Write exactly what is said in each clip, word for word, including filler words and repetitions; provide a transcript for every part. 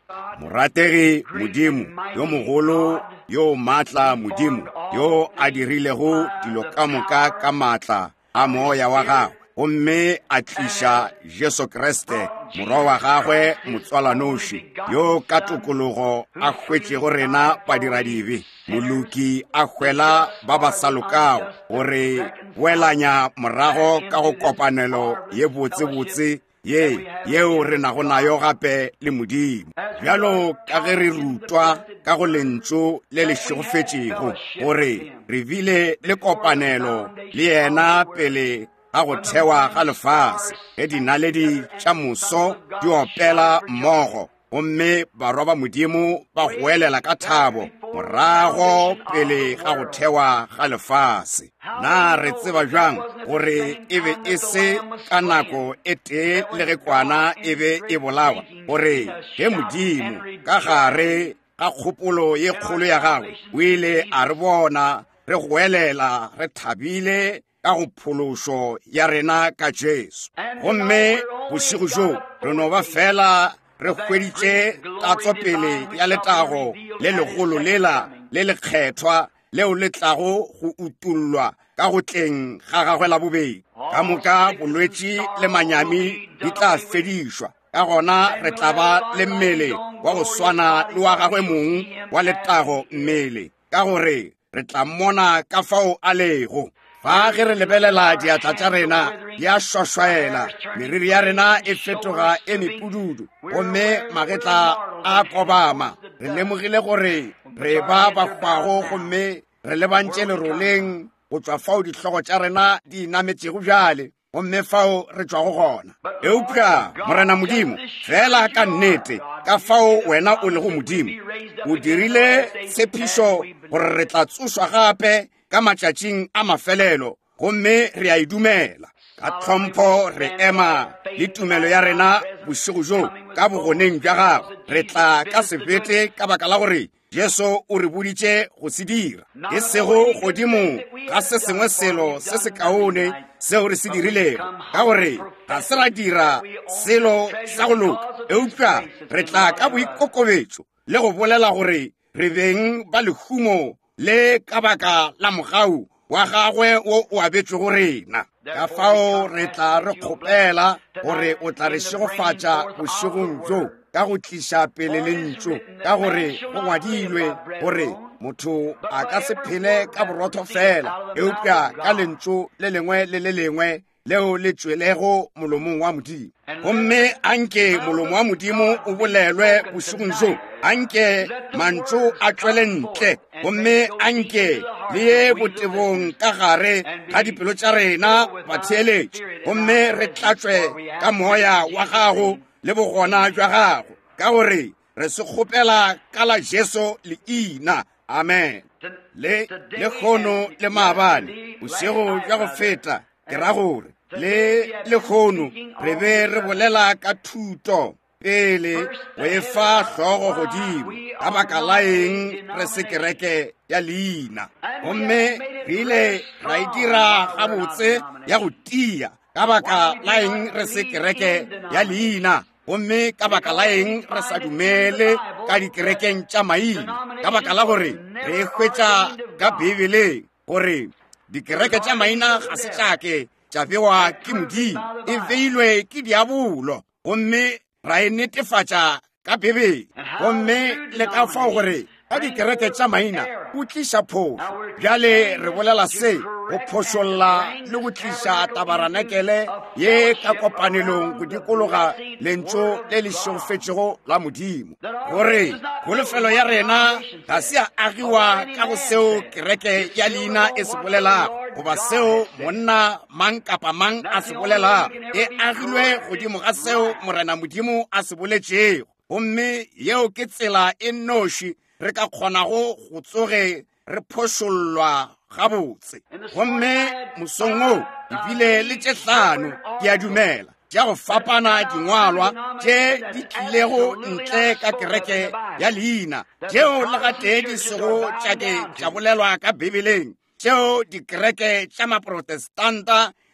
Morategi Modimo, yo mogolo, yo matla Modimo, yo a dirilego dilo ka moka ka matla a moya wa gagwe, gomme a tliša Jesu Kriste morwa wa gagwe motswalanoši, yo ka tokologo a hwetšego rena badiradibe, moluki a hwela ba ba sa lokago, gore boelanya morago ka go kopanelo ye botsebotse ye yeo re nago nayo gape le Modimo, bjalo ka ge re rutwa ka go lentso le le šegofetšego, gore re bile le kopanelo le yena pele ga go thewa ga lefase, ge dinaledi tša moso di opela mmogo, gomme barwa ba Modimo ba goelela ka thabo morago pele ga go thewa ga lefase. Na re tseba jang gore e be e se ka nako e tee le ge kwana e be e bolawa, gore ge Modimo ka gare ga kgopolo ye kgolo ya gagwe o ile a re bona re goelela re thabile ka go phološo ya rena ka Jesu, gomme bošego jo re no ba fela re hweditše tatsopele ya letago le legolo lela le lekgethwa leo le tlago go utullwa ka go tleng ga gagwe la bobedi. Ka moka bolwetši le manyami di tla fedišwa, ka gona re tla ba le mmele wa go swana le wa gagwe mong wa letago mmele, ka gore re tla mmona ka fao a lego. Fa ge re lebelela diatla tša rena di a šwašwaela, meriri ya rena e fetoga e mepududu, gomme magetla a kobama, re lemogile gore re ba bakgwago, gomme re lebantše leroleng go tšwa fao dihlogo tša rena di inametšego bjale, gomme fao re tšwago gona. Eupša morena Modimo, fela ka nnete ka fao wena o lego Modimo, o dirile tshepišo gore re tla tsošwa gape ka matšatšing a mafelelo, gomme re a idumela. Ka tlhompho re ema le tumelo ya rena bošego jo ka bogoneng bja gagwe, re tla ka sebete ka baka la gore Jesu o re boditše go se dira, e sego godimo ga se sengwe selo se se kaone seo re se dirilego, ka gore ga se ra dira selo sa go loka. Eupša re tla ka boikokobetšo le go bolela gore re beng ba lehumo le ka baka la mogau wa gagwe o o abetšego rena. Ka fao re tla re kgopela gore o tla re šegofatša bošegong jo ka go tliša pele lentso, ka gore go ngwadilwe gore motho a ka se phele ka borotho fela, eupša ka lentso le lengwe le le lengwe leo le tšwelego molomong wa Modimo. Gomme anke molomo wa Modimo o bolelwe bošegong jo, anke mantso a tšwele ntle, gomme anke le ye botebong ka gare ga dipelo tša rena batheeletši, gomme re tlatšwe ka moya wa gago le bogona jwa gago, ka gore re se kgopela ka la Jesu leina. Amen. Le le kgono le maabane bošego jwa go feta, ke ra gore le le kgono re be re bolela ka thuto pele o e fa hlogo godimo, ka baka la eng re se kereke ya leina, gomme re ile ra e dira gabotse ya go tia, ka baka la eng re se kereke ya leina, gomme ka baka la eng re sa dumele ka dikerekeng tša maina, ka baka la gore re hwetša ka Bibeleng gore dikereke tša maina ga se tšake tša bewa ke Modimo, e beilwe ke diabolo, gomme ra e netefatša ka Bibele, gomme le ka fao gore ka dikereke tša maina o tliša phošo. Bjale re bolela se go phošolla le go tliša tabaranekele ye ka kopanelong go dikologa lentso le le šegofetšego la Modimo, gore kholofelo ya rena ga se a agiwa ka go seo kereke ya leina e se bolelago, goba seo monna mang kapa mang a se bolelago, e agilwe godimo ga seo morena Modimo a se boletšego, gomme yeo ke tsela e noši re ka kgonago go tsoge re phošollwa gabotse. Gomme mosong o ebile le tše hlano ke a dumela tša go fapana dingwalwa tše di tlilego ntle ka kereke ya leina, tšeo le gatee di sego tšake tša bolelwa ka Bibeleng, tšeo dikereke tša maprotestanta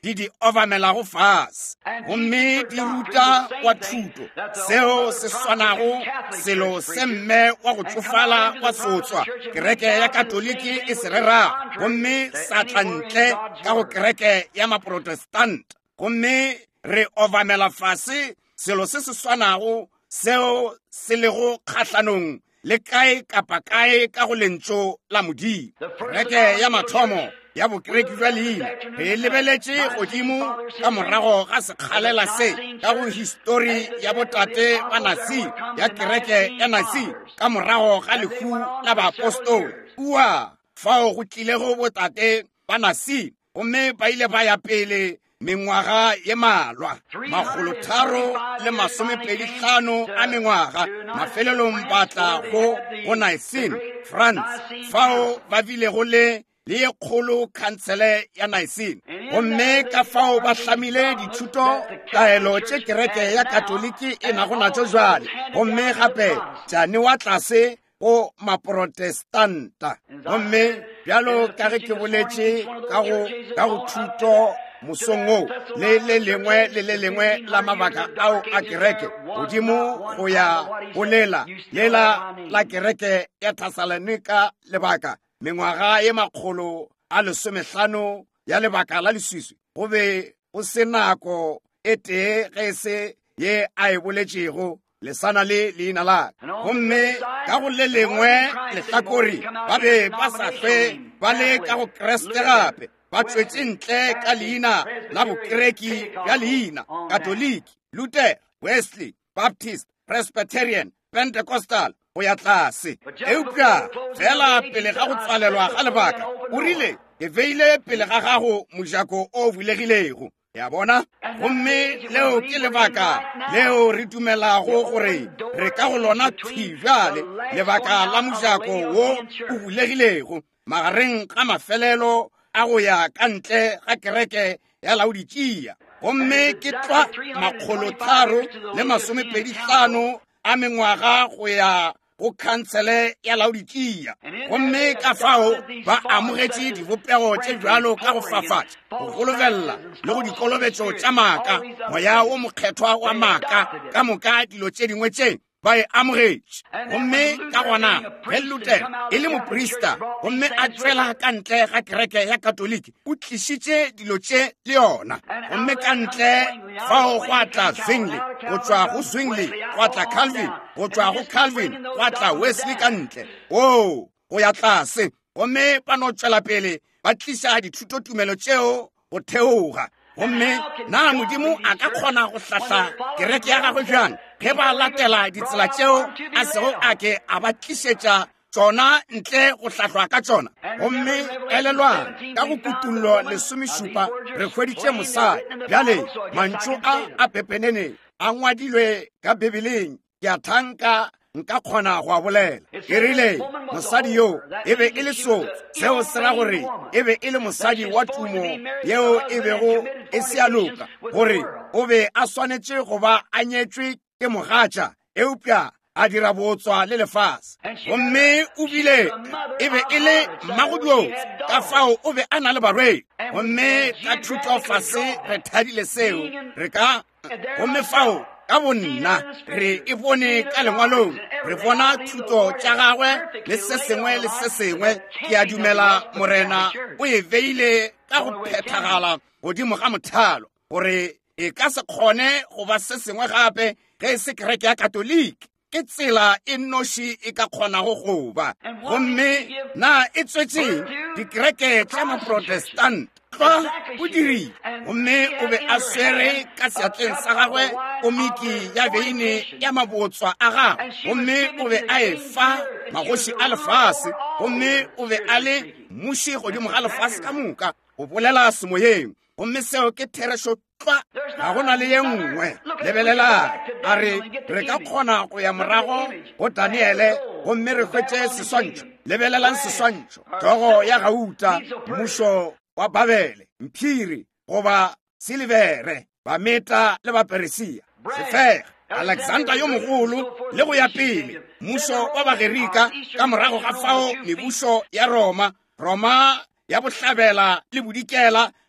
di di obamelago fase gomme di ruta wa thuto seo se swanago selo se mme wa go tsofala wa sotswa kereke ya katoliki e se rera gomme sa tlantle ka go kereke ya maprotestant gomme re obamela fase selo se se swanago seo se lego kgatlhanong le kae kapa kae ka go lentso la modimo kereke ya mathomo ya bokereki jwa leina re lebeletše godimo ka morago ga sekgalela se ka go histori ya botate ba nasi ya kereke ya nasi ka morago ga lehu la baapostoli ua fao go tlilego botate ba nasi gomme ba ile ba ya pele mengwaga ye malwa magolo tharo le masomepedi hlano a mengwaga mafelelong batla go go Nicene France fao ba bilego le le ye kgolo khansele ya Nicene gomme ka fao ba hlamile dithuto taelo tše kereke ya katoliki e nago natšo jwale gomme gape tša newa tlase go maprotestanta gomme bjalo ka ge ke boletše ka go thuto mosongo le le lengwe le le lengwe la mabaka ao a kereke godimo go ya bolela lela la kereke ya Thessalonika lebaka mengwaga ye makgolo a lesomehlano ya lebaka la leswiswi go be go se nako e tee ge se ye a e boletšego le sana le leina la gomme ka go le lengwe lehlakori ba be ba sa hlwe ba le ka go Kreste gape ba tswetse ntle ka leina la bokereki ya leina katoliki Luther Wesley Baptist Presbyterian Pentecostal go ya tlase eupša fela pele ga go tswalelwa ga lebaka o rile ke beile pele ga gago mojako o bulegilego ya bona gomme leo ke lebaka leo re dumelago gore re ka go lona thibjale lebaka la mojako wo o bulegilego magareng ga mafelelo a go ya ka ntle ga kereke ya Laodikia gomme ke tla makgolo tharo le masomepedi hlano a mengwaga go ya go khansele ya Laodikia gomme ka fao ba amogetše dibopego tše jwalo ka go fafatša go golobella le go dikolobetšo tša maaka moya wo mokgethwa wa maaka ka moka dilo tše dingwe tše ba e amogetše gomme ka gona ge Luther e le moprista gomme a tšwela ka ntle ga kereke ya katoliki o tlišitše dilo tše le yona gomme ka ntle fao go atla Zwingli go tšwa go Zwingli go atla Calvin go tšwa go Calvin go atla Wesley ka ntle o go ya tlase gomme ba no tšwela pele ba tliša dithutotumelo tšeo go theoga gomme na modimo a ka kgona go hlahla kereke ya gagwe bjang ge ba latela ditsela tšeo a sego a ke a ba tlišetša tšona ntle go hlahlwa ka tšona gomme elelwa ka go kutullo lesomešupa re hweditše mosadi bjale mantšu a a pepenene a ngwadilwe ka bebeleng ke a thanka nka kgona go a bolela ke rile mosadi yo e be e le so seo se ra gore e be e le mosadi wa tumo yeo e bego e se a loka gore o be a swanetše go ba a nyetšwe ke mogatša eupša a dira botswa le lefase gomme o bile e be e le mmagodimo ka fao o be a na le barwedi gomme ka thuto fase re thadile seo re ka gomme fao ka bonna re e bone ka lengwalong re bona thuto tša gagwe le se sengwe le se sengwe ke a dumela morena o e beile ka go phethagala godimo ga mothalo gore e ka se kgone go ba se sengwe gape ge e se kereke ya katoliki ke tsela e noši e ka kgonago go ba gomme na e tswetseng dikereke tša maprotestant tla o dirile gomme o be a swere ka seatleng sa gagwe komiki ya beine ya mabotswa a gagwe gomme o be a e fa magoši a lefase gomme o be a le muši godimo ga lefase ka moka go bolela semoyeng gomme seo ke therešo tla ga go na le ye nngwe lebelela a re re ka kgona go ya morago go Daniele gomme re hwetše seswantšho lebelelang seswantšho togo ya gauta mmušo wa Babele mphiri goba silivere bameta le baperisia sefega Alexander yo mogolo le go ya pele mmušo wa bagerika ka morago ga fao mebušo ya Roma Roma ya bohlabela le bodikela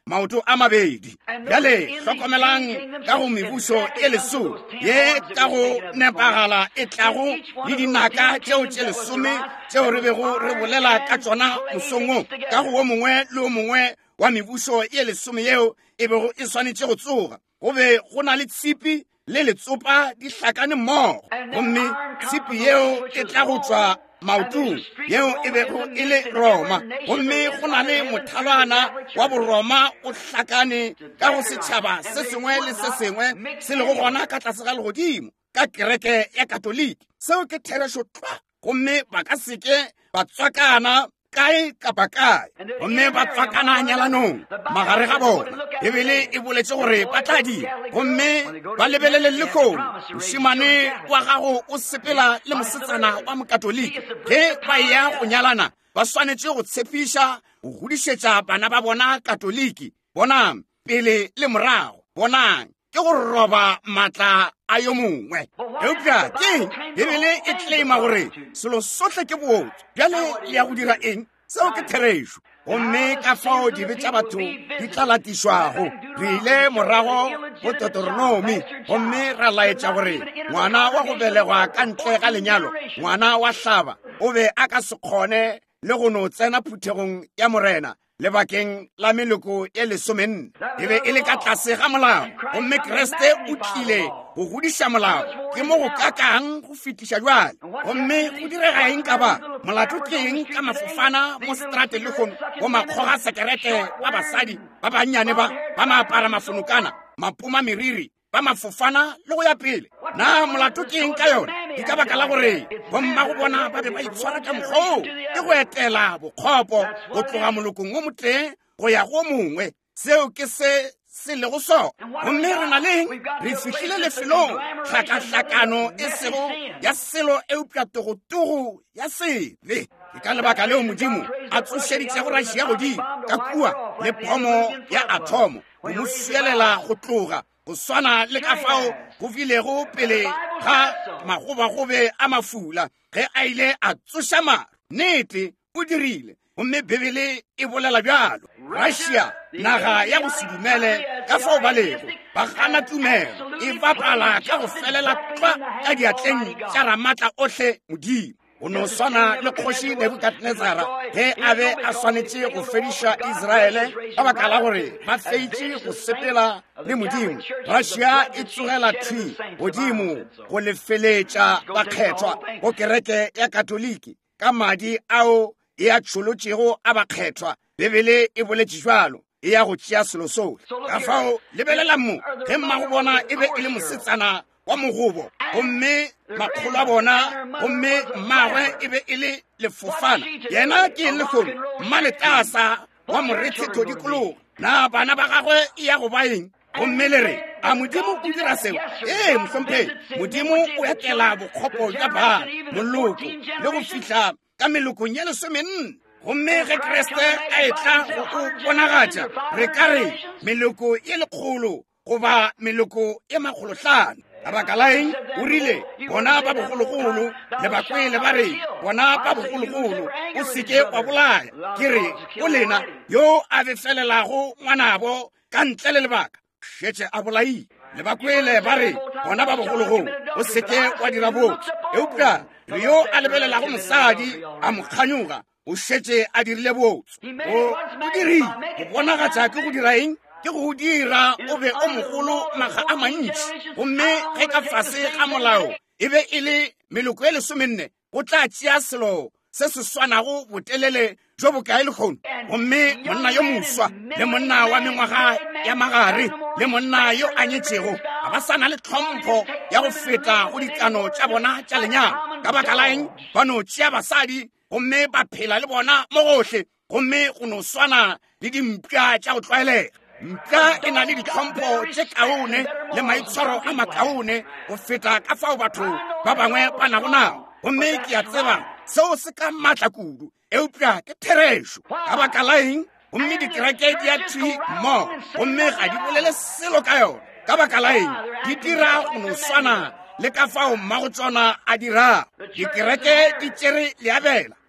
maoto a mabedi. Bjale hlokomelang ka go mebušo e lesome ye ka go nepagala e tlago le dinaka tšeo tše lesome tšeo re bego re bolela ka tšona mosongong, ka go o mongwe le o mongwe wa mebušo ye lesome yeo e bego e swanetše go tsoga. Go be go na le tshipi le letsopa di hlakane mmogo, gomme tshipi yeo e tla go tšwa maotong yeo e bego e le Roma, gomme go na le mothalwana wa boroma o hlakane ka go setšhaba se sengwe le se sengwe se lego gona ka tlase ga legodimo ka kereke ya katoliki. Seo ke therešo tla, gomme ba ka seke ba tswakana kae kapa kae, gomme ba tswakana nyalanong magare ga bona. Bibele e boletše gore ba tla dira, gomme ba lebelele lekgono mošimane wa gago o sepela le mosetsana wa mokatoliki. Ge ba ya go nyalana ba swanetše go tshepiša go godišetša bana ba bona katoliki. Bonang pele le morago, bonang ke go roba matla a yo mongwe. Eupša keng Bibele e tleima gore selo sohle ke bootso, bjale le ya go dira eng? Seo ke therešo, gomme ka fao dibe tša batho di tla latišwago. Re ile morago go Deuteronomi, gomme ra laetša gore ngwana wa go belegwa ka ntle ga lenyalo, ngwana wa hlaba, o be a ka se kgone le go no tsena phuthegong ya morena lebakeng la meloko e lesomenne. E be e le ka tlase ga molao, gomme Kriste o tlile go godiša molao. Ke mo go kakang go fetiša jwale, gomme go direga eng ka ba molato ke eng ka mafofana mo strate le gong go makgoga sekerete ba basadi ba bannyane ba ba maapara mafonokana mapoma meriri ba mafofana le go ya pele? Na molato ke eng ka yona? Ke ka baka la gore bomma go bona ba be ba itshwara ka mokgwa ke go etela bokgopo go tloga molokong o motleng go ya go mongwe. Seo ke se se le go sona, gomme re na leng re fihlile lefelong hlakahlakano e sego ya selo eupša togotogo ya sebe. Ke ka lebaka leo Modimo a tsošeditše go rašia godimo ka kua le pomo ya atomo go mo sielela go tloga go swana le ka fao go filego pele ga magobagobe a mafula ge a ile a tsoša maru. Nnete o dirile, gomme Bibele e bolela bjalo. Russia, naga ya go se dumele ka fao ba lego, ba gana tumelo, e bapala ka go felela tla ka diatleng tša ramatla ohle Modimo. Go no swana le kgoši Nebukadnezara ge a be a swanetše go fediša Israele ka baka la gore ba feitše go sepela le Modimo. Russia e tsogela thwi godimo go lefeletša bakgethwa go kereke ya katoliki ka madi ao e a tšholotšego a bakgethwa. Bibele e boletše jwalo, e ya go tšea selo sohle. Ka fao lebelela mo ge mmago bona e be e le mosetsana wa mogobo, gomme makgolo a bona, gomme mmagwe e be e le lefofana. Yena ke lekgono mmaletasa wa morethe thodikologo. Na bana ba gagwe e ya go ba eng? Gomme le re a Modimo o dira seo? Ee mohlomphedi, Modimo o etela bokgopo jwa bana moloko le go fihla ka melokong ya lesomenne. Gomme ge Kriste a etla go bonagatša re ka re meloko e lekgolo goba meloko e magolohlano. Ka baka la eng o rile bona ba bogologolo le bakwele ba re bona ba bogologolo o seke wa bolaya. Ke re o lena yo a befelelago ngwanabo ka ntle le lebaka šetše a bolaile. Le bakwele ba re bona ba bogologolo o seke wa dira botse. Eupša re yo a lebelelago mosadi a mokganyoga o šetše a dirile botse. O dirile go bonagatša ke go dira eng? Ke go dira o be o mogolo maga a mantši, gomme ge ka fase ga molao e be e le meloko e lesomenne go tla tšea selo se se swanago botelele jo bokae lekgono. Gomme monna yo moswa le monna wa mengwaga ya magare le monna yo a nyetšego ga ba sana le tlhompho ya go feta go dikano tša bona tša lenyalo. Ka baka la eng ba no tšea basadi gomme ba phela le bona mo gohle, gomme go no swana le dimpša tša go tlwaelega. Mpša e na le ditlhompho tše kaone le maitshwaro a makaone go feta ka fao batho ba bangwe ba nago nago. Gomme ke a tseba seo se ka maatla kudu. Eupša ke therešo ka baka la eng gomme dikereke di a thwi mmogo, gomme ga di bolele selo ka yona. Ka baka la eng di dira go no swana le ka fao mmago tšona a dirago. Dikereke di tšere leabela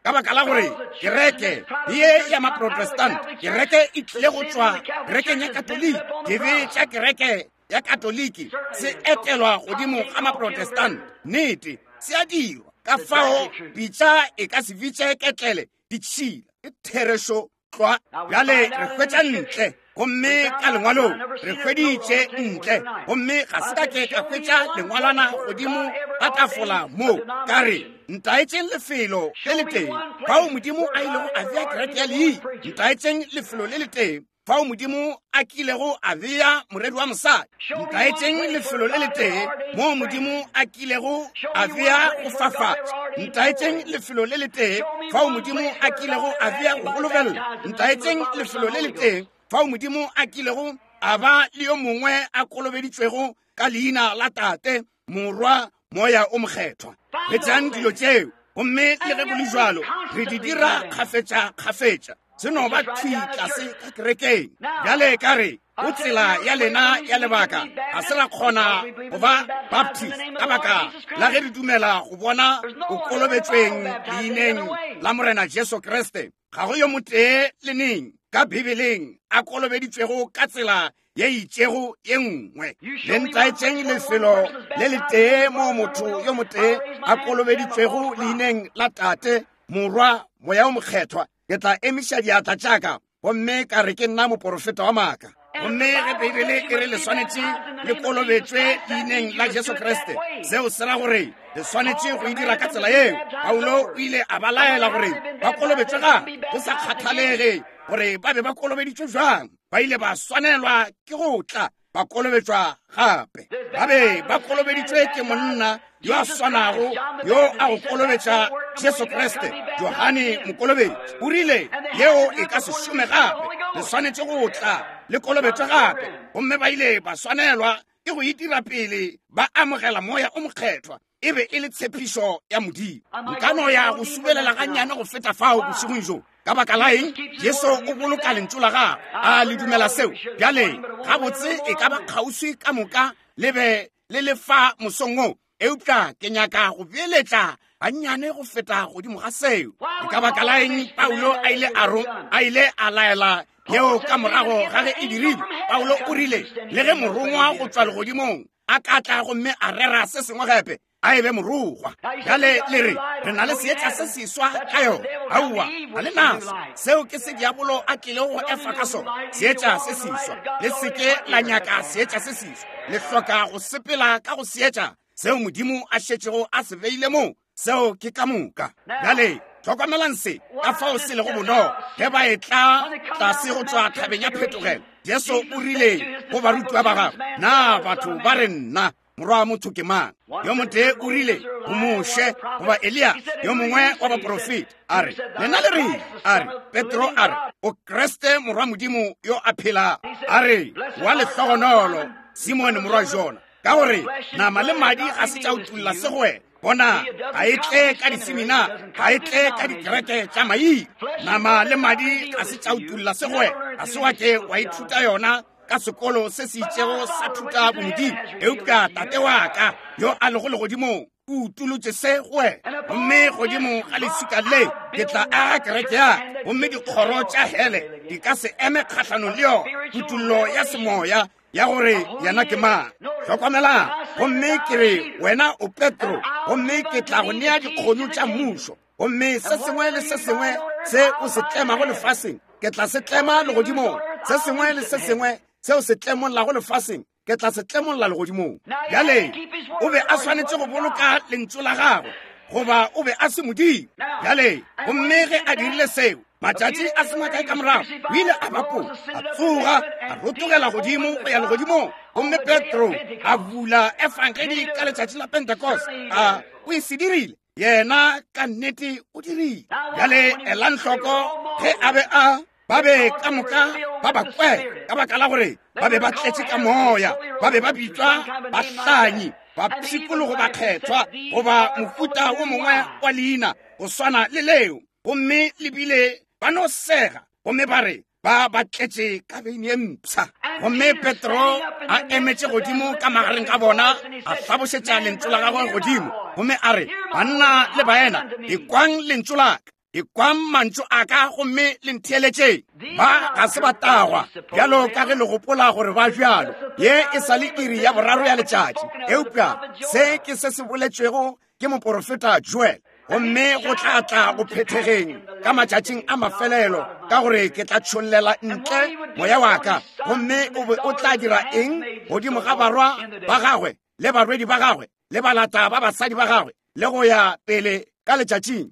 ka baka la gore kereke ye ya maprotestant kereke e tlile go tswa kerekeng ya katoliki dibe tša kereke ya katoliki se etelwa godimo ga maprotestant nnete se a dirwa ka fao pitša e ka se bitše ketlele ditšhila e therešo tlwa bjale re hwetša ntle gomme ka lengwalong re hweditše ntle gomme ga se ka ke ka hwetša lengwalwana godimo ga tafola moo ka re ntaetšeng lefelo le le teng fao modimo a ilego a bea kereke ya lei ntaetšeng lefelo le le teng fao modimo a kilego a bea moredi wa mosadi ntaetšeng lefelo le le teng moo modimo a kilego a bea go fafatša ntaetšeng lefelo le le teng fao modimo a kilego a bea go golobelela ntaetšeng lefelo le le teng fao modimo a kilego a ba le yo mongwe a kolobeditšwego ka leina la tate morwa moya o mokgethwa re tšeang dilo tšeo gomme le ge go le jalo re di dira kgafetša-kgafetša seno ba thwitlase ka kerekeng bjale ka re go tsela ya lena ya lebaka ga se ra kgona go ba baptist ka baka la ge re dumela go bona o kolobetsweng leineng la morena jesu kriste ga go yo motee leneng ka bibeleng a kolobeditšwego ka tsela ye itšego ye nngwe le ntaetšeng lefelo le le tee mo motho yo motee a kolobeditšwego leineng la tate morwa moya o mokgethwa ke tla emiša diatla tšaka gomme ka re ke nna moporofeta wa maaka gomme ge bibele e re le swanetše le kolobetšwe leineng la jesu kriste seo se ra gore le swanetše go e dira ka tsela yeo paulo o ile a ba laela gore ba kolobetšwe ga go sa kgathalege gore ba be ba kolobeditšwe jang ba ile ba swanelwa ke go tla ba kolobetšwa gape ba be ba kolobeditšwe ke monna yo a swanago yo a go kolobetša jesu kriste johane mokolobetši o rile yeo e ka se šome gape le swanetše go tla le kolobetšwe gape gomme ba ile ba swanelwa ke go itira pele ba amogela moya o mokgethwa e be e le tshepišo ya modimo nkano ya go subelela gannyane go feta fao bošigong jo ka baka la eng jesu o boloka lentšu la gagwe a le dumela seo bjale gabotse e ka ba kgauswi ka moka le be le le fa mosong o eupša ke nyaka go beeletša gannyane go feta godimo ga seo ka baka la eng paulo a ile a ile a laela yeo ka morago ga ge e dirile paulo o rile le ge morongwa go tswa legodimong a ka tla gomme a rera se sengwe gape a ebe morogwa bjale le re re na le seetša se seswa ka yona aowa ga le naso seo ke se diabolo a tlile go efa ka sona seetša se seswa le seke la nyaka seetša se seswa le hloka go sepela ka go seetša seo modimo a šetšego a se beile mo seo ke ka moka bjale tlhokomelang se ka fao se lego bonolo ge ba e tla tlase go tswa thabeng ya phetogelo jesu o rile go barutiwa ba gagwe na batho ba re nna morwa wa motho ke mang yo motee o rile go moše goba elia yo mongwe wa baprofeta a re lena le reng a re petro a re o kreste morwa modimo yo a phela a re wa lehlogonolo simone morwa jona ka gore nama le madi ga se tša utulla se go wena bona ga e tle ka disemina ga e tle ka dikereke tša maile nama le madi ga se tša utulla se go wena ga se wa ke wa ithuta yona ka sekolo se se itšego sa thuta bomodimo eupša tate wa ka yo a lego legodimong o utolotše se go wena gomme godimo ga leswika le ke tla aga kereke ya gomme dikgoro tša hele di ka se eme kgahlano le yo tutullo ya semoya ya gore yena ke mang hlokomela gomme ke re wena o petro gomme ke tla go nea dikgono tša mmušo gomme se sengwe le se sengwe se o se tlemago lefaseng ke tla se tlema legodimong se sengwe le se sengwe seo se tlemollago lefaseng ke tla se tlemolla legodimong bjale o be a swanetše go boloka lentšu la gagwe goba o be a se modimo bjale gomme ge a dirile seo matšatši a se makae ka morago o ile a bapo a tsoga a rotogela godimo go ya legodimong gomme petro a bula efangedi ka letšatši la pentecost a o e se dirile yena ka nnete o dirile bjale elang hloko ge a be a ba be ka moka ba ba kwe ka baka la gore ba be ba tletše ka moya ba be ba bitswa bahlanyi ba pshikologo ba kgethwa goba mofuta wo mongwe wa leina go swana le leo gomme lebile ba no sega gomme ba re ba ba tletše ka beine e mpša gomme petro a emetše godimo ka magareng ka bona a hlabošetša lentšu la gagwe godimo gomme a re banna le baena ekwang lentšu laka e kwa mantšu a ka gomme le ntheeletšeng ba ga se batagwa bjalo ka ge le gopola gore ba bjalo ye e sa le iri ya boraro ya letšatši eupša se ke se se boletšwego ke moprofeta Joel gomme go tla tla go phethegeng ka matšatšing a mafelelo ka gore ke tla tšhollela ntle moya wa ka gomme o be o tla dira eng godimo ga barwa ba gagwe le barwedi ba gagwe le balata ba basadi ba gagwe le go ya pele ka letšatšing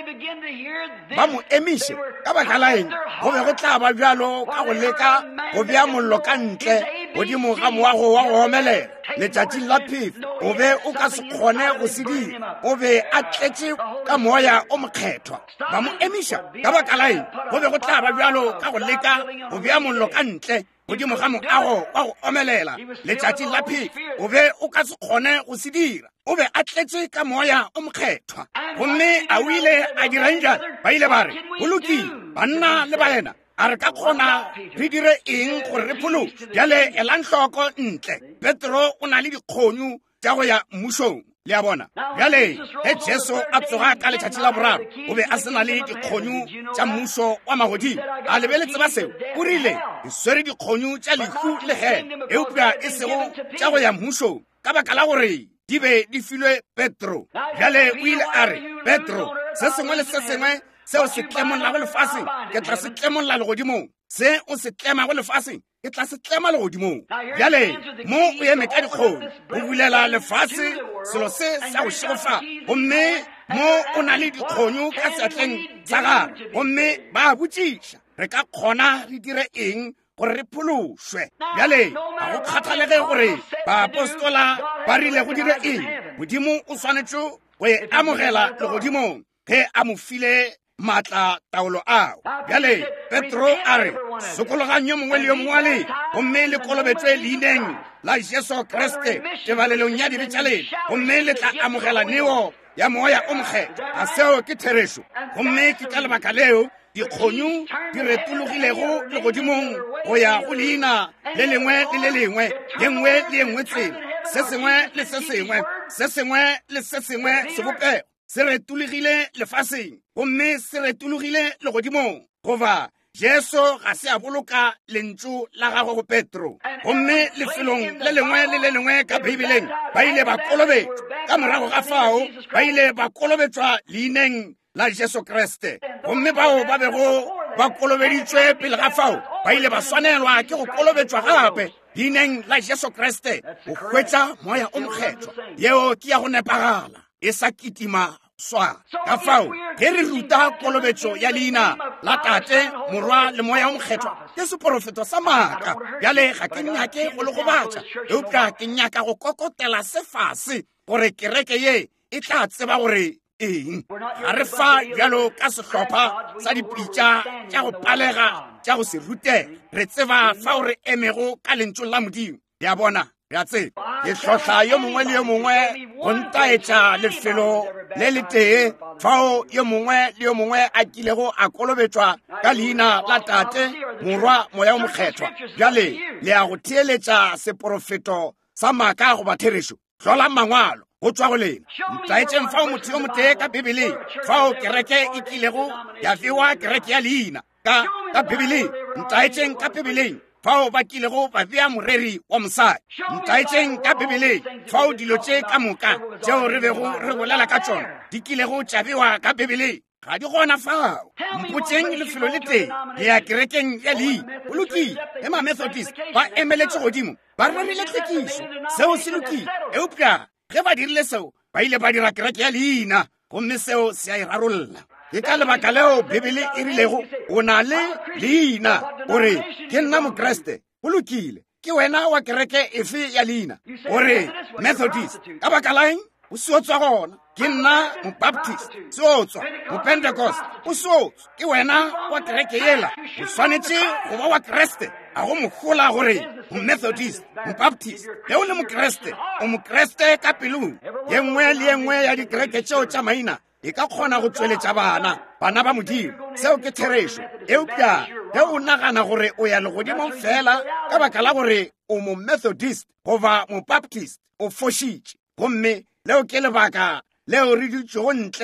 ba mo emiše ka baka la eng go be go tla ba bjalo ka go leka go bea mollo ka ntle godimo ga moago wa go omelela letšatšing la phefo o be o ka se kgone go se dira o be a tletše ka moya o mokgethwa ba mo emiša ka baka la eng go be go tla ba bjalo ka go leka go bea mollo ka ntle godimo ga moago wa go omelela letšatšing la phefo o be o ka se kgone go se dira o be a tletše ka moya o mokgethwa gomme a o ile a dirang jalo ba ile ba re go lokile banna le baena a re ka kgona re dire eng gore re phološe bjale elang hloko ntle petro o na le dikgonyu tša go ya mmušong le a bona bjale ge jesu a tsoga ka letšatši la boraro o be a se na le dikgonyu tša mmušo wa magodimo a lebeletse ba seo o rile ke swere dikgonyu tša lehu le gene eupša e sego tša go ya mmušong ka baka la gore di be di filwe petro bjale o ile a re petro se sengwe le se sengwe seo se tlemolago lefaseng ke tla se tlemolla legodimong se o se tlemago lefaseng ke tla se tlema legodimong bjale mo o eme ka dikgone o bulela lefase selo se sa go šegofa gomme mo o na le dikgonyu ka seatleng sa gare gomme ba botšiša re ka kgona re dire eng gore re phološwe bjale ga go kgathalege gore baapostola ba rile go dire eng modimo o swanetše go e amogela legodimong ge a mo file maatla taolo ao bjale petro a re sokologang yo mongwe le yo mongwe le gomme le kolobetswe leineng la jesu kriste tebalelong ya dibe tša lena gomme le tla amogela neo ya moya o mokgetho a seo ke therešo gomme ke ka lebaka leo dikgonyu di retologilego legodimong go ya go leina le lengwe le le lengwe ye nngwe le ye nngwe tsela se sengwe le se sengwe se sengwe le se sengwe sebopego se retologile lefaseng gomme se retologile legodimong goba jesu ga se a boloka lentšu la gagwe go petro gomme lefelong le lengwe le le lengwe ka bibeleng ba ile ba kolobetšwa ka morago ga fao ba ile ba kolobetšwa leineng la jesu kriste gomme bao ba bego ba kolobeditšwe pele ga fao ba ile ba swanelwa ke go kolobetšwa gape leineng la jesu kriste go hwetša moya o mokgethwa yeo ke ya go nepagala e sa kitima swa ka fao ge re ruta kolobetšo ya leina la tate morwa le moya o mokgethwa ke seprofeto sa maaka bjale ga ke nyake go le gobatša eupša ke nyaka go kokotela se fase gore kereke ye e tla tseba gore eng ga re fa bjalo ka sehlopha sa dipitša tša go palega tša go se rutega re tseba fao re emego ka lentšu la modimo ya bona ya tseba ke hlohla yo mongwe le yo mongwe go ntaetša lefelo le le tee fao yo mongwe le yo mongwe a kilego a kolobetšwa ka leina la tate morwa moya o mokgethwa bjale le a go theeletša seprofeto sa maaka go ba therešo hlola mangwalo go tswa go lena ntaetšeng fao motho yo motee ka bibeleng fao kereke e kilego ya fiwa kereke ya leina ka ka bibeleng ntaetšeng ka bibeleng fao ba kilego ba bea moreri wa mosadi ntaetšeng ka bibeleng fao dilo tše ka moka tšeo re bego re bolela ka tšona di kilego tša bewa ka bibeleng ga di gona fao mpotšeng lefelo le teng le ya kerekeng ya leina o lokile ge mamethodist ba emeletše godimo ba rerile tlhwekišo seo se lokile eupša ge ba dirile seo ba ile ba dira kereke ya leina gomme seo se a e rarolla ke ka lebaka leo bibele e rilego o na le leina gore ke nna mokreste go lokile ke wena wa kereke efe ya leina gore methodist ka baka laeng o seotswa gona ke nna mobaptist seotswa mopentecost o seotswa ke wena wa kereke yela o swanetše go ba wa kreste a go mogola gore momethodist mobaptist ge o le mokreste o mokreste ka pelong ye nngwe le ye nngwe ya dikereke tšeo tša maina e ka kgona go tšweletša bana bana ba modimo seo ke therešo eupša ge o nagana gore o ya legodimong fela ka baka la gore o momethodist goba mobaptist o fošitše gomme leo ke lebaka leo re dutšego ntle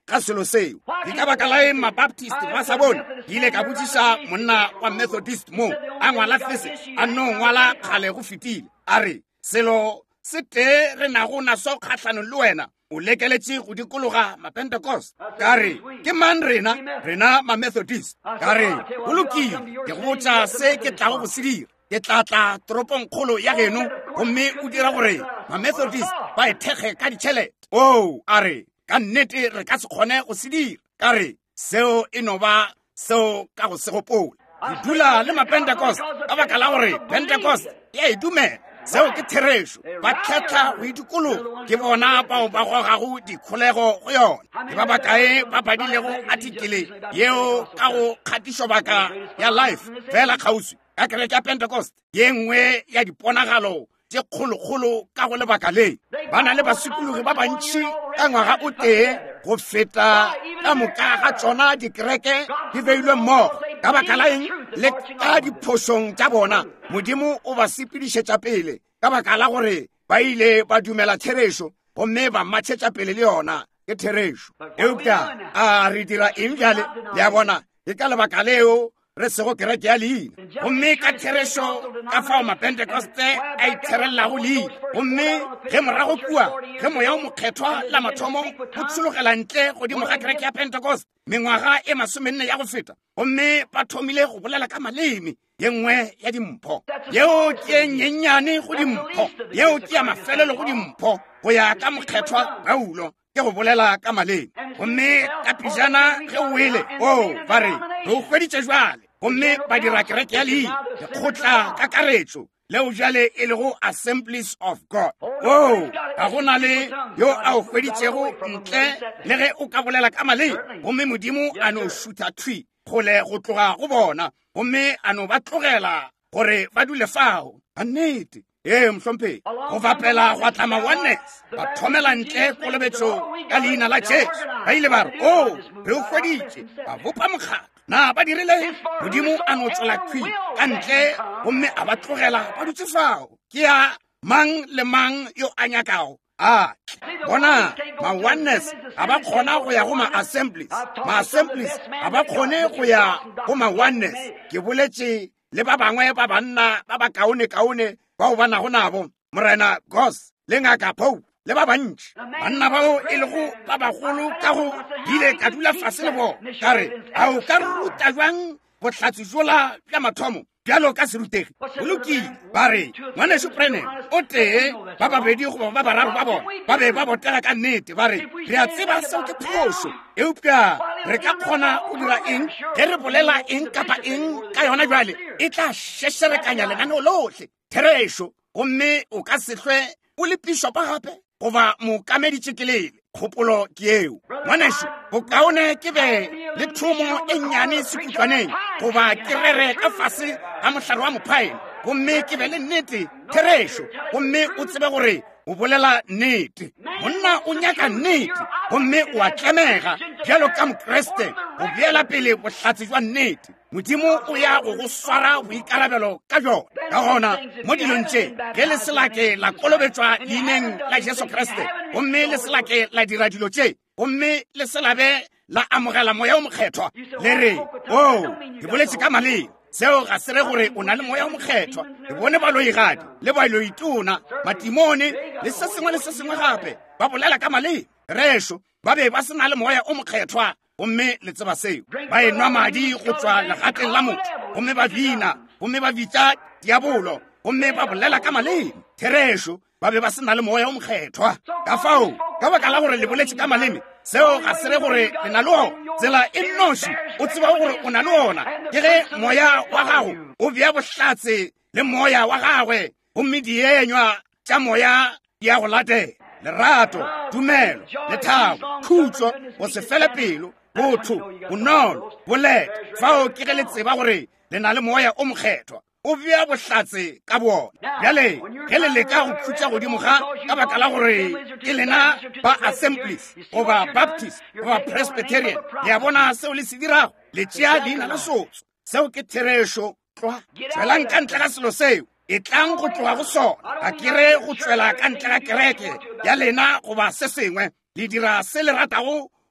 ka selo seo. Ke ka baka la eng ma-Baptist ba sa bone. Ke ile ka botsisa monna wa Methodist mo a ngwala thesis a no ngwala kgale go fetile a re selo se te re na go na so kgatlhanong le wena o lekeletse go dikologa ma-Pentecost. Ka re ke man rena rena ma-Methodist. Ka re go lokile ke go botsa se ke tla go se dira. Ke tla tla toropong kgolo ya geno gomme o dira gore ma-Methodist ba e thekge ka ditšhelete. O a re ka nnete re ka se kgone go se dira. Ka re seo e no ba seo ka go se gopola. Ke dula le ma-Pentecost ka baka la gore Pentecost ya e dumela. Seo ke theresho ba tlhatla go itikologo ke bona bao ba gogago dikgolego go yona. Ke ba bakae ba badilego artikele yeo ka go kgatišo baka ya life fela kgauswi ka kereke ya Pentecost ye nngwe ya diponagalo tše kgolokgolo ka go lebaka le ba na le basupologi ba bantši ka ngwaga o tee go feta ka moka ga tsona dikereke di beilwe mmogo ka baka la eng le ka diphošong tša bona Modimo o ba sepedišetša pele ka baka la gore ba ile ba dumela therešo gomme ba matšhetša pele le yona ke therešo. Eupša a re dira eng bjale le a bona ke ka lebaka leo re sego kereke ya leina gomme ka therešo ka fao ma-Pentecoste a itherelelago leina gomme ge morago kua ge moya o mokgethwa la mathomo go tshologela ntle godimo ga kereke ya Pentecost mengwaga e masomenne ya go feta gomme ba thomile go bolela ka maleme ye nngwe ya dimpho yeo ke nyenyane go dimpho yeo ke ya mafelelo go dimpho go ya ka mokgethwa Paulo ke go bolela ka maleme gomme ka pijana ge o wele o ba re re o hweditše jwale gomme ba dira kereke ya leina lekgotla ka karetšo leo jale e lego Assemblies of God. O ga go na le yo a o hweditšego ntle le ge o ka bolela ka maleme gomme Modimo a no šutha thwi gole go tloga go bona gomme a no ba tlogela gore ba dule fao ka nnete. Ee mhlompe go bapela go atlama oneness ba thomela ntle kolobetso ka leina la Jesu ba ile ba re o re o hweditše ba bopa mokgatlo na ba dirile Modimo a no tšwela thwi ka ntle gomme a ba tlogela ba dutse fao ke ya mang le mang yo a nyakago a bona ma-oneness ga ba kgona go ya go ma-assemblies ma-assemblies ga ba kgone go ya go ma-oneness ke boletše le ba bangwe ba banna ba ba kaone-kaone bao ba nago nabo Morena Gos le Ngaka Pope le ba bantši banna bao e lego ba bagolo ka go ile ka dula fase le bo ka re a o ka ruta jwang bohlatsi jola bja mathomo bjalo ka serutegi o lokile ba re ngwaneso Brennan o tee ba babedi goba ba bararo ba bona ba be ba botega ka nnete ba re re a tseba seo ke phošo eupša re ka kgona go dira eng ge re bolela eng kapa eng ka yona jwale e tla šešerekanya lenaneo lotlhe therešo gomme o ka sehlwe o le pišopa gape goba mokameditšekelele kgopolo ke eo ngwaneso bokaone ke be le thomo e nnyane sekutlwaneng goba ke rere ka fase ga mohlare wa mophaene gomme ke be le nnete therešo gomme o tsebe gore o bolela nnete monna o nyaka nnete gomme o a tlemega bjalo ka mokreste go beela pele bohlatsi jwa nnete Modimo o ya go go swara boikarabelo ka jona ka gona mo dilong tše ge le selake la kolobetšwa leineng la Jesu Kriste gomme le selake la dira dilo tše gomme le selabe la amogela moya o mokgethwa le re o ke boletše ka maleng seo ga se re gore o na le moya o mokgethwa ke bone baloigadi le baloitona matimone le se sengwe le se sengwe gape ba bolela ka maleng rešo ba be ba se na le moya o mokgethwa gomme le tseba seo ba enwa madi go tswa legateng la motho gomme ba bina gomme ba bitša diabolo gomme ba bolela ka maleme therešo ba be ba se na le moya o mokgethwa ka fao ka baka la gore le boletše ka maleme seo ga se re gore le na le ona tsela e nnoši o tseba gore o na le ona ke ge moya wa gago o bea bohlatse le moya wa gagwe gomme dienywa tša moya di ya go latela lerato tumelo lethabo khutso go se fele pelo botho bonolo bolete fao ke ge le tseba gore le na le moya o mokgethwa o bea bohlatse ka bona bjale ge le leka go khutša godimo ga ka baka la gore ke lena ba Assemblies goba Baptist goba Presbyterian le a bona seo le se dirago le tšea leina la sotso seo ke therešo tlwa tswelang ka ntle ga selo seo e tlang go tloga go sona a kere go tswela ka ntle ga kereke ya lena goba se sengwe le dira se le ratago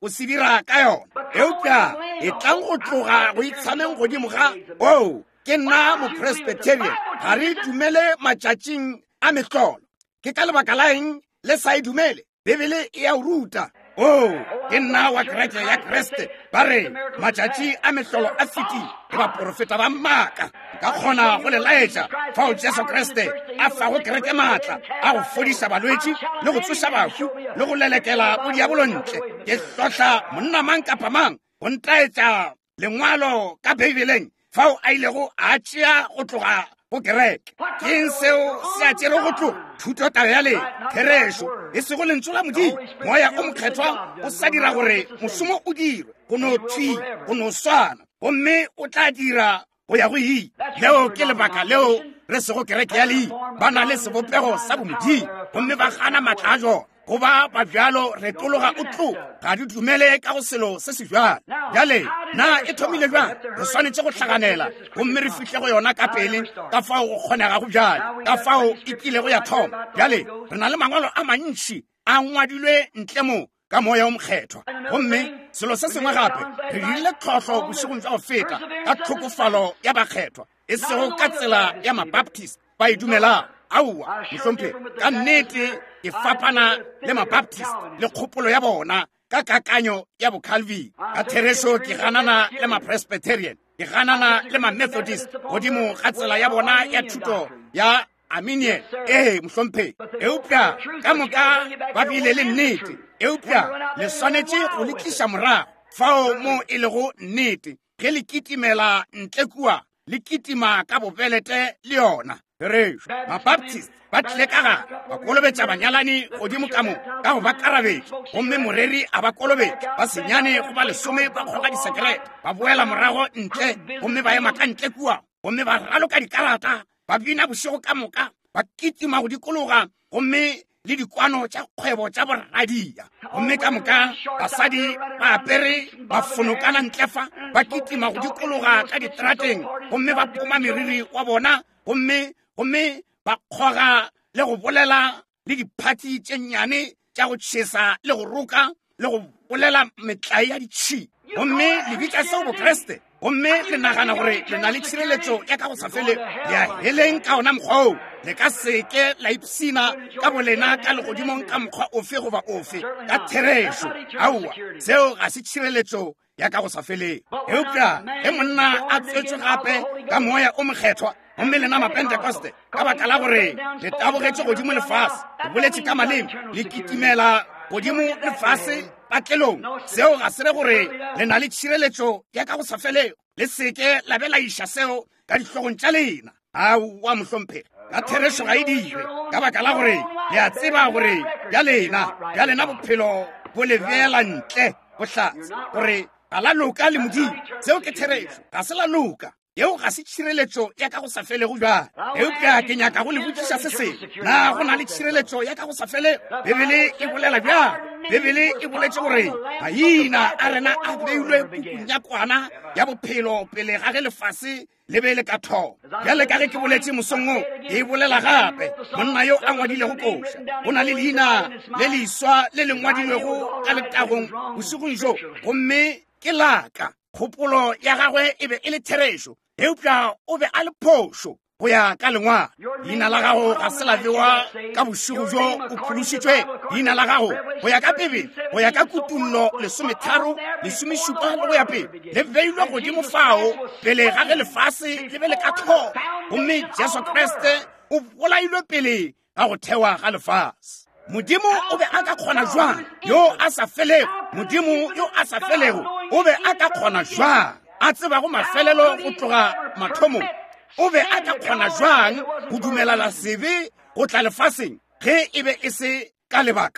o se dira ka yona eupša e tlang go tloga go itshameng godimo ga o ke nna mo-presbyterian ga re dumele matšatšing a metlolo ke ka lebaka la eng le sa e dumele bebele e ya o ruta o ke nna wa kereke ya kreste ba re matšatši a metlolo a fetile ke baprofeta ba maaka ka kgona go le laetša fao jesu kreste a fago kereke maatla a go fodiša balwetši le go tsoša bafu le go lelekela bodiabolontle ke hlotla monna mang kapa mang go ntaetša lengwalo ka bebeleng fao a ilego a tšea go tloga go kereke ke eng seo se a tšere go tloga thuto taba ya le therešo e sego lentswe la modimo moya o mokgethwa o sa dira gore mošomo o dirwe go no thwi go no swana gomme o tla dira go ya go ii leo ke lebaka leo re sego kereke ya lei ba na le sebopego sa bomodimo gomme ba gana maatla a jona goba ba bjalo re tologa o tlo ga di dumele ka go selo se se jwalo bjale na e thomile jwang re swanetse go tlhaganela gomme re fihle go yona ka pele ka fao go kgonega go bjalo ka fao e kile go ya thoma bjale re na le mangwalo a mantši a ngwadilwe ntle mo ka moya o mokgethwa gomme selo se sengwe gape re dirile tlhotlho bošegong jwa go feta ka tlhokofalo ya bakgethwa e sego ka tsela ya mabaptist ba e dumelang aowa mohlompe ka nnete e fapana le mabaptist le kgopolo ya bona ka kakanyo ya bocalvin ka therešo ke ganana le ma-presbyterian ke ganana le ma-methodist godimo ga tsela ya bona ya thuto ya arminian ee mohlompe eupša ka moka ba bile le nnete eupša le swanetše go le tliša morago fao mo e lego nnete ge le kitimela ntle kua le kitima ka bopelete le yona therešo mabaptist ba tlile ka gare ba kolobetša banyalani godimo ka mo ka go ba karabetša gomme moreri a ba kolobetša ba senyane go ba lesome ba kgoga disekerete ba boela morago ntle gomme ba ema ka ntle kua gomme ba raloka dikarata ba bina bošego ka moka ba kitima go dikologa gomme le dikwano tša kgwebo tša borradia gomme ka moka basadi ba apere ba fonokana ntlefa ba kitima go dikologa ka diterateng gomme ba poma meriri wa bona gomme gomme ba kgoga le go bolela le diphati tše nnyane tša go tšhesa le go roka le go bolela metlai ya ditšhi gomme le bitša seo bokreste gomme le nagana gore le na le tšhireletšo ya ka go sa fele le a heleng ka ona mokgwa o le ka seke la ipsina ka bolena ka legodimong ka mokgwa ofe goba ofe ka therešo aowa seo ga se tšhireletšo ya ka go sa feleng eupša ge monna a tswetšwe gape ka moya o mokgethwa gomme lena mapentekoste ka baka la gore le tabogetše godimo lefase le boletše ka maleme le kitimela godimo lefase patlelong seo ga se re gore le na le tšhireletšo ya ka go sa felego le seke la be la iša seo ka dihlogong tša lena aowa mohlomphegi ka therešo ga e dire ka baka la gore le a tseba gore bja lena bja lena bophelo bo le beela ntle bohlatse gore ga la loka le modimo seo ke therešo ga se la loka yeo ga se tšhireletšo ya ka go sa felego bjale eupša ke nyaka go le botšiša se sengwe na go na le tšhireletšo ya ka go sa felego bebele e bolela bjalo bebele e boletše gore maina a rena a beilwe pukung ya kwana ya bophelo pele ga ge lefase le be le ka thoma bjale ka ge ke boletše mosong o e bolela gape monna yo a ngwadilego koša go na le leina le leiswa le le ngwadilwego ka letagong bošegong jo gomme ke laka kgopolo ya gagwe e be e le therešo eupša o be a le phošo go ya ka lengwala leina la gago ga se la bewa ka bošego jo o phološitšwe leina la gago go ya ka pebele go ya ka kutullo lesometharo lesomešupa le go ya pele le beilwe godimo fao pele ga ge lefase le be le ka thoma gomme jesu kreste o bolailwe pele ga go thewa ga lefase modimo o be a ka kgona jwang yo a sa felego modimo yo a sa felego o be a ka kgona jwang a tseba go mafelelo go tloga mathomong o be a ka kgona jwang go dumelana sebe go tla lefaseng ge e be e se ka lebaka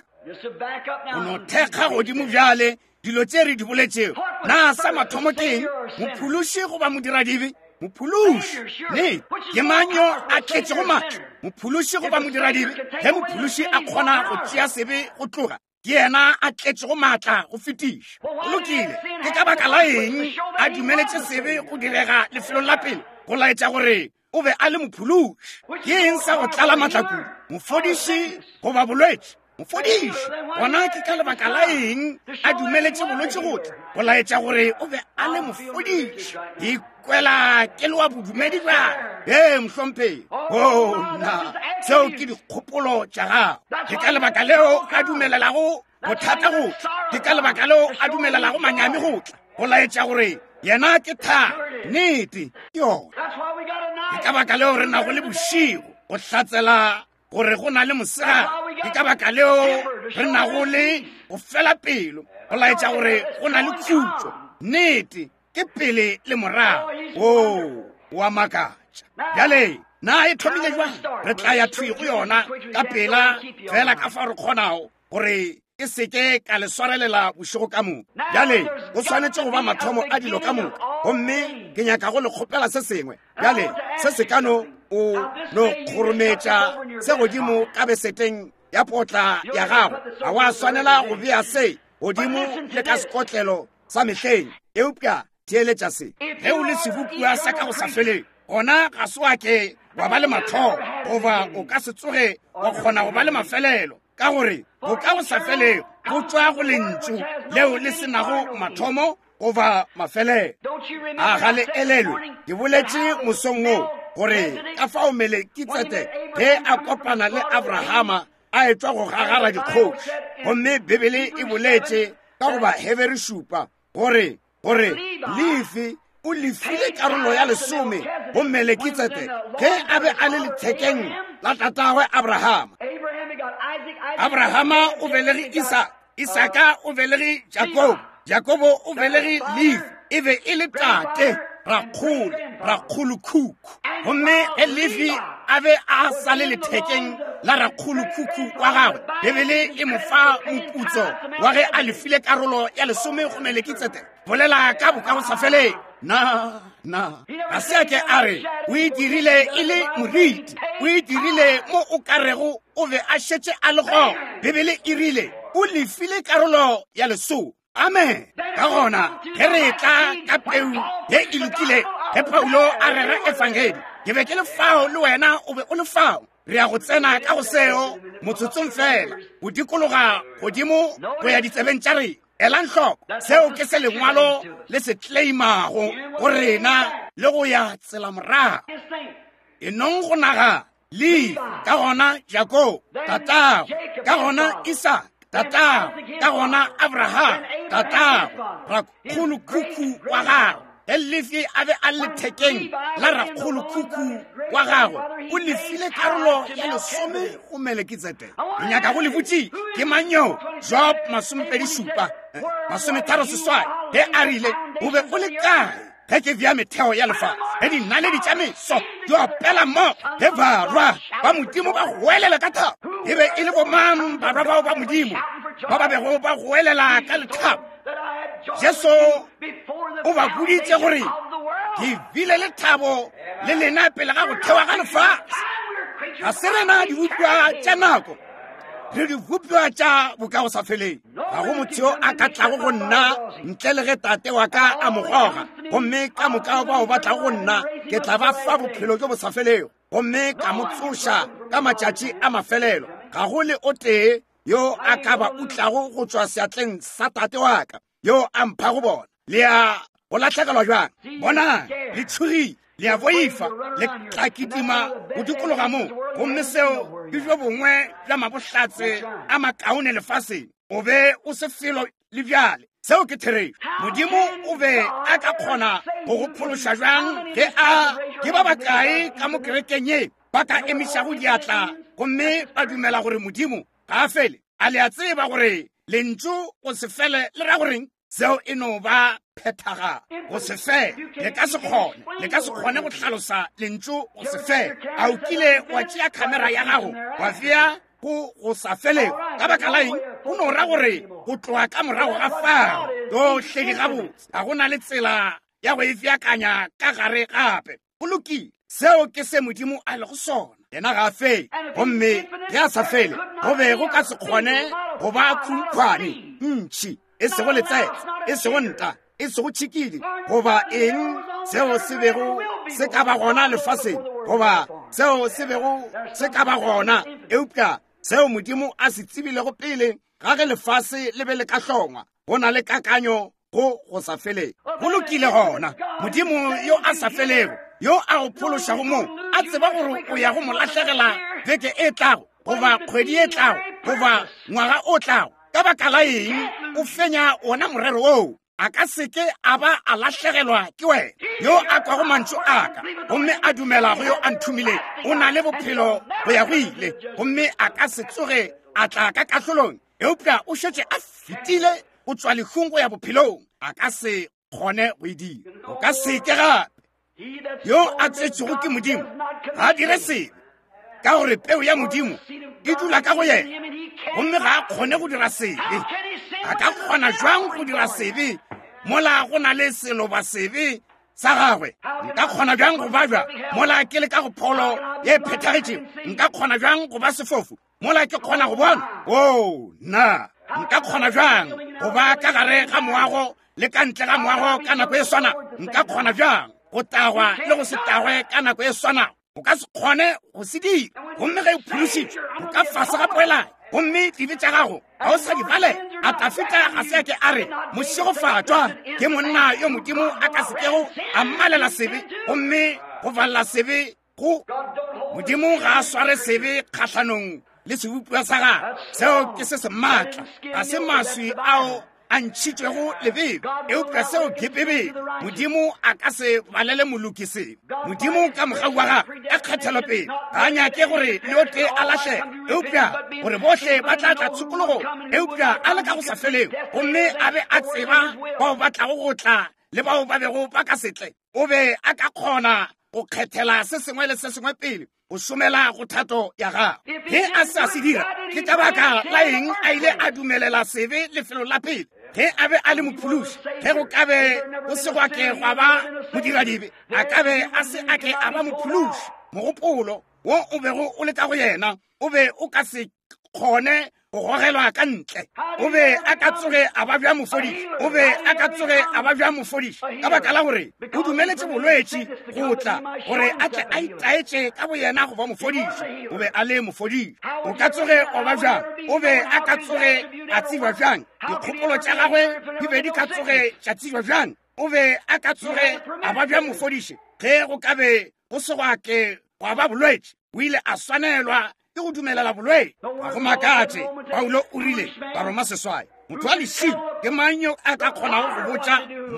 o no thekga godimo bjale dilo tše re di boletšego na sa mathomo keng mophološi goba modiradibe mophološi ne ke manyo a tletše go maatla mophološi goba modiradibe ge mophološi a kgona go tšea sebe go tloga ke yena a tletše go maatla go fetiša o lokile ke ka baka la eng a dumeletše sebe go direga lefelong la pele go laetša gore o be a le mophološi ke eng sa go tlala matlakong mofodiši goba bolwetše mofodiši gona ke ka lebaka la eng a dumeletše bolwetse gotle go laetša gore o be a le mofodiši ikwela ke le wa bodumedi bjang e mohlompheng o nna seo ke dikgopolo tša gago ke ka lebaka leo a dumelelago bothata gotle ke ka lebaka leo a dumelelago manyami gotle go laetša gore yena ke tha nnete ke yona ke ka baka leo re nago le bošigo go hlatsela gore go na le mosegare ke ka baka leo re nago le go fela pelo go laetša gore go na le khutšo nnete ke pele le morago o wa makatša bjale na e thomile jwang re tla ya thwi go yona ka pela fela ka fa re kgonago gore ke seke ka le swarelela bošego ka moka bjale go swanetše go ba mathomo a dilo ka moka gomme ke nyaka go le kgopela se sengwe bjale se se kano o no kgorometša se godimo ka beseteng ya potla ya gago ga wa swanela go bea se godimo le ka sekotlelo sa mehleng eupša theeletša se ge o le sebopua sa ka go sa feleng gona ga se wa ke wa ba le mathomo goba o ka se tsoge wa kgona go ba le mafelelo ka gore go ka go sa feleng go tswa go lentšu leo le senago mathomo goba mafelelo a ga le elelwe ke boletše mosong o gore ka fao melekitsete ge a kopana le abrahama a etswa go gagara dikgoši gomme bibele e boletše ka goba hebere šupa gore gore lefi o lefile karolo ya lesome go melekitsete ge a be a le lethekeng la tatagwe abrahama abrahama o belege isaka isaka o belege jakobo jakobo o belege lefi e be e le tate rakgolo rakgolokhuku gomme ge lefi a be a sa le lethekeng la rakgolokhuku wa gagwe bebele e mo fa moputso wa ge a lefile karolo ya lesome go melekitsete bolela ka boka go sa feleng na na ga se a ke a re o e dirile e le moriti o e dirile mo o ka rego o be a šetše a le gona bebele e rile o lefile karolo ya lesome amen ka gona ge re tla ka peu ye e lokile ge paulo a rera efangedi ke be ke le fao le wena o be o le fao re ya go tsena ka go seo motsotsong fela go dikologa godimo go ya ditsebeng tša rena elang hloko seo ke se lengwalo le se claimago go rena le go ya tsela morago enong go naga le ka gona jakob tatago ka gona isaka tatago ka gona abraham tatago rakgolokhuku wa gago ge lefi a be a lethekeng la rakgolokhuku wa gagwe o lefile karolo ya lesome go melekitsete ke nyaka go le botse ke manyo job masomepedi šupa masometharo seswai ge a rile o be o le kae ge ke bja metheo ya lefatshe ge dinaledi tša meso di opela mo ge barwa ba modimo ba goelela ka thabo e be e le bomang barwa bao ba modimo ba ba bego ba goelela ka lethabo jesu o ba boditše gore ke bile le thabo le lena pele ga go thewa ga lefatshe ga se rena dibopwa tša nako re dibopwa tša boka go sa feleng ga go motho a ka tlago go nna ntle le ge tate wa ka a mogoga gomme ka moka bao ba tlago go nna ke tla ba fa bophelo jo bo sa felego gomme ka mo tsoša ka matšatši a mafelelo ga go le o tee yo a ka ba utlago go tšwa seatleng sa tate wa ka yo a mphago bona le a go latlhegelwa jwang bona le tshogile le a boifa le tla kitima go dikologa mo gomme seo ke jo bongwe bja mabohlatse a makaone lefaseng o be o se felo le bjale seo ke therešo modimo o be a ka kgona go go phološa jwang ge a ke ba bakae ka mo kerekeng ye ba ka emišago diatla gomme ba dumela gore modimo ga a fele a le a tseba gore lentšu go se fele le ra goreng seo e no ba phethaga go se fe le ka se kgone le ka se kgone go tlhalosa lentšu go se fe a o kile wa tšea khamera ya gago wa fea go go sa felego ka baka laeng go no ra gore go tloa ka morago ga fao yotlhedi gabotse ga go na le tsela ya go e feakanya ka gare gape go lokile seo ke se modimo a le go sona yena ga a fele gomme ge a sa fele go be go ka se kgone go ba khunkhwane ntšhi e sego letsetse e sego nta e sego tšhikidi goba eng seo se bego se ka ba gona lefaseng goba seo se bego se ka ba gona eupša seo modimo a se tsebilego pele ga ge lefase le be le ka hlongwa go na le kakanyo go go sa feleng go lokile gona modimo yo a sa felego yo a go phološago moo a tseba gore o ya go mo latlhegela beke e tlago goba kgwedi e tlago goba ngwaga o tlago ka baka la eng o fenya ona morero oo a ka seke a ba a latlhegelwa ke wena yo a kwa go mantšu aka gomme a dumela go yo a nthumile o na le bophelo go ya go ile gomme a ka se tsoge a tla ka kahlolong eupša o šetše a fetile go tswa lekgong go ya bophelong a ka se kgone go e dira o ka seke gape yo a tsetšego ke modimo ga a dire sebe ka gore peo ya modimo e dula ka go yena gomme ga a kgone go dira sebe a ka kgona jwang go dira sebe mola go na le seloba sebe sa gagwe nka kgona jwang go ba jwa mola ke le ka go pholo ye phethagetšego nka kgona jwang go ba sefofu mola ke kgona go bona o na nka kgona jwang go ba ka gare ga moago le ka ntle ga moago ka nako e swana nka kgona jwang go tagwa le go se tagwe ka nako e swana o ka se kgone go se dira gomme ge o phološitše o ka fase ga poelane gomme dibe tša gago ga o sa di bale a ta feta ga se ke a re mošegofatšwa ke monna yo modimo a ka sekego a mmalela sebe gomme go balela sebe go modimo ga a sware sebe kgatlhanong le sebopua sa gago seo ke se se maatla ga se maswi ao a ntšhitšwego lebebe eupša seo ke bebele modimo a ka se balele moloki sebe modimo ka mogau wa gagwe a kgethelopele ga a nyake gore le o tee a latlhega eupša gore botlhe ba tla tla tshokologo eupša a le ka go sa feleng gomme a be a tseba bao ba tlago go tla le bao ba bego ba ka setle o be a ka kgona go kgethela se sengwe le se sengwe pele go somela go thato ya gagwe ge a se a se dira ke ka baka la eng a ile a dumelela sebe lefelo la pele ge a be a le mophološi ge go ka be go se gwa ke gwa ba modiradibe a ka be a se a ke a ba mophološi mogopolo wo o bego o le ka go yena o be o ka se kgone go gogelwa ka ntle o be a ka tsoge a ba bja mofodiši o be a ka tsoge a ba bja mofodiši ka baka la gore o dumeletše bolwetši go tla gore a tle a itaetše ka bo yena go ba mofodiši o be a le mofodiši o ka tsoge o ba bjang o be a ka tsoge a tsibwa bjang dikgopolo tša gagwe di be di ka tsoge tša tsibwa bjang o be a ka tsoge a ba bja mofodiši ge go ka be go se gwa ke gwa ba bolwetši o ile a swanelwa ke go dumelela bolwetši ga go makatše paulo o rile baroma seswai motho wa lešilo ke mang yo a ka kgonago go botša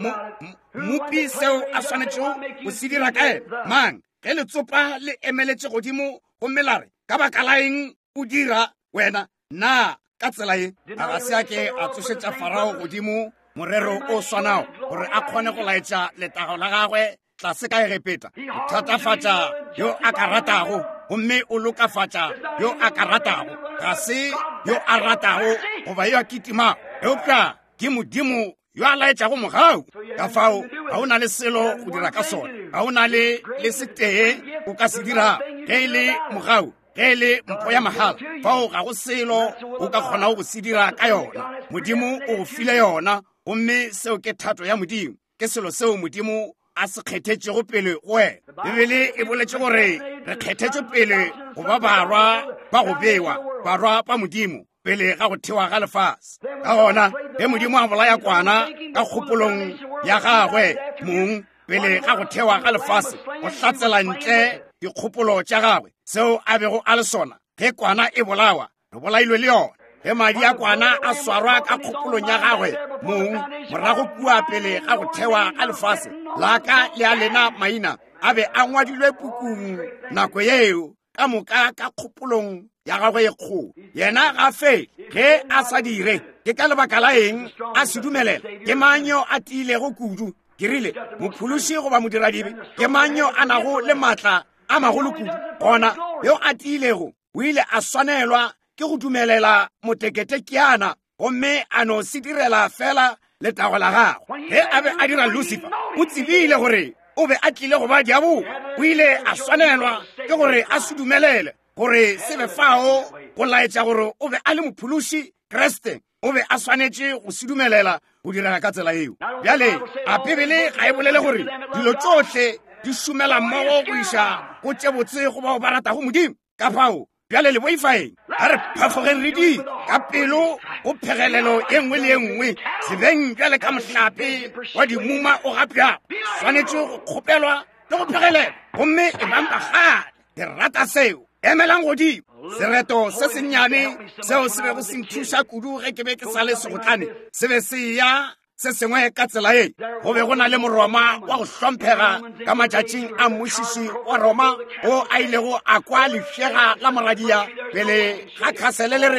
mmopi seo a swanetšego go se dira ka ena mang ge letsopa le emeletše godimo go melare ka baka la eng o dira wena na ka tsela ye a ga se a ke a tsošetša farao godimo morero o swanago gore a kgone go laetša letago la gagwe tlase ka egepeta o thatafatša yo a ka ratago gomme o lokafatša yo a ka ratago ga se yo a ratago goba yo a kitimago eupša ke modimo yo a laetšago mogau ka fao ga o na le selo go dira ka sona ga o na le le setee o ka se dirago ge e le mogau ge e le mpho ya mahala fao ga go selo o ka kgonago go se dira ka yona modimo o go file yona gomme seo ke thato ya modimo ke selo seo modimo a se kgethetšego pele go wena bebele e boletše gore re kgethetše pele go ba barwa ba go bewa barwa ba modimo pele ga go thewa ga lefase ka gona ge modimo a bolaya kwana ka kgopolong ya gagwe mong pele ga go thewa ga lefase go hlatsela ntle dikgopolo tša gagwe seo a bego a le sona ge kwana e bolawa re bolailwe le yona ge madi a kwana a swarwa ka kgopolong ya gagwe mong morago kua pele ga go thewa ga lefase laka le a lena maina a be a ngwadilwe pukung nako yeo ka moka ka kgopolong ya gagwe ye kgolo yena ga fele ge a sa dire ke ka lebaka la eng a se dumelela ke manyo a tiilego kudu ke rile mophološi goba modiradibe ke manyo a nago le maatla a magolo kudu gona yo a tiilego o ile a swanelwa ke go dumelela moteketekiana gomme a no se direla fela letago la gagwe ge a be a dira lucifer o tsebile gore o be a tlile go ba diabo o ile a swanelwa ke gore a se dumelele gore se be fao go laetša gore o be a le mophološi kreste o be a swanetše go se dumelela go direga ka tsela eo bjale a bebele ga e bolele gore dilo tsohle di šomela mmogo go iša go tšebotse go bao ba ratago modimo ka fao bjale le boifaeng a re phafogeng re di ka pelo go phegelelo e nngwe le e nngwe sebeng bjale ka mohlape wa dimuma o gapja swanetše go kgopelwa le go phegelela gomme e bang bagale ke rata seo emelang godimo sereto se sennyane seo se be go se nthuša kudu ge ke be ke sa le segotlane se be se ya se sengwe ka tsela ye go be go na le moroma wa go hlomphega ka matšatšing a mmošiši wa Roma o a ilego a kwa lefšega la moradia pele ga khasele le re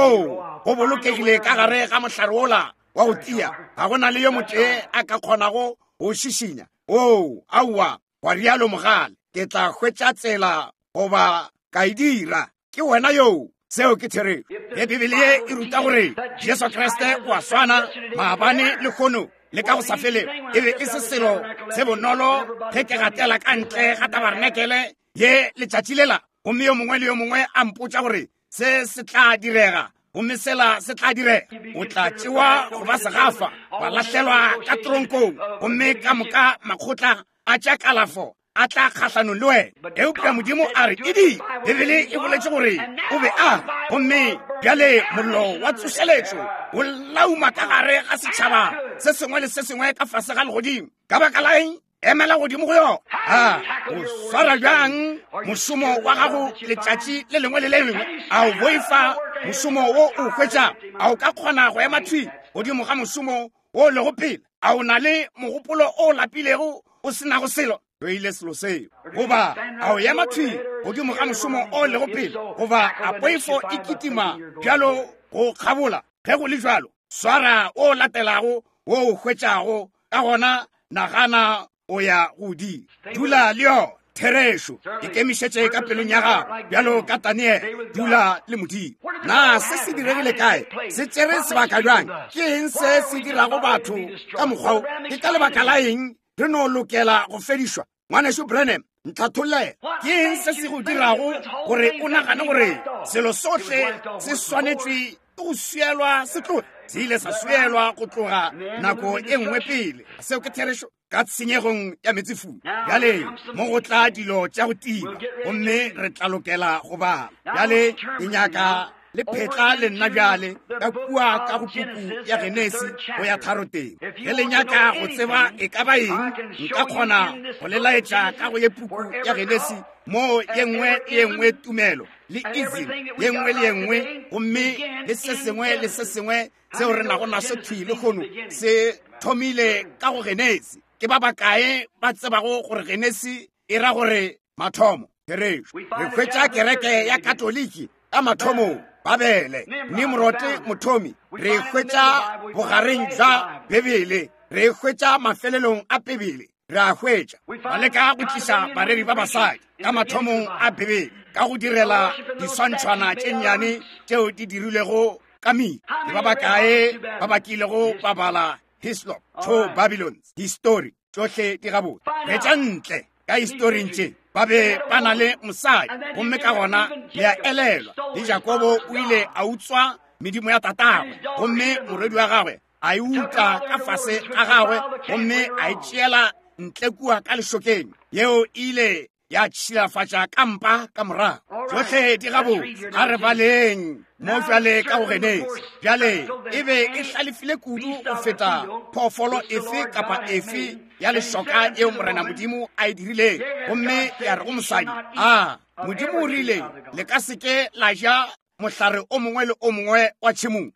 o go bolokegile ka gare ga mohlare ola wa go tia ga go na le yo motse a ka kgonago go šišinya o aua wa rialo mogale ke tla hwetša tsela goba ka e dira ke wena yo seo ke thereo ye bibele ye e ruta gore Jesu Kriste wa swana maabane le kgono le ka go sa fele e be e se selo se bonolo ge ke gatela ka ntle ga tabernekele ye letšatši lela gomme yo mongwe le yo mongwe a mpotša gore se se tla direga gomme sela se tla direga o tla tšewa go ba segafa wa latlhelwa ka tronkong gomme ka moka makgotla a tša kalafo a tla kgatlhanong le wena eupša modimo a re idi bibele e boletše gore o be a gomme bjale mollo wa tsošeletšo o lauma ka gare ga setšhaba se sengwe le se sengwe ka fase ga legodimo ka baka laeng emela godimo go yona a o swara bjang mošomo wa gago letšatši le lengwe le le lengwe a o boifa mošomo wo o hwetša a o ka kgona go ema thwi godimo ga mošomo wo lego pele a o na le mogopolo o lapilego o senago selo yo ile selo seo goba a o ema thwi godimo ga mošomo o lego pele goba a poifo e kitima bjalo go kgabola ge go le jalo swara o latelago wo o hwetšago ka gona nagana o ya go di dula le yo therešo e kemišetše ka pelong ya gago bjalo ka Daniel dula le modimo na se se diregile kae se tšere sebaka jwang ke eng se se dirago batho ka mokgwao ke ka lebaka la eng re no lokela go fedišwa ngwanešo Branham ntlhatholela ke eng se se go dirago gore o nagane gore selo sohle se swanetše go swielwa se tloge se ile sa swielwa go tloga nako e nngwe pele seo ke therešo ka tshenyegong ya metsefula bjale mo go tla dilo tša go tiba gomme re tla lokela go bala bjale ke nyaka le phetla le nna bjale ka kua ka go puku ya Genesi go ya tharo teng ge le nyaka go tseba e ka ba eng nka kgona go le laetša ka go ye puku ya Genesi mo ye nngwe ye nngwe tumelo le izim ye nngwe le ye nngwe gomme le se sengwe le se sengwe seo re nago naso thwi le kgono se thomile ka go Genesi ke ba bakae ba tsebago gore Genesi e ra gore mathomo therešo re hwetša kereke ya katoliki ka mathomo Babele Nimrod mothomi re hwetša bogareng jwa Bebele re hwetša mafelelong a Bebele re a hwetša ba leka go tliša bareri ba basadi ka mathomong a Bebele ka go direla diswantšhwana tše nnyane tšeo di dirilego ka medi le ba bakae ba bakilego ba bala Hislop to Babylons history tšohle di gabotse re tša ntle ka historing tše ba be ba na le mosadi gomme ka gona le a elelwa le Jakobo o ile a utswa medimo ya tatagwe gomme morwedi wa gagwe a e utla ka fase ga gagwe gomme a e tšeela ntle kua ka lešokeng yeo ile ya tšhilafatša kampa ka morago tšohle di gabotse ga re baleng mo jwale ka go Genesi bjale e be e hlalefile kudu go feta phoofolo efe kapa efe ya lešoka yeo morena modimo a e dirileng gomme ya re go mosadi a modimo o rile le ka seke la ja mohlare o mongwe le o mongwe wa tšhemong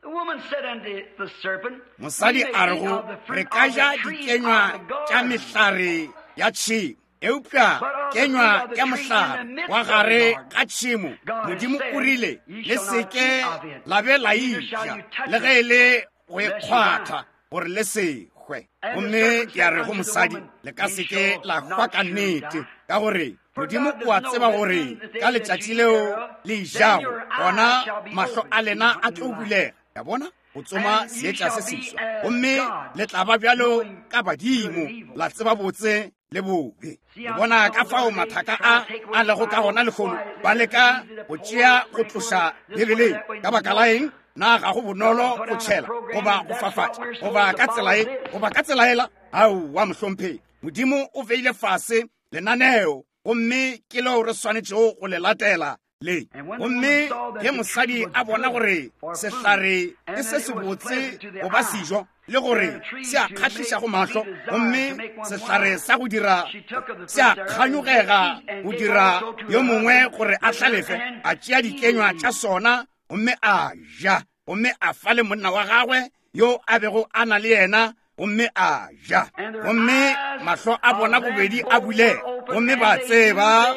mosadi a re go re ka ja dikenywa tša mehlare ya tšhemo eupša kenywa ya mohlare wa gare ka tšhemo modimo o rile le seke la be la ija le ge le go ekgwatha gore le se hwe gomme ke a re go mosadi le ka seke la hwa ka nnete ka gore modimo o a tseba gore ka letšatši leo le ijago gona mahlo a lena a tlo bulega ya bona go tsoma seetša se seswa gomme le tla ba bjalo ka badimo la tseba botse le bobe le bona ka fao mathaka a a lego ka gona lekgono ba leka go tšea go tloša Bebeleng ka baka la eng na ga go bonolo go tšhela goba go fafatša goba ka tsela e goba ka tsela ela ao wa mohlomphedi modimo o beile fase lenaneo gomme ke leo re swanetšego go le latela le gomme ge mosadi a bona gore sehlare ke se se botse go ba sijo le gore se a kgatlhiša go mahlo gomme sehlare sa go dira se a kganyogega go dira yo mongwe gore a tlalefe a tšea dikenywa tša sona gomme a ja gomme a fa le monna wa gagwe yo a bego a na le yena gomme a ja gomme mahlo a bona bobedi a bule gomme ba tseba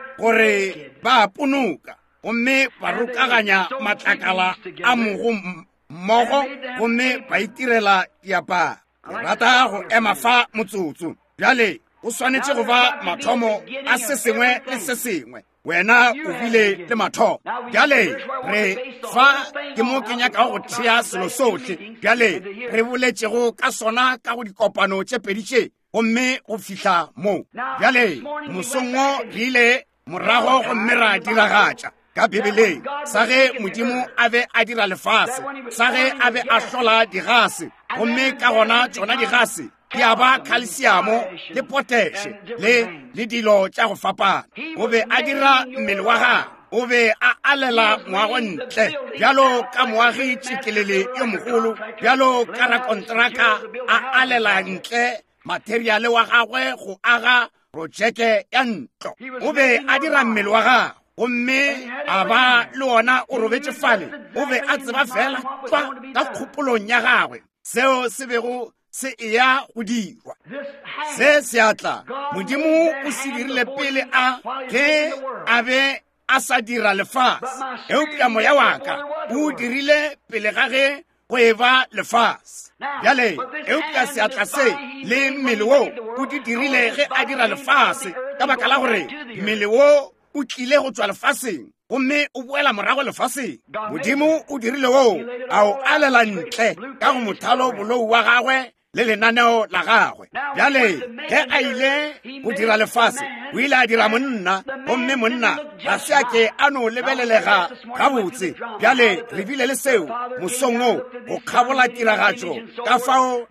gore ba punuka gomme ba rokaganya matlakala a mogo mmogo gomme ba itirela diaparo rata go ema fa motsotso bjale go swanetše go ba mathomo a se sengwe le se sengwe wena o bile le mathomo bjale re fa ke mo ke nyaka go thea selo sohle bjale re boletšego ka sona ka go dikopano tše pedi tše gomme go fihla moo bjale mosongo re ile morago gomme ra diragatša ka bibeleng sa ge modimo a be a dira lefase sa ge a be a hlola digase gomme ka gona tšona digase di a ba calciamo le potashe le le dilo tša go fapana o be a dira mmele wa gagwe o be a alela ngwago ntle bjalo ka moagi tšekelele yo mogolo bjalo ka rakontraka a alela ntle materiale wa gagwe go aga projeke ya ntlo o be a dira mmele wa gagwe gomme a ba le ona o robetše fale o be a tseba fela tswa ka kgopolong ya gagwe seo se bego se eya go dirwa se seatla modimo o se dirile pele a ge a be a sa dira lefase eupša moya wa ka o dirile pele ga ge go eba lefase bjale eupša seatla se le mmele wo o di dirile ge a dira lefase ka baka la gore mmele wo o tlile go tswa lefaseng gomme o boela morago lefaseng modimo o dirile wo a o alela ntle ka go mothalo bolou wa gagwe le lenaneo la gagwe bjale ge a ile go dira lefase o ile a dira monna gomme monna ga se a ke a no lebelelega gabotse bjale re bile le seo mosong o go kgabola tiragatšo ka fao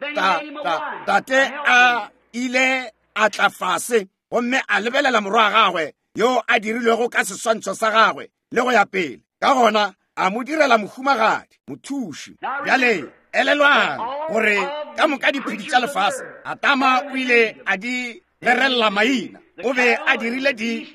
tate a ile a tla fase gomme a lebelela morwa wa gagwe yo a dirilwego ka seswantšho sa gagwe le go ya pele ka gona a mo direla mohumagadi mothuši bjale elelwang gore ka moka diphedi tša lefase atama o ile a di lerelela maina o be a dirile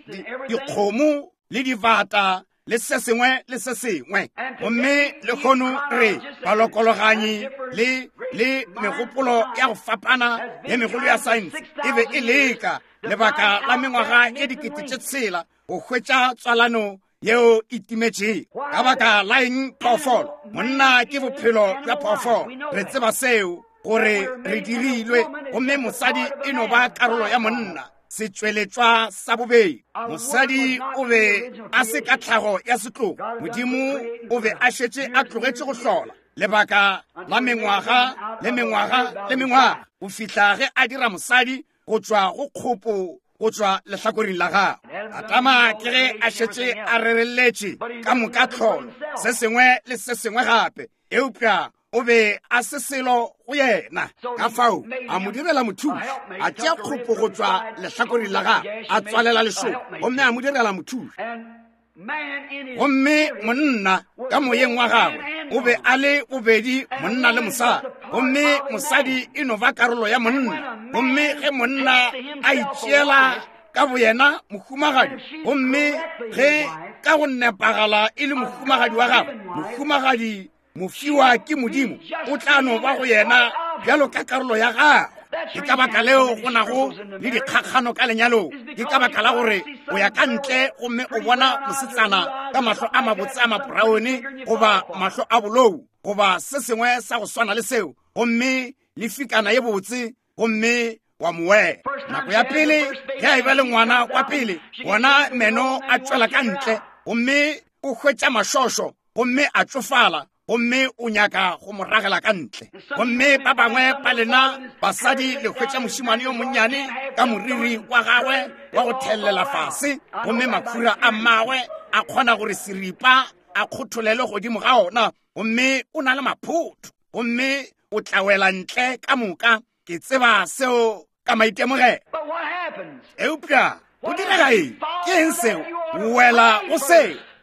dikgomo le dibata le se sengwe le se sengwe gomme le kgono re balokologanyi le le megopolo ya go fapana le megolo ya saense e be e leka lebaka la mengwaga e dikete tše tshela go hwetša tswalano yeo e timetše ka baka la eng phoofolo monna ke bophelo bja phoofolo re tseba seo gore re dirilwe gomme mosadi e no ba karolo ya monna setšweletšwa sa bobedi mosadi o be a se ka tlhago ya setlogo modimo o be a šetše a tlogetše go hlola lebaka la mengwaga le mengwaga le mengwaga go fihla ge a dira mosadi go tšwa go kgopo go tšwa lehlakoring la gagwe atama ke ge a šetše a rereletše ka moka tlholo se sengwe le se sengwe gape eupša o be a se selo go yena ka fao a mo direla mothuši a tšea kgopo go tšwa lehlakoring la gagwe a tswalela lešomo gomme a mo direla mothuši gomme monna ka moyeng wa gagwe o be a le bobedi monna le mosadi gomme mosadi e no ba karolo ya monna gomme ge monna a itšeela ka boyena mohumagadi gomme ge ka go nepagala e le mohumagadi wa gagwe mohumagadi mofiwa ke modimo o tla no ba go yena bjalo ka karolo ya gagwe ke ka baka leo go nago le dikgakgano ka lenyalong ke ka baka la gore o ya ka ntle gomme o bona mosetsana ka mahlo a mabotse a maporaone goba mahlo a bolou goba se sengwe sa go swana le seo gomme le fikana ye botse gomme wa mowe nako ya pele ge a e ba le ngwana wa pele gona meno a tswela ka ntle gomme o hwetša mašošo gomme a tsofala gomme o nyaka go mo ragela ka ntle gomme ba bangwe ba lena basadi le hwetša mošimane yo monnyane ka moriri wa gagwe wa go thelela fase gomme makhura a mmagwe a kgona gore seripa a kgotholele godimo ga ona gomme o na le maphoto gomme o tlawela ntle ka moka ke tseba seo ka maitemogelo eupša go direga eng ke eng seo o wela go seo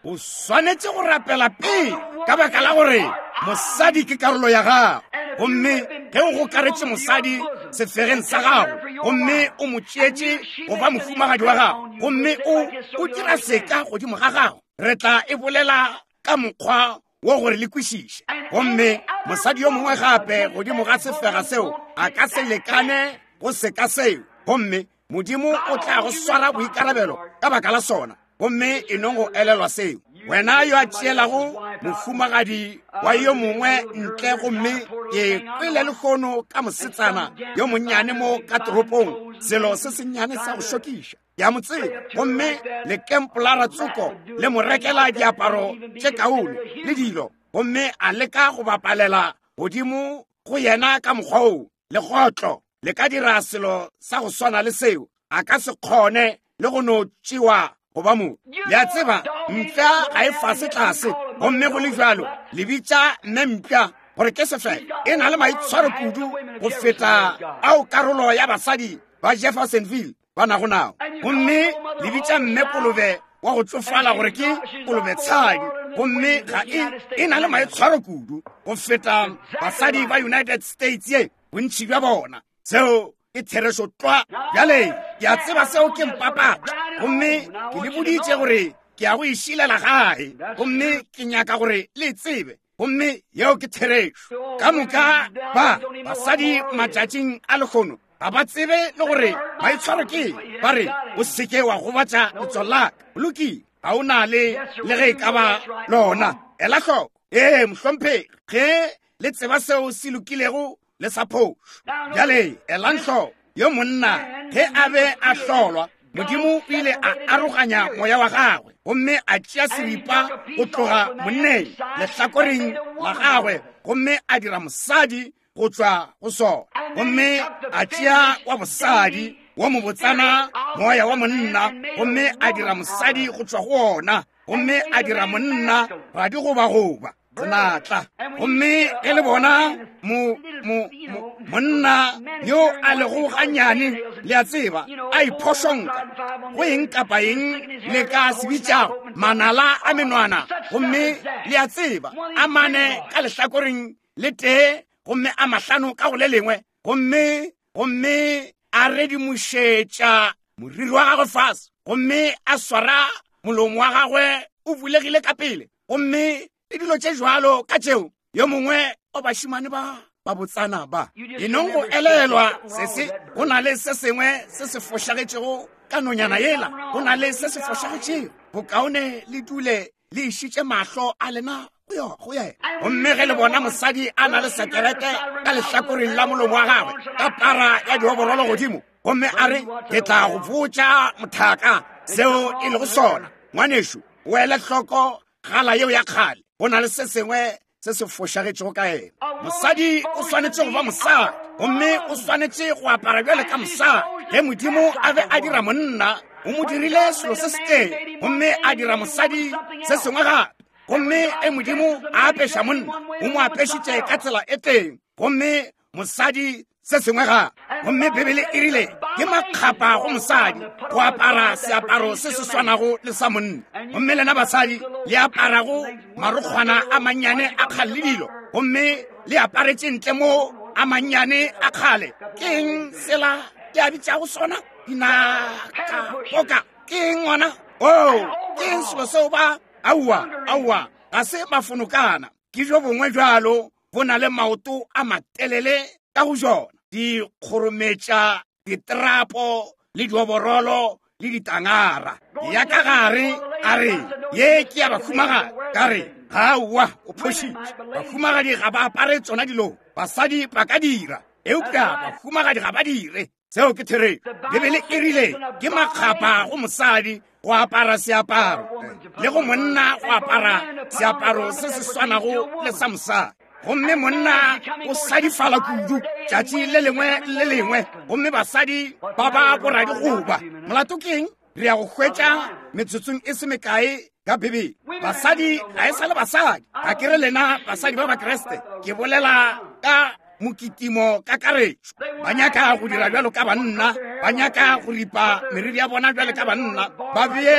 o swanetse go rapela pele ka baka la gore mosadi ke karolo ya gago, gomme ge o go karetse mosadi sefereng sa gago, gomme o mo tšeetse go ba mofumagadi wa gago, gomme o dira seka godimo ga gago, re tla e bolela ka mokgwa wo gore le kwešiše. Gomme mosadi yo mongwe gape godimo ga sefega seo a ka se lekane go seka seo, gomme modimo o tla go swara boikarabelo ka baka la sona, gomme e no go elelwa seo. Wena yo a tšeelago mofumagadi wa yo mongwe ntle, gomme ke kwele lekgono ka mosetsana yo monnyane mo ka toropong, selo se sennyane sa go šokiša. Ya mo tseba, gomme le kempolara tsoko le mo rekela diaparo tše kaone le dilo, gomme a leka go bapalela godimo go yena ka mokgwao. Legotlo le ka dira selo sa go swana le seo, a ka se kgone le go no tšewa go ba mo. Le a tseba, mpša ga e fase tlase, gomme go le jalo le bitša mme mpša gore ke sefe e na le maitshwaro kudu go feta ao karolo ya basadi ba Jeffersonville ba nago nao, gomme le bitša mme kolobe wa go tsofala gore ke kolobe tshadi, gomme ga e na le maitshwaro kudu go feta basadi ba United States ye bontši bja bona. Seo ke thereso twa. Bjale ke a tseba seo ke mpapatša, gomme ke le boditše gore ke a go išilela gae, gomme ke nyaka gore le tsebe, gomme yeo ke thereso. Ka moka ba basadi matšatšing a lekgono ga ba tsebe le gore maitshwaro ke ba re o seke wa gobatša letso laka. Loki ga o na le le ge e ka ba lona. Ela hloko, ee mohlomphegi, ge le tseba seo se lokilego le sa phošo. Bjale ela nhloko, yo monna ge a be a hlolwa, modimo o ile a aroganya moya wa gagwe, gomme a tšea seripa go tloga monneng lehlakoreng la gagwe, gomme a dira mosadi go tswa go sona, gomme a tšea wa bosadi wa mobotsana moya wa monna, gomme a dira mosadi go tswa go ona, gomme a dira monna radi goba-goba senatla. Gomme e le bona monna yo a lego ganyane, le a tseba a iphošonka go eng kapa eng le ka se bitšago manala a menwana, gomme le a tseba a mane ka lehlakoreng le tee, gomme a mahlano ka go le lengwe, gomme gomme a redimošetša moriri wa gagwe fase, gomme a swara molomo wa gagwe o bulegile ka pele, gomme le dilo tše jwalo ka tšeo yo mongwe o bašimane ba ba botsana ba e nong go elelwa sese. Go na le se sengwe se se fošagetšego ka nonyana yela, go na le se se fošagetšego bokaone le dule le išitše mahlo a lena go ye. Gomme ge le bona mosadi a na le sekereke ka lehlakoreng la molomo wa gagwe ka para ya dioborolo godimo, gomme a re ke tla go botša mothaka seo e lego sona. Ngwanešo, o ele hloko gala yeo ya kgale, go na le se sengwe se se fošagetšego ka ena. Mosadi o swanetše go ba mosadi, gomme o swanetše go apara bjale ka mosadi. Ge modimo a be a dira monna, o mo dirile selo se se tee, gomme a dira mosadi se sengwe gape, gomme e modimo a apeša monna, o mo apešitše ka tsela e teng, gomme mosadi se sengwe gape. Gomme Bibele e rile ke makgapa go mosadi go apara seaparo se se swanago le sa monna, gomme lena basadi le aparago marokgwana a mannyane a kgale le dilo, gomme le aparetše ntle mo a mannyane a kgale. Ke eng sela ke a bitšago sona? Dinaka boka ke eng ngwana? O ke eng selo seo ba? Aua aua, ga se mafonokana, ke jo bongwe jalo bo na le maoto a matelele ka go jona, di kgorometša ditrapo le dioborolo le ditangara ya ka gare. A re ye ke ya bakhumagadi, ka re gaua o phošitše. Bakhumagadi ga ba apare tsona dilo basadi ba ka dira, eupša bakhumagadi ga ba dire. Seo ke thereo. Bibele e rile ke makgapa go mosadi go apara seaparo, le go monna go apara seaparo se se swanago le sa mosadi. Gomme monna o sadifala kudu tšatši le lengwe le lengwe, gomme basadi ba ba boradi goba. Molato ke eng? Re ya go hwetša metsotsong e se mekae ka Bibele. Basadi ga e sa le basadi, ga ke re lena basadi ba bakreste, ke bolela ka mokitimo ka karetšo. Ba nyaka go dira bjalo ka banna, ba nyaka go ripa meriri ya bona bjalo ka banna, ba beye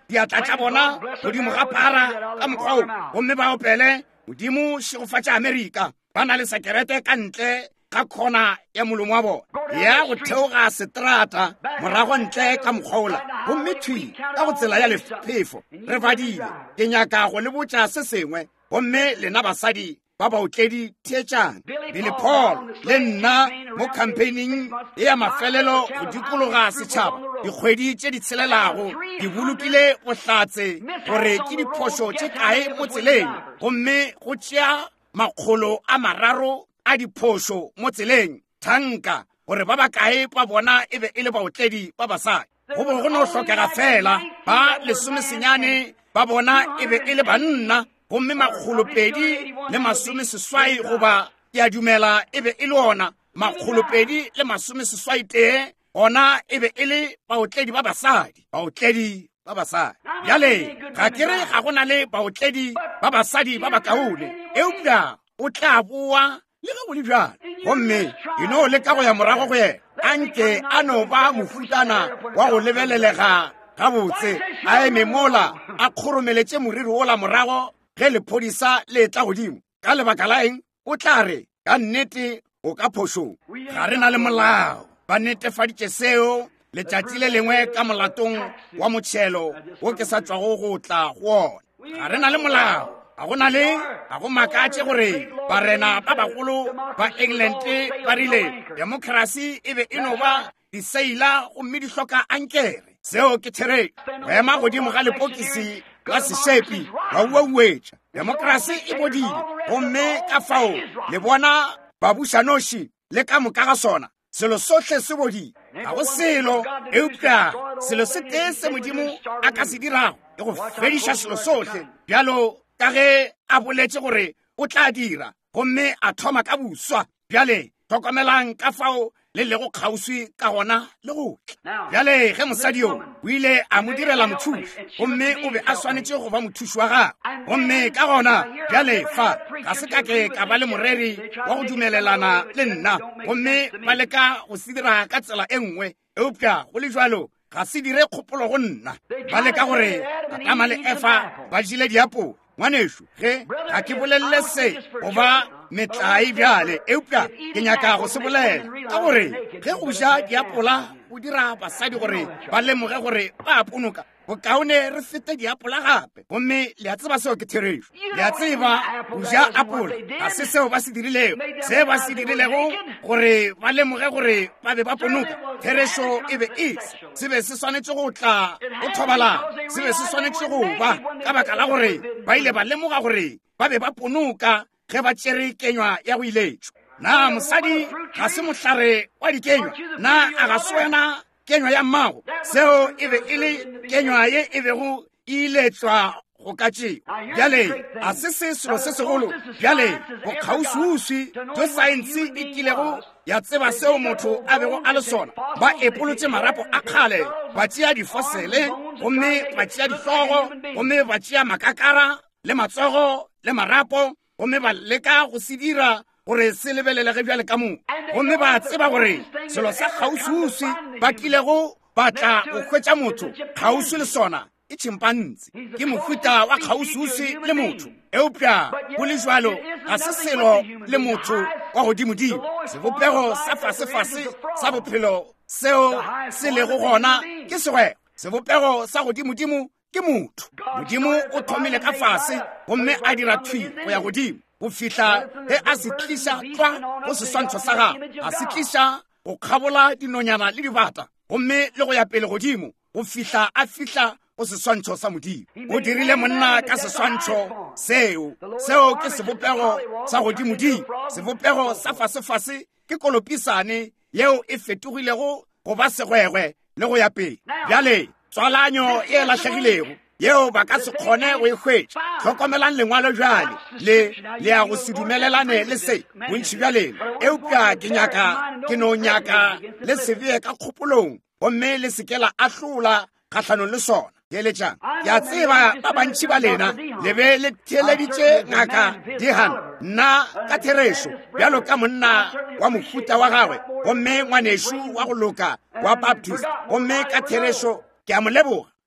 diatla tša bona godimo ga para ka mokgwao gomme ba opele modimo šegofatša Amerika ba na le sekerete ka ntle ka khona ya molomo wa bona ya go theoga seterata morago ntle ka mokgwaola gomme thwi ka go tsela ya lephefo re badile ke nyaka go le botša se sengwe gomme lena basadi ba baotledi theetšana Billy Paul le nna mo campaigning e ya mafelelo go dikologa setšhaba dikgwedi tše di tshelelago di bolokile bohlatse gore ke diphošo tše kae mo tseleng gomme go tšea makgolo a mararo a diphošo mo tseleng thanka gore ba ba kae ba bona e be e le baotledi ba basadi go bo go no hlokega fela ba lesomesenyane ba bona e be e le banna gomme makgolopedi le masome seswai goba ke a dumela e be e le ona makgolopedi le masome seswai tee ona e be e le baotledi ba basadi baotledi ba basadi bjale ga ke re ga go na le baotledi ba basadi ba bakaone eupša o tla boa le ge go le bjale gomme e no le ka go ya morago go yena anke a no ba mofutana wa go lebelelega gabotse a eme mola a kgoromeletše moriri ola morago ge lephodisa le tla godimo ka lebaka la eng o tla re ka nnete o ka phošong ga re na le molao ba netefaditše seo letšatši le lengwe ka molatong wa motšhelo wo ke sa tšwago go tla go ona ga re na le molao ga go na le ga go makatše gore barena ba bagolo ba England ba rile demokrasi e be e no ba diseila gomme di hloka ankere seo ke therešo go ema godimo ga lepokisi la sešepi ba uauetša demokrasi e bodile gomme ka fao le bona babušanoši le ka moka ga sona selo sohle se bodile ga go selo eupša selo se tee se modimo a ka se dirago e go fediša selo sohle bjalo ka ge a boletše gore o tla dira gomme a thoma ka buswa bjale tlhokomelang ka fao le lego kgauswi ka gona le go tla bjale ge mosadi yo o ile a mo direla mothuši gomme o be a swanetše go ba mothuši wa gagwe gomme ka gona bjale fa ga se ka ke ka ba le moreri wa go dumelelana le nna gomme ba leka go se dira ka tsela e nngwe eupša go le jalo ga se dire kgopolo go nna ba leka gore Adama le Eva ba jile diapole ngwanešo ge ga ke bolelele se goba metlai bjale eupša ke nyaka go se bolela ka gore ge go ja diapola go dira basadi gore ba lemoge gore ba ponoka bokaone re fete diapola gape gomme le a tseba seo ke therešo le a tseba go ja apola ga se seo ba se dirilego se ba se dirilego gore ba lemoge gore ba be ba ponoka therešo e be ese se be se swanetše go tla go thobalana se be se swanetše go ba ka baka la gore ba ile ba lemoga gore ba be ba ponoka ge ba tšere kenywa ya go iletšwa na mosadi ga se mohlare wa dikenywa na a ga se wena kenywa ya mmago seo e be e le kenywa ye e bego e iletšwa go ka tšeo bjale a se se selo se segolo bjale go kgauswiuswi jo saense e kilego ya tseba seo motho a bego a le sona ba epolotše marapo a kgale ba tšea difosele gomme ba tšea dihlogo gomme ba tšea makakara le matsogo le marapo gomme ba leka go se dira gore se lebelelege bjale ka moo gomme ba tseba gore selo sa kgauswiuswi ba kilego ba tla go hwetša motho kgauswi le sona e tšhimpantse ke mohuta wa kgauswiuswi le motho eupša go le jalo ga se selo le motho wa godimodimo sebopego sa fasefase sa bophelo seo se lego gona ke segwego sebopego sa godimodimo ke motho modimo o thomile ka fase gomme a dira thwi go ya godimo go fihla ge a se tliša tla go seswantšho sa gagwe a se tliša go kgabola dinonyana le dibata gomme le go ya pele godimo go fihla a fihla go seswantšho sa modimo o dirile monna ka seswantšho seo seo ke sebopego sa godimodimo sebopego sa fasefase ke kolopisane yeo e fetogilego go ba segwegwe le go ya pele bjale tswalanyo e latlhegilego yeo ba ka se kgone go e hwetša tlhokomelang lengwalo bjale le le ya go se dumelelane le se bontši bjaleng eupša ke nyaka ke no nyaka le se bee ka kgopolong gomme le seke la ahlola kgatlhanong le sona keletšang ke a tseba ba bantši ba lena le be le theeleditše ngaka Dehan nna ka therešo bjalo ka monna wa mohuta wa gagwe gomme ngwanešo wa go loka wa Baptist gomme ka therešo ke a mo leboga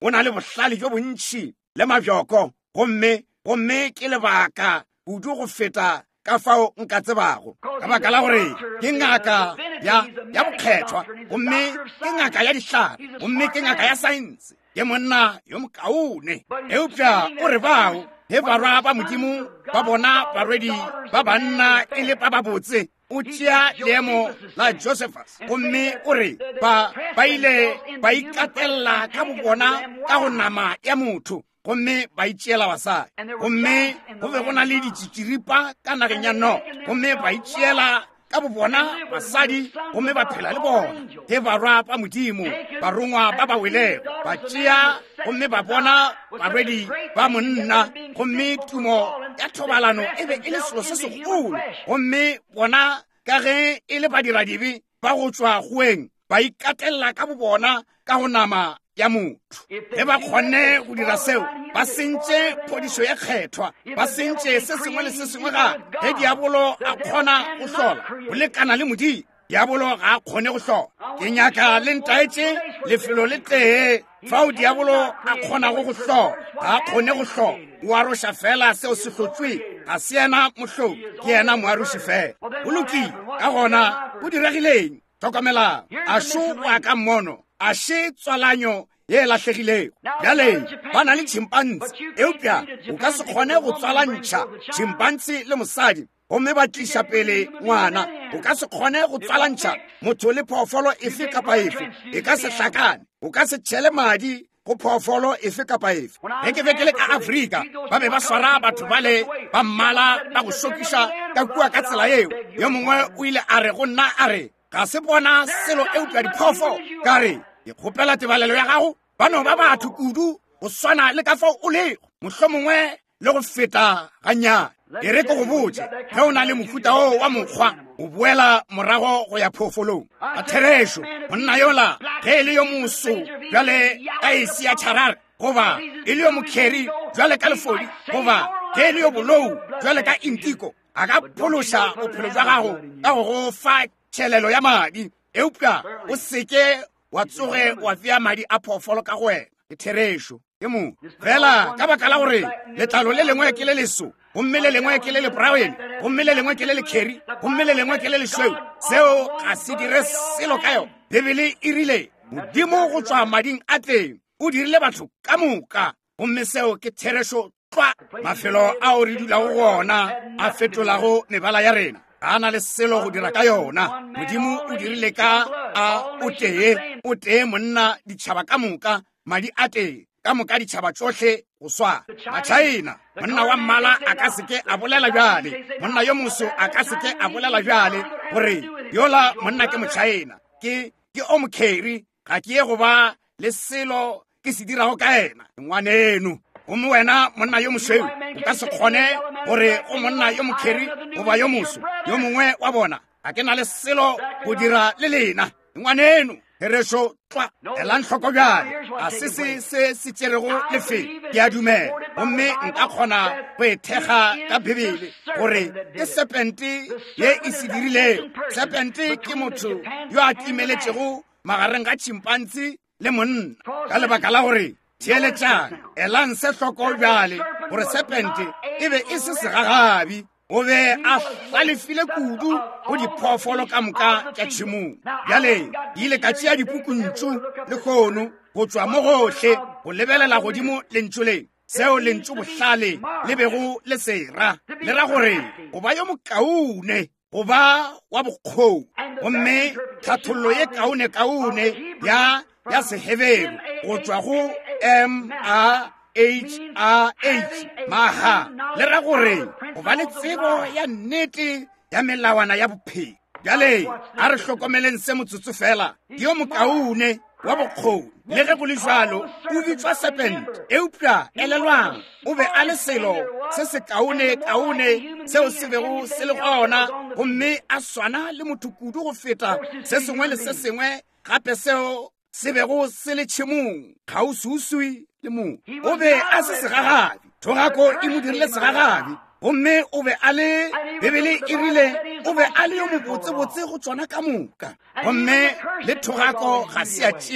o na le bohlale jo bontši le mabjoko gomme gomme ke lebaka kudu go feta ka fao nka tsebago ka baka la gore ke ngaka ya ya bokgethwa gomme ke ngaka ya dihlare gomme ke ngaka ya saense ke monna yo mokaone eupša o re bao he barwa ba modimo ba bona barwedi ba banna e le ba babotse o tšea leemo la Josephus gomme o re ba ba ile ba ikatelela ka bobona ka go nama ya motho gomme ba itšeela basadi gomme go be go na le ditšitširipa ka nageng ya no gomme ba itšeela ka bobona basadi gomme ba phela le bona ke barwa ba modimo barongwa ba ba welego ba tšea gomme ba bona barwedi ba monna gomme tumo ya thobalano e be e le selo se segolo gomme bona ka ge e le badiradibe ba go tšwa goeng ba ikatelela ka bobona ka go nama ya motho ge ba kgonne go dira seo ba sentše phodišo ya kgethwa ba sentše se sengwe le se sengwe ga ge diabolo a kgona go hlola go lekana le modimo diabolo ga a kgone go hlola ke nyaka le ntaetše lefelo le tee fao diabolo a kgonago go hlola ga a kgone go hlola o aroša fela seo se hlotswe ga se yena mohloki ke yena moaroši fela go lokile ka gona go diregileng tlhokomela a šo wa ka mmono a še tswalanyo ye lahlegilego bjale ba na le chimpanse eupša o ka se kgone go tswalantšha chimpanse le mosadi gomme ba tliša pele ngwana o ka se kgone go tswalantšha motho le phoofolo efe kapa efe e ka se hlakane o ka se tšhele madi go phoofolo efe kapa efe ge ke be ke le ka Afrika ba be ba swara batho bale ba mmala ba go sokiša ka kua ka tsela eo yo mongwe o ile a re go nna a re ga se bona selo eupša diphoofolo ka re ke kgopela tebalelo ya gago bano ba batho kudu go swana le ka fao o lego mohlomongwe le go feta gannyane e re ke go botse ge o na le mofuta o wa mokgwa o boela morago go ya phoofolong a therešo monna yola ge e le yo moso bjale ka esi ya tšharare goba e le yo mokheri bjale ka lefodi goba ge e le yo bolou bjale ka intiko a ka phološa bophelo jwa gago ka go go fa tšhelelo ya madi eupša o seke wa tsoge wa fia madi a phoofolo ka go wena ke therešo ke mo fela ka baka la gore letlalo le lengwe ke le leso gomme le lengwe ke le le brown gomme le lengwe ke le le kheri gomme le lengwe ke le le sweu seo ga se dire selo ka yo bebele e rile modimo go tswa mading a teng o dirile batho ka moka gomme seo ke therešo tlwa mafelo a o re dulago gona a fetolago mebala ya rena ga na le selo go dira ka yona modimo o dirile ka a o tee o tee monna ditšhaba ka moka madi a tee ka moka ditšhaba tsohle go swana machina monna wa mmala a ka seke a bolela bjale monna yo moso a ka seke a bolela bjale gore yola monna ke mochina ke ke o mokheri ga ke ye go ba le selo ke se dirago ka ena ngwaneno gomme wena monna yo mosweu o ka se kgone gore o monna yo mokheri goba yo moso yo mongwe wa bona a ke na le selo go dira le lena ngwaneno therešo tlwa elang tlhoko bjale a se se se se tšerego lefe ke a dumela gomme nka kgona go e thekga ka bebele gore ke sepente ye e se dirilego sepente ke motho yo a timeletšego magareng ga chimpanse le monna ka lebaka la gore theeletšana elang se tlhoko bjale gore sepente e be e se segagabi o be a hlalefile kudu go diphoofolo ka moka tša tšhimong bjale di ile ka tšea dipukuntšu le kgono go tšwa mo gohle go lebelela godimo lentšu leng seo lentšu bohlale le bego le sera le ra gore go ba yo mokaone go ba wa bokgou gomme tlhathollo ye kaone-kaone ya ya sehebelo go tšwa go m a H R H maha le ra gore go ba le tsebo ya nnete ya melawana ya bophelo bjale a re hlokomeleng se motsotso fela yo mokaone wa bokgoni le ge go le jalo o bitswa serpent eupša elelwang o be a le selo se se kaone-kaone seo se bego se le gona gomme a swana le motho kudu go feta se sengwe le se sengwe gape seo se bego se le tšhimong kgauswi le mo o be a se segagabi thogako e mo dirile segagabi gomme o be a le bebele e rile o be a le yo mobotsebotse go tswana ka moka gomme le thogako ga se a tšea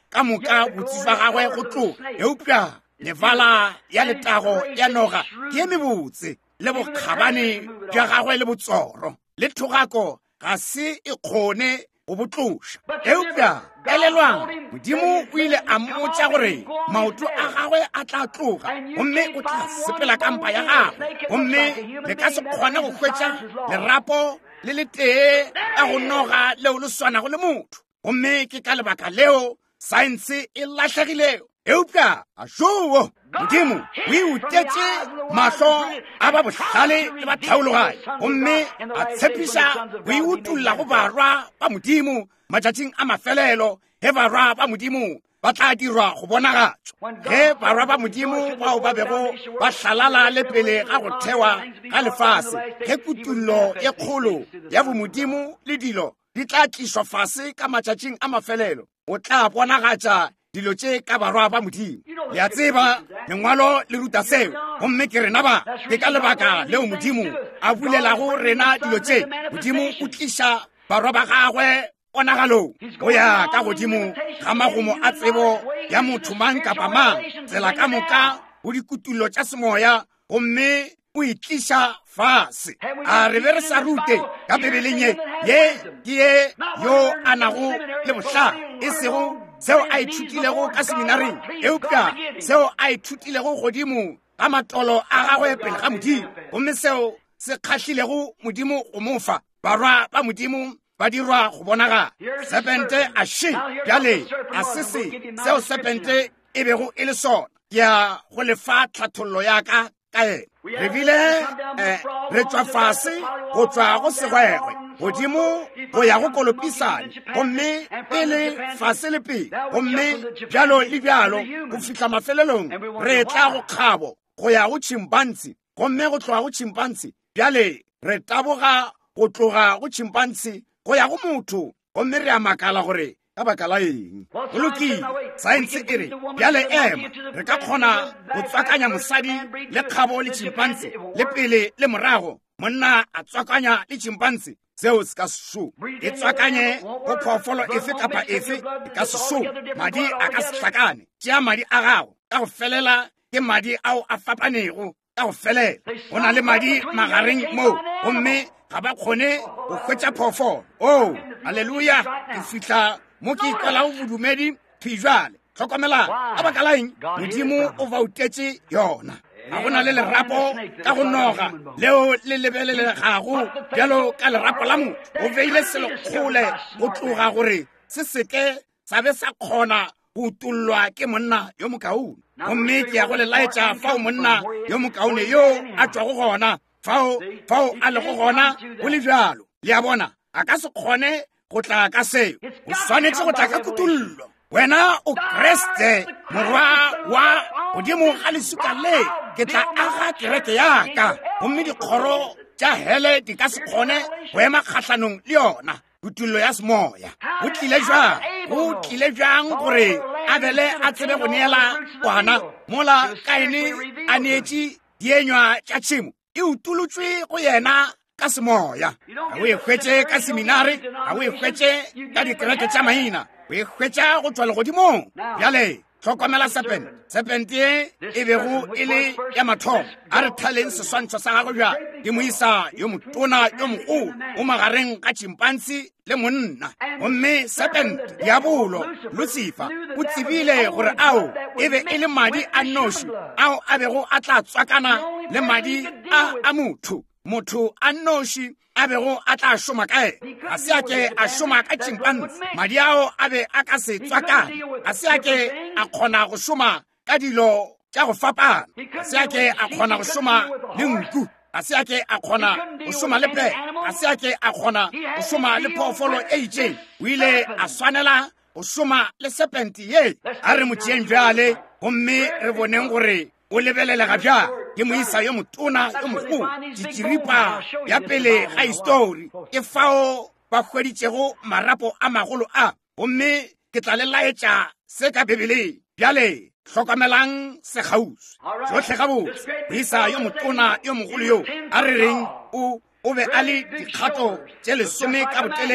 ka moka botsi jwa gagwe go tloga eupša mebala ya letago ya noga ke e mebotse le bokgabane jwa gagwe le botsoro le thogako ga se e kgone go botloša eupša elelwang modimo o ile a mmotša gore maoto a gagwe a tla tloga gomme o tla sepela ka mpa ya gagwe gomme le ka se kgone go hwetša lerapo le le tee a go noga leo le swanago le motho gomme ke ka lebaka leo saense e latlhegilego eupša a šoo modimo o iutetše mahlo a ba bohlale le ba tlhaologae gomme a tshepiša o iutulla go barwa ba modimo matšatšing a mafelelo ge barwa ba modimo ba tla dirwa go bonagatšo ge barwa ba modimo bao ba bego ba hlalala le pele ga go thewa ga lefase ge kutullo e kgolo ya bomodimo le dilo di tla tlišwa fase ka matšatšing a mafelelo o tla bonagatša dilo tše ka barwa ba modimo le a tseba lengwalo le ruta seo gomme ke rena ba ke ka lebaka leo modimo a bulelago rena dilo tše modimo o tliša barwa ba gagwe ponagalong go ya ka godimo ga magomo a tsebo ya motho mang kapa mang tsela ka moka go dikutullo tša semoya gomme o itliša fase a re be re sa rute ka bebeleng ye ye ke ye yo a nago le bohla e sego seo a ithutilego ka seminaring eupša seo a ithutilego godimo ga matolo a gagwe pele ga modimo gomme seo se kgahlilego modimo go mofa barwa ba modimo ba dirwa go bonaga sepente a shi bjale a sese seo sepente e bego e le sona ke a go lefa tlhathollo ya ka ka ena re bile re tswa fase go tswa go segwegwe godimo go ya go kolopisane gomme pele fase le pele gomme bjalo le bjalo go fitlha mafelelong re tla go kgabo go ya go chimpanzi gomme go tloga go chimpanzi bjale re taboga go tloga go chimpanzi go ya go motho gomme re a makala gore ka baka la eng go lokile saense e re bjale ema re ka kgona go tswakanya mosadi le kgabo le chimpanzi le pele le morago monna a tswakanya le chimpanzi seo se ka sešo e tswakanye go phoofolo efe kapa efe e ka sešo madi a ka se hlakane tšea madi a gago ka go felela ke madi ao a fapanego ka go felela go na le madi magareng moo gomme ga ba kgone go hwetša phoofolo o halleluja ke fitlha mo ke ikwalago bodumedi phijale tlhokomelang ka baka laeng modimo o vautetše yona ga go na le lerapo ka go noga leo le lebelelegago bjalo ka lerapo la motho o beile selo kgole go tloga gore se seke sa be sa kgona go utullwa ke monna yo mokaone gomme ke ya go le laetša fao monna yo mokaone yo a tšwago gona fao fao a lego gona go le bjalo le a bona a ka se kgone go tla ka seo o swanetše go tla ka kutullo wena o kreste morwa wa godimo ga lesuka le ke tla aga kereke yaka gomme dikgoro tša hele di ka se kgone go ema kgatlhanong le yona kutullo ya semoya go tlile jang go tlile jang gore a bele a tsebe go neela kwana mola kaene a neetše dienywa tša tšhemo e utolotswe go yena ka semoya ga o e hwetše ka seminari ga o e hwetše ka dikereke tša maina o e hwetša go tswa legodimong bjale tlhokomela sepente sepente ye e bego e le ya mathomo a re thaleng seswantšho sa gago bjale ke moisa yo motona yo mogolo o magareng ka chimpansi le monna gomme sepente diabolo lucifer o tsebile gore ao e be e le madi a noši ao a bego a tla tswakana le madi a a motho motho a noši a bego a tla šoma ka ene ga se a ke a šoma ka chimpansi madi ao a be a ka se tswakane ga se a ke a kgona go šoma ka dilo tša go fapana ga se a ke a kgona go šoma le nku ga se a ke a kgona go šoma le pele ga se a ke a kgona go šoma le phoofolo e itšeng o ile a swanela go šoma le sepente ye a re motšeeng bjale gomme re boneng gore o lebelelega bjang ke moisa yo motona yo mogolo ditširipa ya pele ga histori ke fao ba hweditšego marapo a magolo a gomme ke tla le laetša se ka bebeleng bjale hlokomelang segausi jotlhe gabotse moisa yo motona yo mogolo yo a re reng o o be a le dikgato tše lesome ka botelele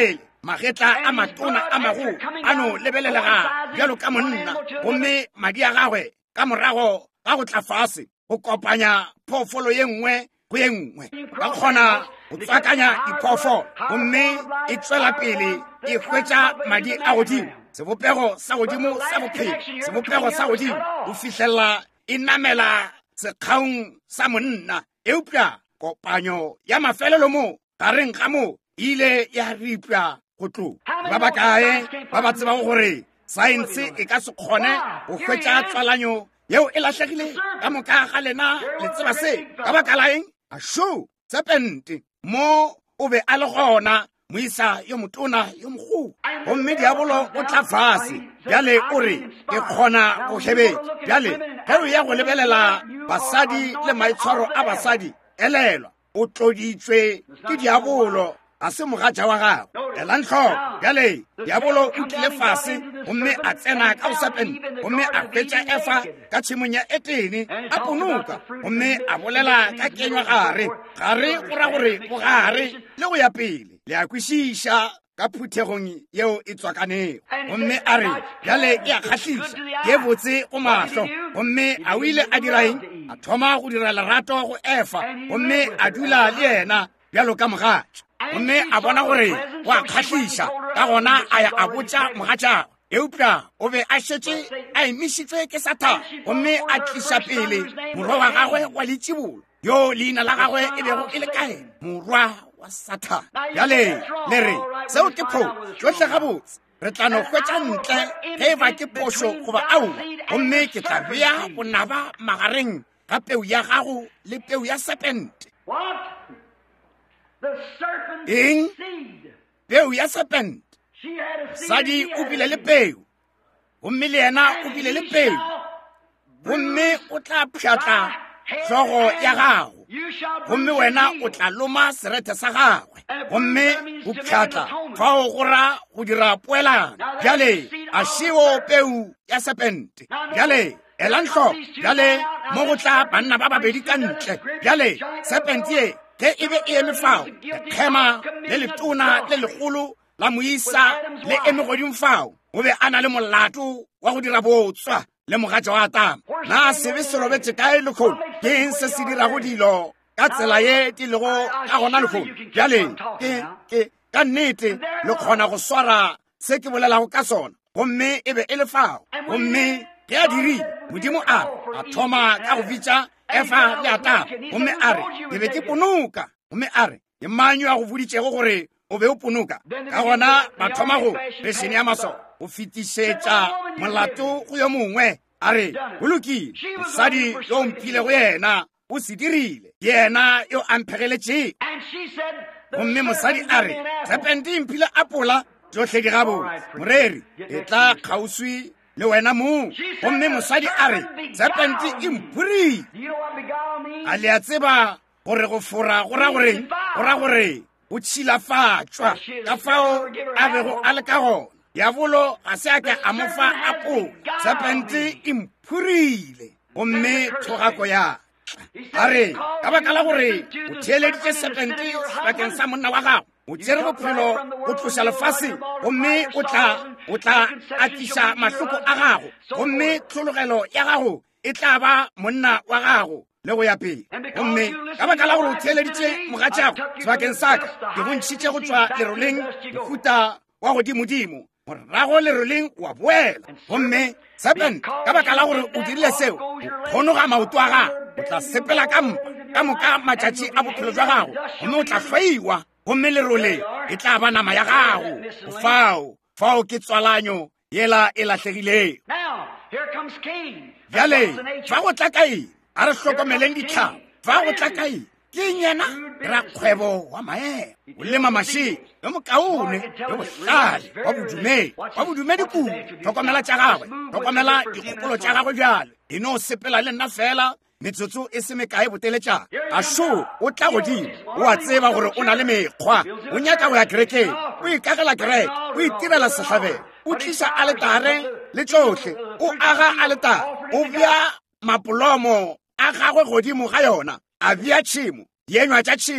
magetla a matona a mago a no lebelelega bjalo ka monna gomme madi a gagwe ka morago ga go tla fase go kopanya phoofolo ye nngwe go ye nngwe ba kgona go tswakanya diphoofolo gomme e tswela pele e hwetša madi a godimo sebopego sa godimo sa bophelo sebopego sa godimo go fitlhelela e namela sekgaong sa monna eupša kopanyo ya mafelelo mo gareng ga mo ile ya ripša go tlo ba ba kae ba ba tseba gore saense e ka se kgone go hwetša tswalanyo yeo e latlhegile ka moka ga lena le tseba se ka baka la eng asho serpente mo o be a le gona moisa yo motona yo mogolo gomme diabolo o tla fase bjale o re ke kgona go hebetša bjale ge o ya go lebelela basadi le maitshwaro a basadi elelwa o tloditšwe ke diabolo ga se mogatša wa gago ela ntlhoko bjale diabolo o tlile fase gomme a tsena ka go serpente gomme a hwetša efa ka tšhemong ya etene a punuka gomme a bolela ka kenywa gare gare go ra gore bogare le go ya pele le a kwešiša ka phuthegong yeo e tswakanego gomme a re bjale e a kgatlhiša ye botse go mahlo gomme a o ile a diraeng a thoma go dira lerato go efa gomme a dula le yena bjalo ka mogatša gomme a bona gore o a kgatlhiša ka gona a ya a botša mogatšago eupša o be a šetše a emišitšwe ke Satane gomme a tliša pele morwa wa gagwe wa letšibolo yo leina la gagwe e bego e le kae morwa wa Satane bjale le re seo ke pho tsohle gabotse re tla no hwetša ntle ge e ba ke poso goba aowa gomme ke tla bea bonaba magareng ga peu ya gago le peu ya serpente eng peu ya serpente sadi o bile le peu gomme le yena o bile le peu gomme o tla pšhatla hlogo ya gago gomme wena o tla loma serete sa gagwe gomme o pšhatla fao go ra go dira poelano bjale a šeo peu ya serpente bjale ela ntlhoko bjale mo go tla banna ba babedi ka ntle bjale serpente ye ge e be e eme fao lekgema le letona le legolo la moisa le eme godimo fao o be a na le molato wa go dira botswa le mogatša wa Adama na se be se robetse kae lekgolo ke eng se se dirago dilo ka tsela ye di lego ka gona lekgolo bjale ke ka nnete le kgona go swara se ke bolelago ka sona gomme e be e le fao gomme ge a dirile modimo a a thoma ka go bitša efa le Adama gomme a re ke be ke punuka gomme a re ke manyo a go boditšego gore o be o punuka ka gona ba thoma go rešene ya maso go fetišetša molato go yo mongwe a re go lokile mosadi yo o mphile go yena o se dirile yena yo a mphegeletšego gomme mosadi a re serpente e mphile apola tsohle di gabotse moreri e tla kgauswi le wena mo gomme mosadi a re serpente e mphurile a le a tseba gore go fora go ra goreng go ra gore o tšhilafatšwa ka fao a bego a le ka gona diabolo ga se a ke a mo fa apola serpente e mphurile gomme thogako ya a re ka baka la gore o theeleditše serpente bakeng sa monna wa gago o tšere bophelo go tloša lefase gomme o tla o tla atiša mahloko a gago gomme tlhologelo ya gago e tla ba monna wa gago le go ya pele gomme ka baka la gore o theeleditše mogatšago sebakeng saka ke go ntšhitše go tšwa leroleng mohuta wa godimodimo morago leroleng wa boela gomme serpente ka baka la gore o dirile seo o kgonoga maoto a gago o tla sepela ka mpa ka moka matšatši a bophelo jwa gago gomme o tla hlwaiwa gomme lerole e tla ba nama ya gago o fao fao ke tswalanyo yela e latlhegilego bjale fa go tla kae a re hlokomeleng ditlhabo fa go tla kae ke nyena rakgwebo wa maemo o lema mašeng yo mokaone yo bohlale wa bodumedi wa bodumedi kudu tlhokomela tša gagwe tlhokomela dikgopolo tša gagwe bjale e no sepela le nna fela metsotso e se mekae boteletšana a šo o tla godimo o a tseba gore o na le mekgwa o nyaka go ya kerekeng o ikagela kereke o itirela sehlabelo o tliša aletare le tsohle o aga aletare o bja mapolomo a gagwe godimo ga yona a bja tšhemo dienywa tša tšhemo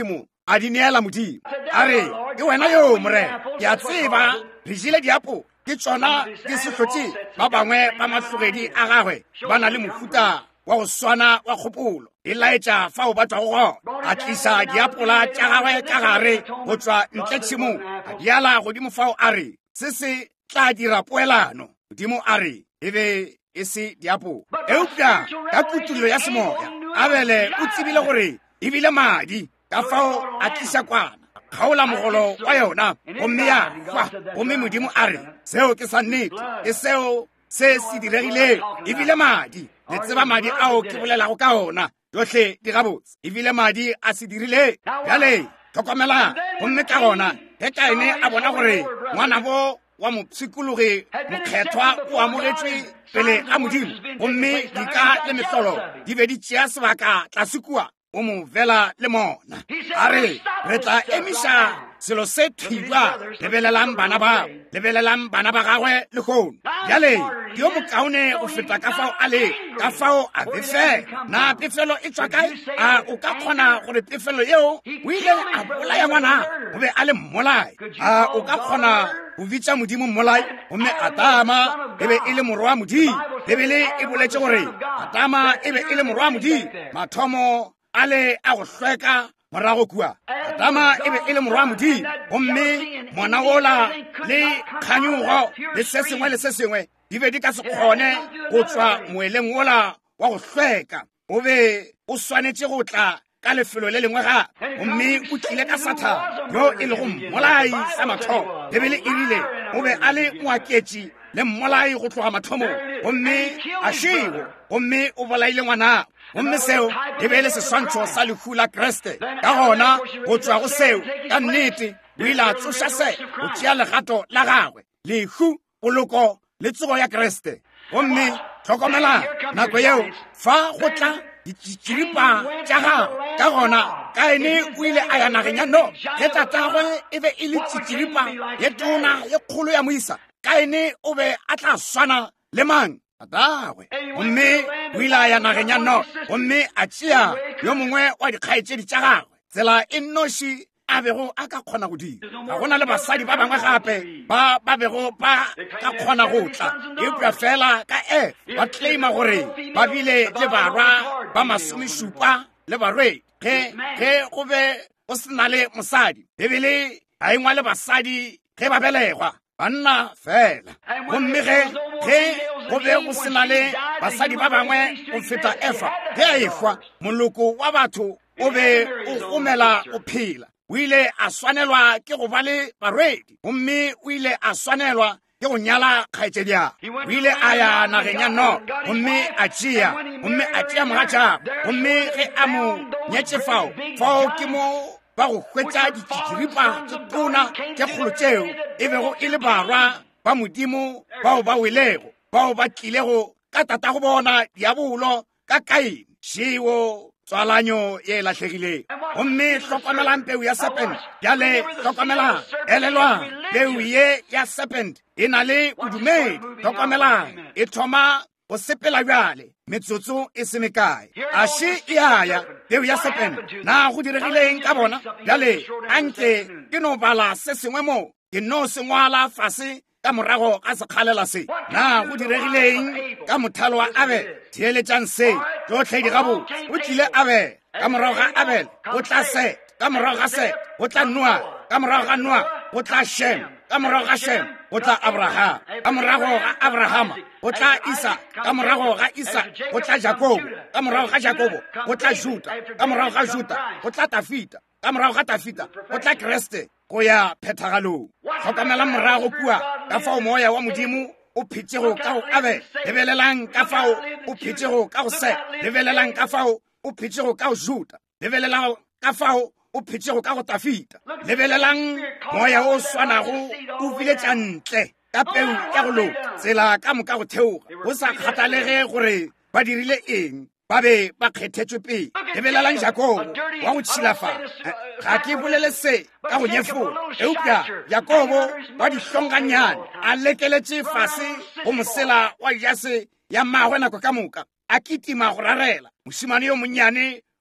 a di neela Modimo a re ke wena yo morena ke a tseba re jile diapo ke tsona di se hlotse ba bangwe ba matlogedi a gagwe ba na le mofuta wa go swana wa kgopolo e laetša fa o batwa go gona a tlisa diapola tša gagwe ka gare go tswa ntle tšhimong a diala godimo fao a re se se tla dira poelano Modimo a re e be e se diapo eupša ka kutullo ya semoya Abele o tsebile gore e bile madi ka fao a tlisa kwana kgaola mogolo wa yona gomme ya fa gomme Modimo a re seo ke sa nnete ke seo se se diregileng e bile madi le tseba madi ao ke bolelago ka ona yotlhe di gabotse e bile madi a se dirile bjale tlhokomela gomme ka gona ge Kaine a bona gore ngwana bo wa mopsikologi mokgethwa o amogetšwe pele a Modimo gomme di ka le metlolo di be di tšea sebaka tlase kua o mo vela le mona a re re tla emiša selo se thibwa lebelelang bana ba lebelelang bana ba gagwe le kgono bjale ke yo mokaone go feta ka fao a le ka fao a befela na pefelo e tswa kae a o ka kgona gore pefelo yeo o ile a bolaya ngwana o be a le mmolai a o ka kgona go bitša Modimo mmolai gomme Atama e be e le morwa wa Modimo bebele e boletše gore Atama e be e le morwa wa Modimo mathomo a le a go hlweka morago kua Atama e be e le morwa wa Modimo gomme mona ola le kganyugo le se sengwe le se sengwe di be di ka se kgone go tswa moeleng ola wa go hlweka o be o swanetše go tla ka lefelo le lengwe ga gomme o tlile ka Sathane yo e le go mmolai sa mathomo bebele ebile o be a le moaketši le mmolai go tloga mathomo gomme a šego gomme o bolaile ngwana gomme seo e be le seswantšho sa lehu la Kreste ka gona go tswa go seo ka nnete o ile a tsoša se go tšea legato la gagwe lehu poloko le tsogo ya Kreste gomme tlhokomela nako yeo fa go tla ditširipa tša gago ka gona Kaine o ile a ya nageng ya no ge tatagwe e be e le tširipa ye tona ye kgolo ya moisa Kaine o be a tla swana le mang tatagwe gomme o ile a ya nageng ya no gomme a tšea yo mongwe wa dikgaetšedi tša gagwe tsela e nnoši a bego a ka kgona go dira ga gona le basadi ba bangwe gape ba ba bego ba ka kgona go tla eupša fela ka f ba claima gore ba bile le barwa ba masomešupa le barwedi ge ge go be go se na le mosadi bebele a engwa le basadi ge ba belegwa banna fela gomme ge ge go be go se na le basadi ba bangwe go feta efa ge a ekwa moloko wa batho o be o gomela o phela o ile a swanelwa ke go ba le barwedi gomme o ile a swanelwa ke go nyala kgaetšediang o ile a ya nageng ya no gomme a tšea gomme a tšea mogatša gomme ge a mo nyetše fao fao ke mo ba go hwetša ditširipa tše tona tše kgolo tšeo e bego e le barwa ba Modimo bao ba welego bao ba tlilego ka tata go bona diabolo ka Kaine šeo tswalanyo ye latlhegileng gomme hlokomelang peu ya serpent bjale hlokomelang elelwang peu ye ya serpent e na le bodumedi hlokomelang e thoma go sepela bjale metsotso e se mekae a še e aya peu ya serpent na go diregileng ka bona bjale anke ke no bala se sengwe mo ke no se ngwala fase ka morago ga sekgalela se na go diregileng ka mothalo wa Abel theeletšang se tsotlhe di gabo o tlile Abel ka morago ga Abel o tla Set ka morago ga Set o tla Noa ka morago ga Noa o tla Shem ka morago ga Shem o tla Abraham ka morago ga Abrahama o tla Isaac ka morago ga Isaac o tla Jakobo ka morago ga Jakobo o tla Juda ka morago ga Juda o tla Dafita ka morago ga Dafita o tla Kreste go ya phethagalong tlhokomela morago kua ka fao moya wa Modimo o phetšego ka go Abel lebelelang ka fao o phetšego ka go Set lebelelang ka fao o phetšego ka go Juda lebelelang ka fao o phetšego ka go Dafita lebelelang moya o swanago o biletša ntle ka peu ya go loka tsela ka moka go theoga go sa kgathalege gore ba dirile eng ba be ba kgethetšwe pele lebelelang Jakobo wa go tšhilafala ga ke bolele se ka go nyefola eupša Jakobo wa dihlonganyane a lekeletše fase go mosela wa jase ya mmagwe nako ka moka a kitima go rarela mošimane yo monnyane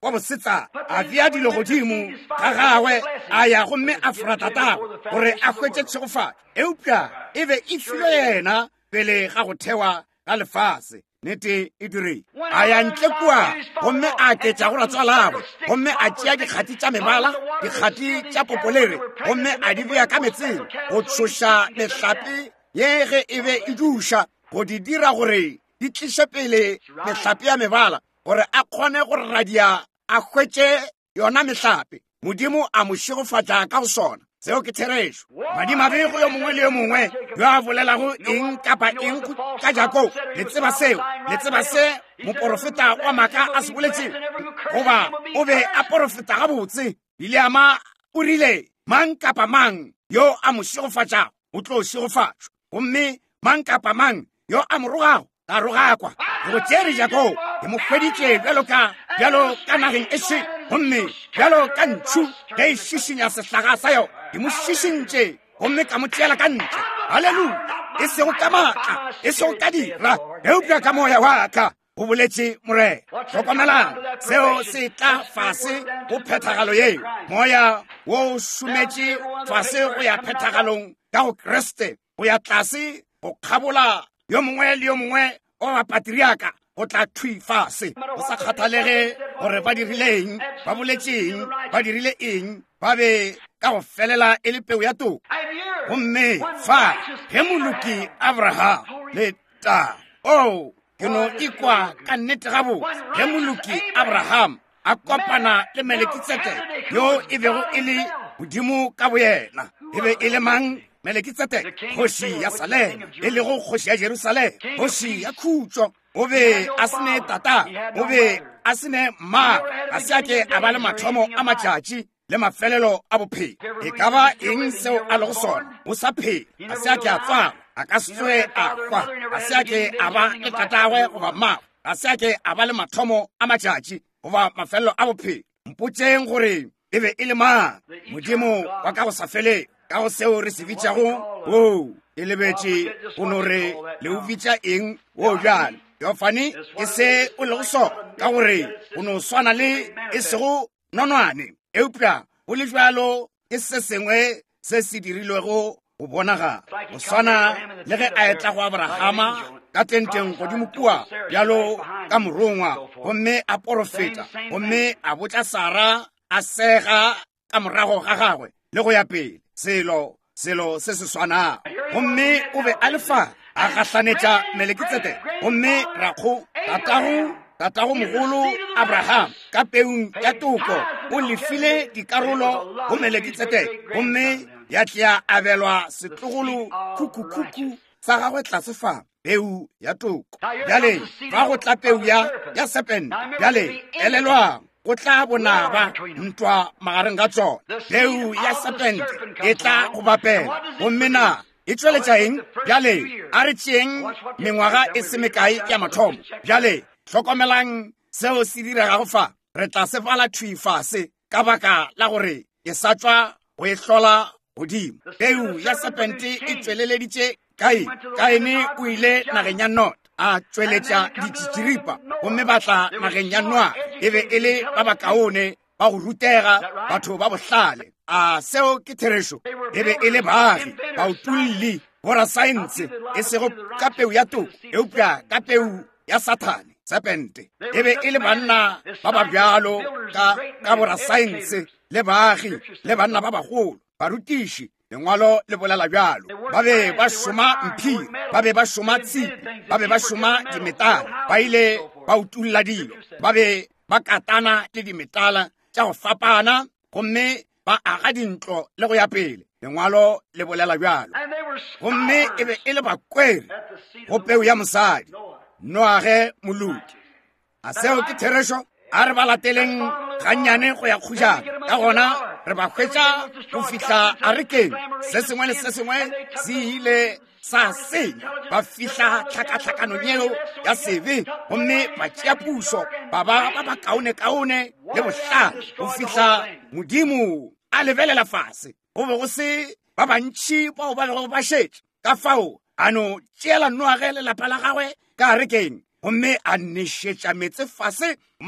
wa bosetsa a bea dilo godimo ga gagwe a ya gomme a fora tatagwe gore a hwetse tshegofatso eupša e be e filwe yena pele ga go thewa ga lefase nete e direng a ya ntle kua gomme a ketša go ratswa lagwe gomme a tšea dikgati tša mebala dikgati tša popolere gomme a di beya ka metseng go tsoša mehlapi ye ge e be e duša go di dira gore di tliše pele mehlapi ya mebala gore a kgone go radia a hwetse yona mehlapi modimo a mo šegofatša ka go sona seo ke therešo madimabego yo mongwe le yo mongwe yo a bolelago eng kapa eng ka jako le tseba seo le tseba se moporofeta wa maka a se boletseng goba o be a porofeta gabotse Biliama o rile mang kapa mang yo a mo šegofatšago o tlo šegofatšwa gomme mang kapa mang yo a mo rogago ka rogakwa go tšere jako ke mo hweditše bjalo ka bjalo ka nageng e še gomme bjalo ka ntšu ge e šišinya sehlaga sa yo ke mo šišintše gomme ka mo tšeela ka ntle halleluja e sego ka maatla e sego ka dira eupša ka moya wa ka go boletše morena tlhokomelang seo se tla fase go phethagalo yeo moya wo šometše fase go ya phethagalong ka go kreste go ya tlase go kgabola yo mongwe le yo mongwe wa bapatriaka go tla thwi fase go sa kgathalege gore ba dirileng ba boletšeng ba dirile eng ba be ka go felela e le peu ya toko gomme fa ge moloki abraham le ta o ke no ikwa ka nnete gabo ge moloki abraham a kopana le melekitsedeke yo e bego e le godimo ka boyena e be e le mang melekitsedeke kgoši ya salema e lego kgoši ya jerusalema kgoši ya khutšo o be a sene tata o be a sene mma a se ake a ba le mathomo a matšatši le mafelelo a bophelo e ka ba eng seo a lego sona o sa phela a se ake a tswang a ka setswe a kwa a se ake a ba le tatagwe goba mmago a se ake a ba le mathomo a matšatši goba mafelelo a bophelo mpotšeng gore e be e le mang modimo wa ka go sa feleng ka go seo re se bitšago o e lebetše go no re le o bitša eng o bjalo yofane e se o lego sona ka gore go no swana le e sego nonwane eupša go le bjalo ke se sengwe se se dirilwego go bonaga go swana le ge a etla go abrahama ka tenteng godimo kua bjalo ka morongwa gomme a porofeta gomme a botša sara a sega ka morago ga gagwe le go ya pele selo selo se se swana gomme o be a lefa a gahlanetša melekitsedeke gomme rakgo tatago tatago mogolo abraham ka peung ya toko o lefile dikarolo go melekitsedeke gomme ya tla abelwa setlogolo khukhukhukhu sa gagwe tlase fa peu ya toko bjale fa go tla peu ya ya serpent bjale elelwang go tla bonaba ntwa magareng ga tsona peu ya serpent e tla go bapela gomme na e tšweletša eng bjale a re tšeeng mengwaga e se mekae ya mathomo bjale tlhokomelang seo se diragago fa re tla se bala thwi fase ka baka la gore ke sa tswa go e hlola godimo peu ya serpente e tšweleleditše kae kaene o ile nageng ya not a tšweletša ditšitširipa gomme ba tla nageng ya noa e be e le ba bakaone ba go rutega batho ba bohlale a seo ke therešo e be e le baagi bautolli borasaense e sego ka peu ya toko eupša ka peu ya sathane serpente e be e le banna ba ba bjalo ka ka borasaense le baagi le banna ba bagolo barutiši lengwalo le bolela bjalo ba be ba šoma mphiri ba be ba šoma tshipi ba be ba šoma dimetala ba ile ba utulla dilo ba be ba katana le dimetala tša go fapana gomme ba aga dintlo le go ya pele lengwalo le bolela bjalo gomme e be e le bakweri go peu ya mosadi noage moloki a seo ke therešo a re ba lateleng gannyane go ya kgojana ka gona re ba hwetša go fihla a rekeng se sengwe le se sengwe se ile sa senya ba fihla tlhakatlhakanong yeo ya sebe gomme ba tšea puso ba ba ba ba kaone-kaone le bohlale go fihla modimo a lebelela fase go be go se ba bantši bao ba lego ba šetše ka fao a no tšeela noage lelapa la gagwe ka rekeng gomme a nešetša metse fase mafe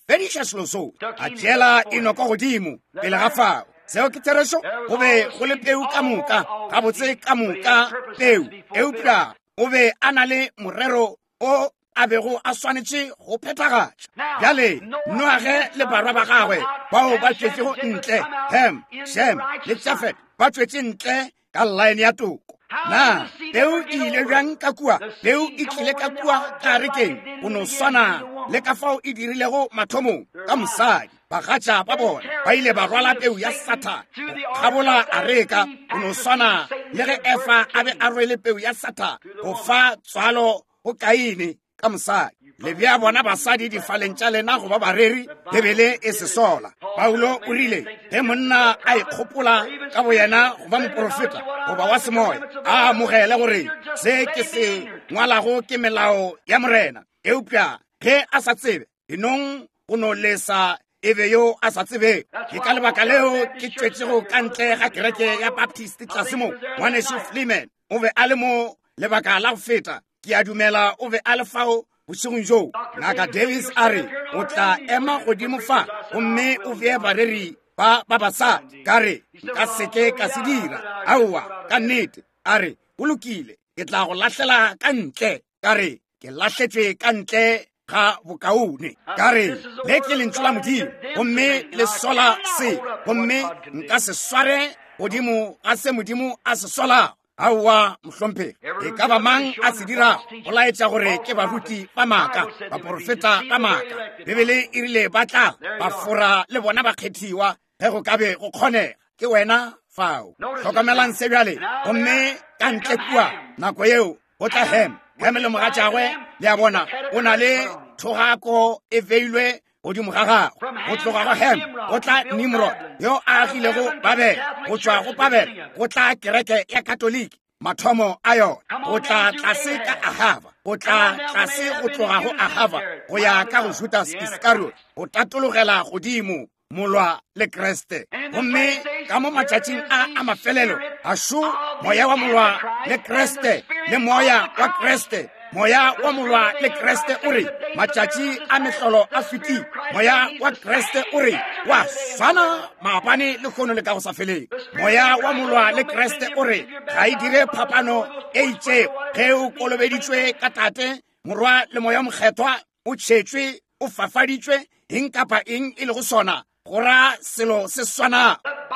fediša selo soo a tšela enoko godimo pele ga fao. Seo ke therešo, go be go le peu ka moka, gabotse ka moka peu. Eupša o be a na le morero o a bego a swanetše go phethagatša. Bjale Noage le barwa ba gagwe bao ba tšwetšego ntle, Ham, Shem le Jafet ba tšwetše ntle ka line ya toko. Na peu e ile bjang ka kua, peu e tlile ka kua ka rekeng go no swana le ka fao e dirilego mathomong ka mosadi. Bagatša ba bona ba ile ba rwala peu ya Satane go kgabola a reka go no swana le ge Efa a be a rwele peu ya Satane go fa tswalo go Kaine ka mosadi. Le bja bona basadi difaleng tša lena go ba bareri Bebele e se sola. Paulo o rile ge monna a ikgopola ka bo yena go ba moprofeta goba wa semoya a amogele gore se ke se ngwalago ke melao ya morena. Eupša ge a sa tsebe enong go no lesa ebe yo a sa tsebe. Ke ka lebaka leo ke tšwetšego ka ntle ga kereke ya Baptist tlase mo. Ngwaneso Fleeman o be a le mo lebaka la go feta. Ke a dumela o be a le fao bošegong joo. Ngaka Davis a re o tla ema godimo fa gomme o bee bareri ba ba basadi. Ka re nka seke ka se dira. Aowa ka nnete a re go lokile, ke tla go lahlela ka ntle. Ka re ke lahletšwe ka ntle ga bokaone. Ka re le ke lentšu la Modimo gomme le sola se, gomme nka se sware godimo ga se Modimo a se solago. Aowa mohlomphegi, e ka ba mang a se dirago go laetša gore ke baruti ba maaka, baprofeta ba maaka. Bebele e rile ba tla ba fora le bona bakgethiwa ge go ka be go kgonega. Ke wena fao. Hlokomelang se bjale gomme ka ntle kua nako yeo go tla Hem. Hem le mogatšagwe le a bona o na le thogako e veilwe godimo ga gagwe. Go tloga go Hem go tla Nimrod yo a agilego Babele. Go tšwa go Babele go tla kereke ya Katoliki mathomo a yona. Go tla tlase ka Ahava, go tla tlase go tloga go Ahava go ya ka go Judas Iscariot go tatologela godimo molwa le Kreste. Gomme ka mo matšatšing a a mafelelo ašu moya wa molwa le Kreste le moya wa Kreste. Moya wa molwa le Kreste o re matšatši a mehlolo a feti. Moya wa Kreste o re wa swana maabane le kgono le ka go sa feleng. Moya wa molwa le Kreste o re ga e dire phapano e itšego ge o kolobeditšwe ka tate morwa le moya mokgethwa o tšhetšwe o fafaditšwe eng kapa eng e le go sona go ra selo se swana.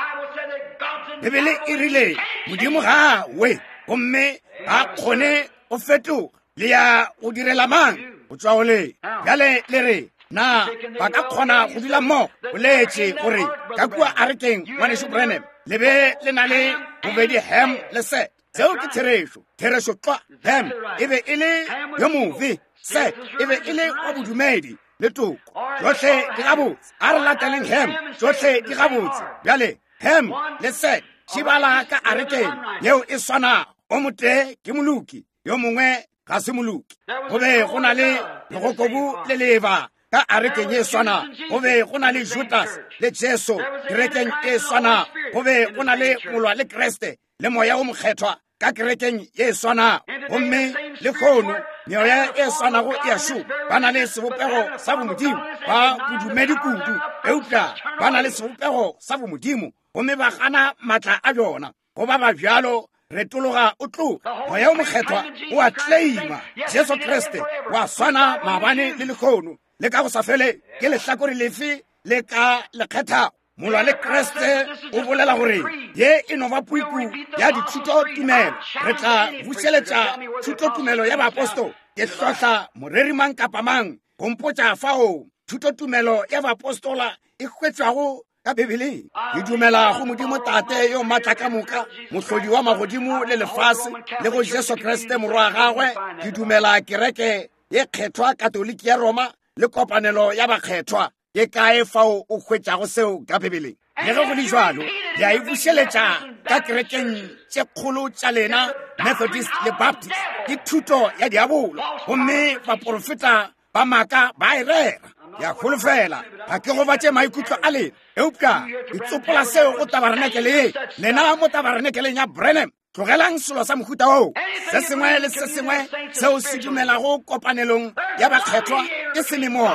Bebele e rile Modimo ga we gomme ga kgone go fetoga le ya go direla mang go tšwa go le. Bjale le re na ba ka kgona go dula mmogo o letše gore ka kua a rekeng ngwaneso Branham le be le na le bobedi Hem le Set. Seo ke therešo, therešo tla Hem e be e le yo mofe, Set e be e le wa bodumedi le toko. Tšohle di gabotse, a re lateleng Hem, tšohle di gabotse. Bjale Hem le Set šibala ka a rekeng yeo e swana. O mote ke moluki, yo mongwe ga se moluki. Go be go na le legokobu le leba ka a rekeng e swana. Go be go na le Judas le Jesu kerekeng e swana. Go be go na le molwa le Kreste le moya o mokgethwa ka kerekeng e swana. Gomme le kgono meoya e swanago e a šoma. Ba na le sebopego sa bomodimo ba bodumedi kudu. Eupša ba na le sebopego sa bomodimo gomme ba gana maatla a bjona. Go ba ba bjalo retologa o tloga. Moya o mokgethwa o a tleima. Jesu Kriste wa swana maabane le lekgono le ka go sa fele ke lehlakore lefe le ka lekgethago. Molwa le Kreste o bolela gore ye e no ba puiku ya dithuto tumelo. Re tla bušeletša thuto tumelo ya baapostolo. Ke hlotla moreri mang kapa mang go mpotša fao thuto tumelo ya baapostola e hwetšwago ka Bebeleng. Ke dumela go Modimo Tate yo maatla ka moka, mohlodi wa magodimo le lefase, le go Jesu Kriste morwa gagwe. Ke dumela kereke ye kgethwa Katoliki ya Roma le kopanelo ya bakgethwa. Ke kae fao o hwetšago seo ka Bebeleng. Le ge go le jalo ya e bušeletša ka kerekeng tše kgolo tša lena Methodist le Baptist ke thuto ya diabolo. Gomme baprofeta ba maaka ba e rera. Ya holofela ga ke go batše maikutlo a lena. Eupša e tsopola seo go tabaranekele ye lena mo tabarenekeleng ya Branham. Tlogelang selo sa mohuta oo. Se sengwe le se sengwe seo se dumelago kopanelong ya bakgethwa ke sememoya.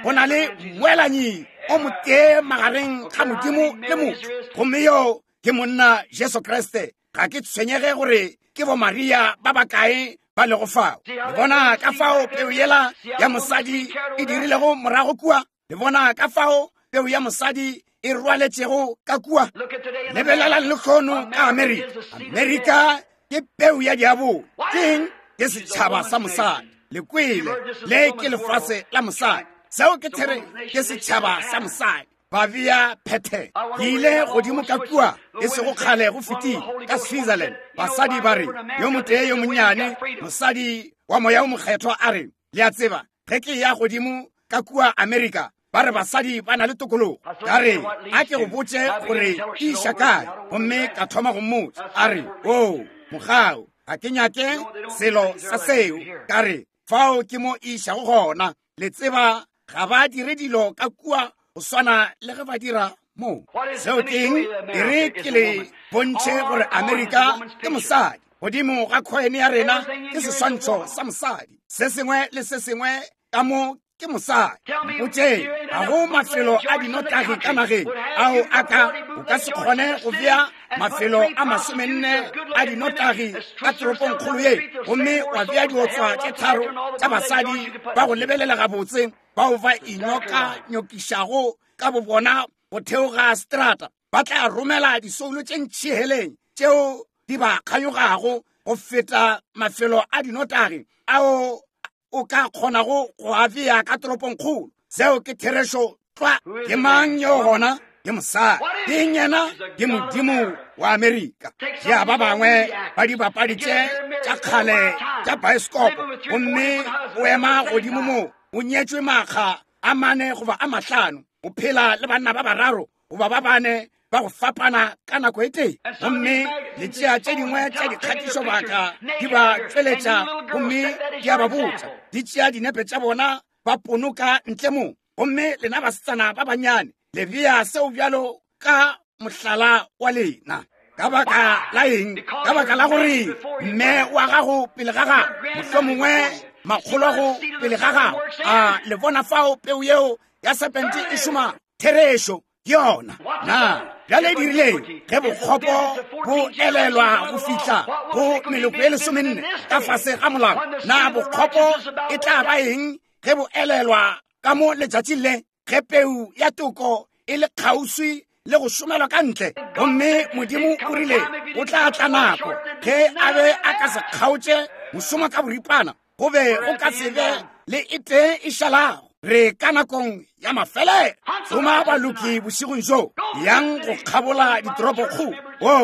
go na le moelanyi o motee magareng ga modimo le motho gomme yo ke monna Jesu Kriste. Ga ke tshwenyege gore ke bo Maria ba ba kae ba le go fao. Le bona ka fao peo yela ya mosadi e dirile go morago kua. Le bona ka fao peo ya mosadi e rwaletšego ka kua. Lebelela le kgono ka Amerika. Amerika ke peo ya diabo. Keng ke setšhaba sa mosadi. Le kwele le ke lefase la mosadi. Seo ke tere ke setšhaba sa mosadi. Ba via pete ke ile godimo ka kua e se go kgale go fetile ka Switzerland. Basadi ba re yo motee yo monnyane mosadi wa moya o mokgetho a re le a tseba ge ke ya godimo ka kua Amerika ba re basadi ba na le tokologo. Ka re a ke go botse gore ke iša kae gomme ka thoma go mmotsa a re o mogao a ke nyake selo sa seo. Ka re fao ke mo iša go gona le tseba ga ba dire dilo ka kua o swana le ge ba dira mo. Seo teng e re ke le bontšhe gore Amerika ke mosadi. Godimo ga kgoene ya rena ke seswantšho sa mosadi. Se sengwe le se sengwe ka mo ke mosadi. Botse ga go mafelo a dinotagi ka nageng ao a ka o ka se kgone go bea mafelo a masomenne a dinotagi ka toropong kgolo ye gomme wa bea diotswa tše tharo tša basadi ba go lebelela gabotse bao ba inyoka nyokišago ka bo bona go theoga strata. Ba tla romela disoulo tše ntšhiheleng tšeo di ba kganyogago go feta mafelo a dinotagi ao o ka kgonago go a bea ka toropong kgolo. Seo ke therešo tlwa. Ke mang yo gona? Ke mosadi. Ke nyena ke modimo wa Amerika. Ya ba bangwe ba dibapadi tše tša kgale tša baesekopo gomme o ema godimo mo o nyetšwe makga a mane goba a mahlano o phela le banna ba bararo goba ba bane ba go fapana ka nako e tee gomme le tšea tše dingwe tša dikgatišo baka di ba tšweletša gomme di a ba botsa. Di tšea dinepe tša bona ba ponoka ntle mo gomme lena basetsana ba banyane le bea seo bjalo ka mohlala wa lena. Ka baka la eng? Ka baka la gore mme wa gago pele ga gago mohlomongwe makgolo a go pele ga gago a le bona fao peo yeo ya serpente e šoma therešo yona. Na bjale dirileng ge bokgopo bo elelwa go fihla go meloko e lesomenne ka fase ga molao. Na bokgopo e tla ba eng ge bo elelwa ka mo letšatšing le ge peu ya toko e le kgauswi le go šomelwa ka ntle? Gomme modimo o rile o tla tla nako ge a be a ka se kgaotše mošomo ka boripana go be go ka se be le e tee e šalago. Re ka nakong ya mafele šoma baloki bošigong jo yang go kgabola ditoropo kgolo.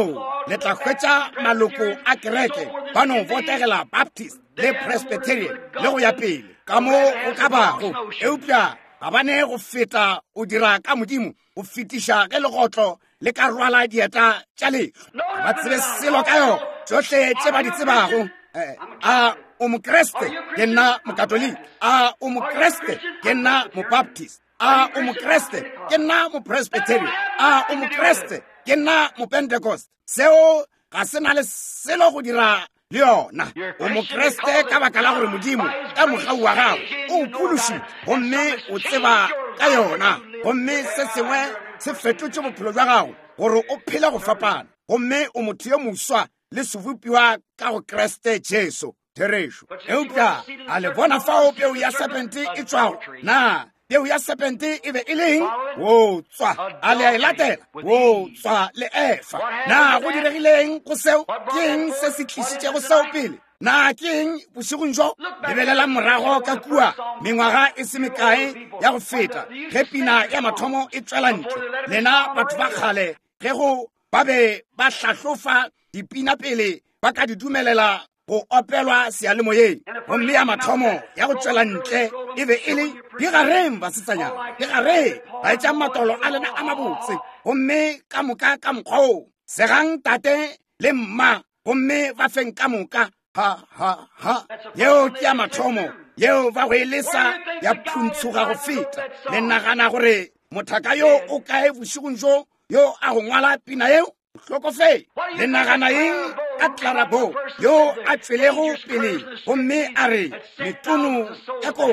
O le tla hwetša maloko a kereke ba no votegela Baptist le Presbyterian le go ya pele ka mo go ka bago. Eupša ga bane go feta o dira ka modimo go fetiša ge legotlo le ka rwala dieta tša leso. Ba tsebe selo ka yo tšohle tše ba di tsebago. A o mokreste ke nna mokatoliki. A o mokreste ke nna mobaptist. A o mokreste ke nna mopresbyterian. A o mokreste ke nna mopentecost. Seo ga se na le selo go dira le yona. O mokreste ka baka la gore modimo ka mogau wa gago o phološitše gomme o tseba ka yona gomme se sengwe se fetotše bophelo bja gago gore o phele go fapana gomme o motho yo moswa le sebupiwa ka go Kriste Jesu therešo. Eupša a le bona fao peo ya serpente e tšwago. Na peo ya serpente e be e leng wo tswa a le a e latela wo tswa le Efa. Na go diregileng go seo? Keng se se tlišitše go seo pele? Na keng bošigong jo? Lebelela morago ka kua mengwaga e se mekae ya go feta ge pina ya mathomo e tšwela ntle. Lena batho ba kgale ge go ba be ba hlahlofa dipina pele ba ka di dumelela go opelwa seyalemoyeng gomme ya mathomo ya go tšwela ntle e be e le di gareng basetsanyana di gareng ba etša matolo a lena a mabotse gomme ka moka ka mokgwa o segang tate le mma gomme ba feng ka moka. Ha ha ha yeo ke ya mathomo yeo ba go elesa ya phuntshuga go feta. Le nagana gore mothaka yo o kae bošigong jo yo a go ngwala pina yeo? Hlokofei le nagana eng ka Clarabo yo a tšwelego pele gomme a re metonu ya kotsi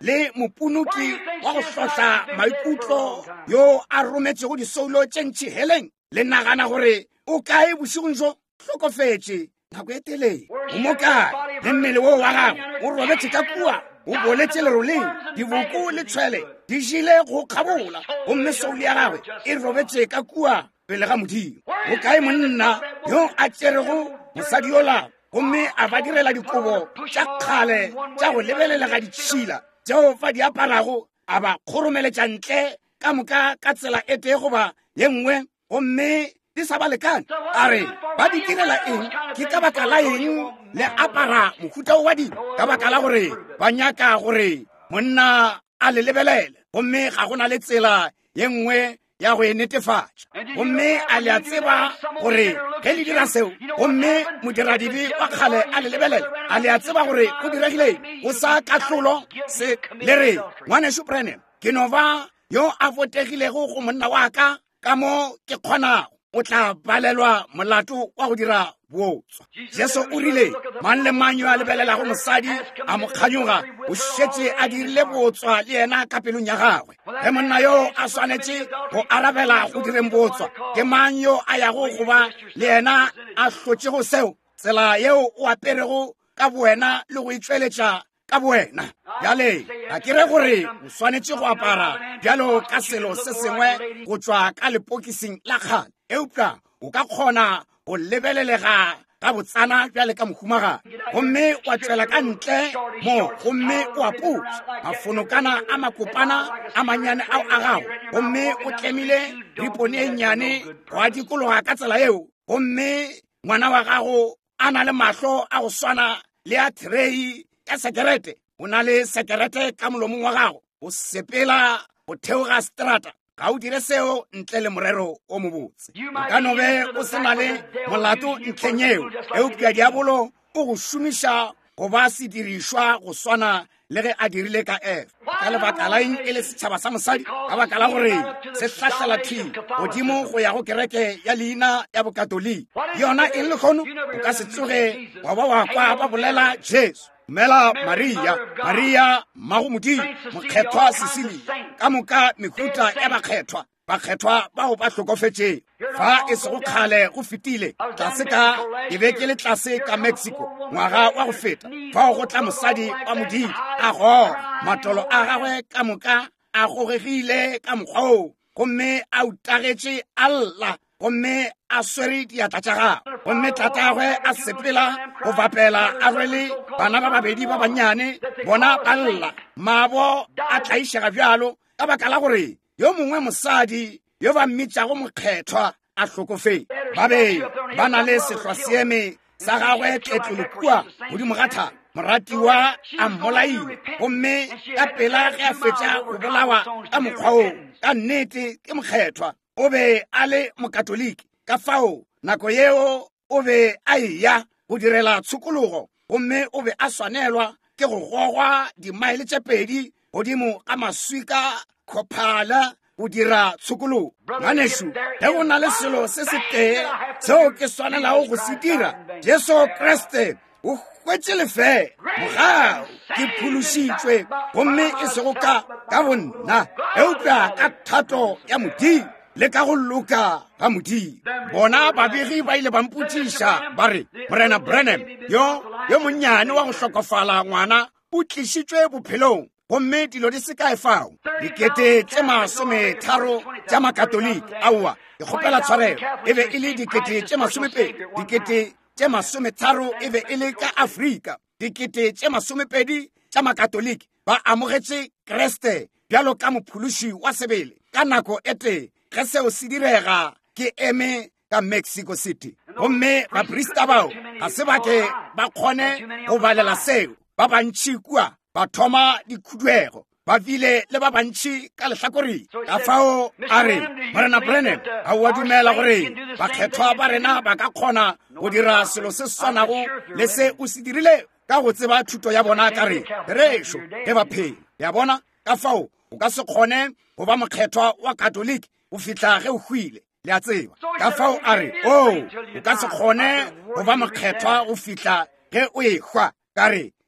le mopunuki wa go hlotla maikutlo yo a rometsego disoulo tše ntši heleng le nagana gore o kae bosigong jo hlokofetše nako e telele o mo kae le mmele wo wa gago o robetse ka kua o boletše leroleng diboko le tshwele di jile go kgabola gomme souli ya gagwe e robetse ka kua pele ga modimo o kae monna yo a tšerego mosadi yola gomme a ba direla dikobo tša kgale tša go lebelela ga ditšhila tšeo fa di aparago a ba kgoromeletša ntle ka moka ka tsela e tee goba ye nngwe gomme di sa ba lekane a re ba di direla eng ke ka baka la eng le apara mohuta wa dino ka baka la gore ba nyaka gore monna a le lebelele gomme ga gona le tsela ye nngwe ya go e netefatša gomme a le a tseba gore ge le dira seo gomme modiradibi wa kgale a le lebelela a le a tseba gore go diregileng go sa katlolo se le re ngwaneso Branham ke no ba yo a votegilego go monna wa ka ka mo ke kgonago o tla balelwa molato wa go dira botswa Jesu o rile mang le mang yo a lebelelago mosadi a mo kganyoga o šetše a dirile botswa le yena ka pelong ya gagwe ge monna yo a swanetše go arabela go direng botswa ke mang yo a yago goba le yena a hlotšego seo tsela yeo o aperego ka boena le go itšweletša ka boena bjale ga ke re gore o swanetše go apara bjalo ka selo se sengwe go tšwa ka lepokising la kgale eupša o ka kgona go lebelelega ka botsana bjale ka mohumagadi gomme wa tšwela ka ntle mo gomme o apotse mafonokana a makopana a mannyane ao a gago gomme o tlemile ripone e nnyane go a dikologa ka tsela yeo gomme ngwana wa gago a na le mahlo a go swana le a therei ya sekerete o na le sekerete ka molomong wa gago o sepela go theoga strata ga o dire seo ntle le morero o mobotse o ka nobe o se na le molato ntlheng eo eupša diabolo o go šomiša go ba sedirišwa go swana le ge a dirile ka eve ka lebaka la eng e le setšhaba sa mosadi ka baka la gore se hlahlela thii godimo go ya go kereke ya leina ya bokatoliki yona eng le kgono o ka se tsoge wa ba wa kwa ba bolela Jesu Mela Maria, Maria Mahumudi, mokgethwa Sicilia, ka moka mehuta ya bakgethwa, bakgethwa bao ba hlokofetše fa e se go kgale go fetile tlase ka e be ke le tlase ka Mexico ngwaga wa go feta fa go tla mosadi wa modidi a go matolo a gagwe ka moka a gogegile ka mokgwa gomme a utagetše alla gomme a swere diatla tša gagwe gomme tatagwe a sepela go vapela a rwele bana ba babedi ba bannyane bona ba lla mabo a tlaišega bjalo ka baka la gore yo mongwe mosadi yo ba mmitšago mokgethwa a hlokofetse ba be ba na le sehlwa seeme sa gagwe tletlolokua godimo ga thaba moratiwa a mmolaile gomme ka pela ge a fetša go bolawa ka mokgwao ka nnete ke mokgethwa o be a le mokatoliki ka fao nako yeo o be a eya go direla tshokologo gomme o be a swanelwa ke go gogwa dimaele tše pedi godimo ga maswika khophala go dira tshokologo ngwaneso ge go na le selo se se tee seo ke swanelago go se dira Jesu Kriste o hwetše lefe mogao ke phološitšwe gomme e sego ka ka bonna eupša ka thato ya modimo le ka go loka ga modimo bona babegi ba ile ba mpotšiša ba re Morena Branham yo yo monnyane wa go hlokofala ngwana o tlišitšwe bophelong gomme dilo di se kae fao dikete tše masometharo tša makatoliki aowa ke kgopela tshwarelo e be e le dikete tše masomepedi dikete tše masometharo e be e le ka Afrika dikete tše masomepedi tša makatoliki ba amogetše Kreste bjalo ka mophološi wa sebele ka nako e tee ge seo se direga ke eme ka Mexico City gomme baprista bao ga se bake ba kgone go balela seo ba bantši kua ba thoma dikhuduego ba vile le ba bantši ka lehlakoreng ka fao a re Morena Branham ga o a dumela gore bakgethwa ba rena ba ka kgona go dira selo se se swanago le se o se dirile ka go tseba thuto ya bona ka re rešo ge ba phela ya bona ka fao o ka se kgone go ba mokgethwa wa katoliki o fihla ge o hwile le a tseba ka fao a re o o ka se kgone go ba mokgethwa go fihla ge o e hwa ka re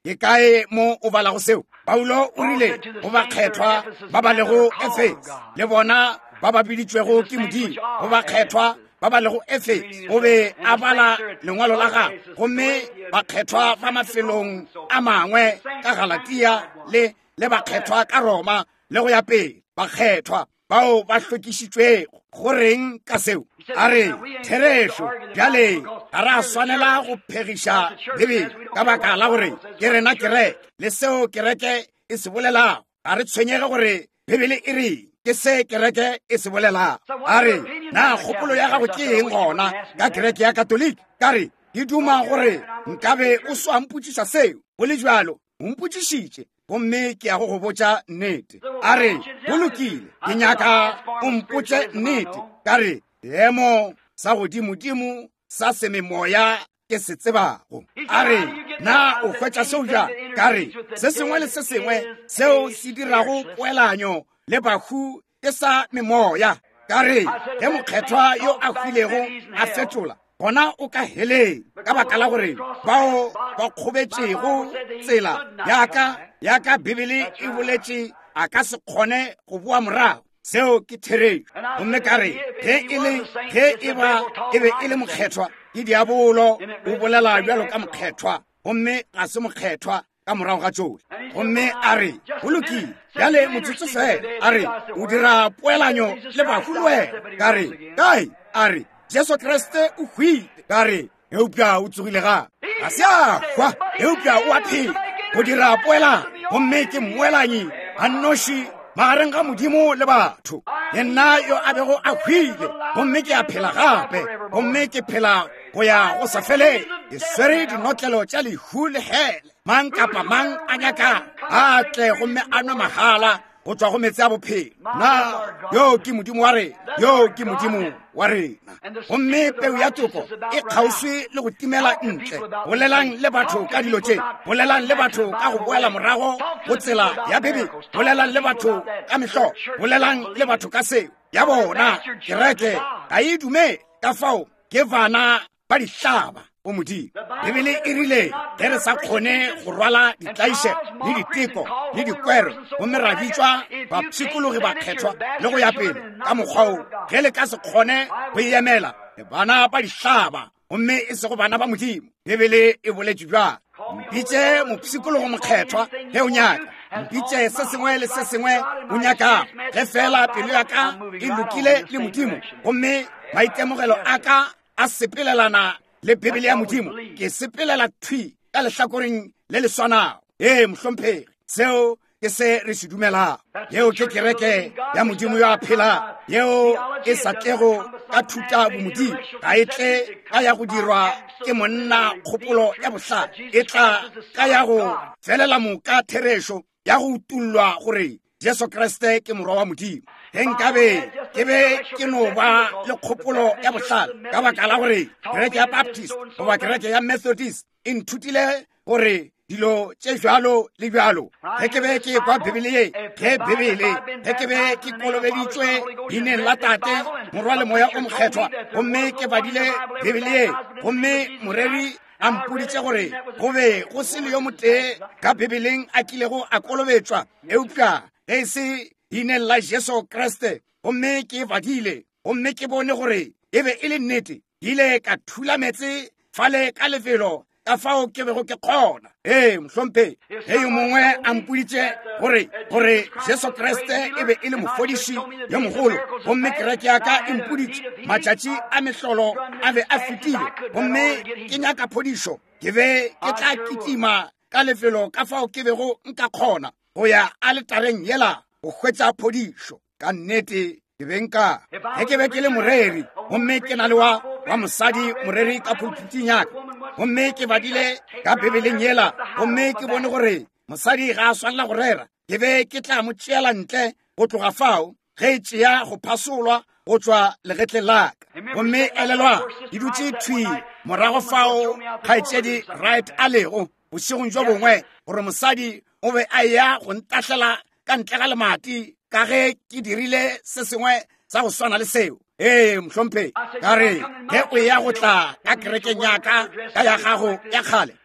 ke kae mo o balago seo? Paulo o rile go ba kgethwa ba ba lego Efese le bona ba ba biditswego ke Modimo, go ba kgethwa ba ba lego Efese. O be a bala lengwalo la gagwe gomme ba kgethwa fa mafelong a mangwe ka Galatia le le ba kgethwa ka Roma le go ya pele, ba kgethwa bao ba hlwekišitšwego. Go reng ka seo? A re Thereso bjale ga re a swanela go phegiša Bibele ka baka la gore ke rena kereke le seo kereke e se bolelago. Ga re tshwenyege gore Bibele e reng ke se kereke e se bolelago. A re na kgopolo ya gago ke eng gona ka kereke ya Katoliki? Ka re ke duma gore nkabe o swa mpotšiša seo. Go le jalo o mpotšišitše gomme ke ya go go botša nnete. A re go lokile, ke nyaka o mpotše nnete. Ka re seemo sa godimodimo sa sememoya ke se tsebago. A re na o hwetša seo ja? Ka re se sengwe le se sengwe seo se dirago poelanyo le bahu ke sa memoya. Ka re ge mokgethwa yo a hwilego a fetola gona o ka heleng ka baka la gore bao ba kgobetšego tsela yaka yaka Bibele e boletše a ka se kgone go boa morago. Seo ke Thereso. Gomme ka re ge e le ge e ba e be e le mokgethwa ke diabolo o bolela bjalo ka mokgethwa gomme ga se mokgethwa ka morago ga tšohle. Gomme a re go lokile bjale motsotso fela. A re o dira poelanyo le bahulwela. Ka re kae? A re Jesu Kriste o hwile. Ka re eupša o tsogile gape, ga se a hwa, eupša o a phela. Go dira poelanyo gomme ke mmoelanyi a nnoši magareng ga Modimo le batho. Le nna yo a bego a hwile gomme ke a phela gape, gomme ke phela go ya go sa feleng. Ke swere dinotlelo tša lehu le hele. Mang kapa mang a nyaka a tle gomme a nwe mahala go tswa go metse a bophelo. Na yo ke Modimo wa rena, yo ke Modimo wa rena. Gomme peu ya toko e kgauswi le go timela ntle, bolelang le batho ka dilo tše, bolelang le batho ka go boela morago go tsela ya Bibele, bolelang le batho ka mehlo, bolelang le batho ka seo ya bona. Kereke ga e dume ka fao ke bana ba dihlaba o Modimo. Bibele e rile ge re sa kgone go rwala ditlaiše le diteko le dikwero gomme ra bitswa bapšhikologi ba kgethwa le go ya pele ka mokgwao ge le ka se kgone go emela le bana ba dihlaba gomme e sego bana ba Modimo. Bibele e boletše bjalo. Mpitše mopšhikologo mokgethwa ge o nyaka, mpitše se sengwe le se sengwe o nyaka, ge fela pelo ya ka e lokile le Modimo gomme maitemogelo a ka a sepelelana le Bibele ya Modimo. Ke sepelela thwi ka lehlakoreng le le swanao. Ee mohlomphegi, seo ke se re se dumelago. Yeo ke kereke ya Modimo yo a phela, yeo e sa tlego ka thuta bomodimo, ga e tle ka ya go dirwa ke monna kgopolo ya bohlale, e tla ka ya go felela moka Thereso ya go utullwa gore Jesu Kriste ke morwa wa Modimo. Ge nkabe ke be ke no ba le kgopolo ya bohlale ka baka la gore kereke ya Baptist goba kereke ya Methodist e nthutile gore dilo tše bjalo le bjalo. Ge ke be ke kwa Bibele ye, ge Bibele ge ke be ke kolobeditšwe dineng la Tate Morwa le Moya o Mokgethwa, gomme ke badile Bibele ye, gomme moreri a mpoditše gore go be go se le yo motee ka Bibeleng a kilego a kolobetšwa eupša ge e se dineng la Jesu Kriste. Gomme ke badile, gomme ke bone gore e be e le nnete, ile ka thula metse fale ka lefelo ka fao ke bego ke kgona. Ee mohlompe ge yo mongwe a mpoditše gore gore Jesu Kriste e be e le mofodiši yo mogolo, gomme kereke ya ka e mpoditše matšatši a mehlolo a be a fetile, gomme ke nyaka phodišo, ke be ke tla kitima ka lefelo ka fao ke bego nka kgona go ya altareng yela go hwetša phodišo. Ka nnete ke be nka ge ke be ke le moreri, gomme ke na le wa wa mosadi moreri ka pulpiting yaka, gomme ke badile ka Bibeleng yela, gomme ke bone gore mosadi ga a swanela go rera, ke be ke tla mo tšeela ntle go tloga fao ge e tšea go phasolwa go tšwa legetle laka. Gomme elelwa di dutše thwi morago fao kgaetšedi right a lego bošegong jo bongwe gore mosadi o be a ya go ntahlela ka ntle ga lemati ka ge ke dirile se sengwe sa go swana le seo. Ee mohlompe ka re ge o ya go tla ka kerekeng yaka ka ya gago ya kgale,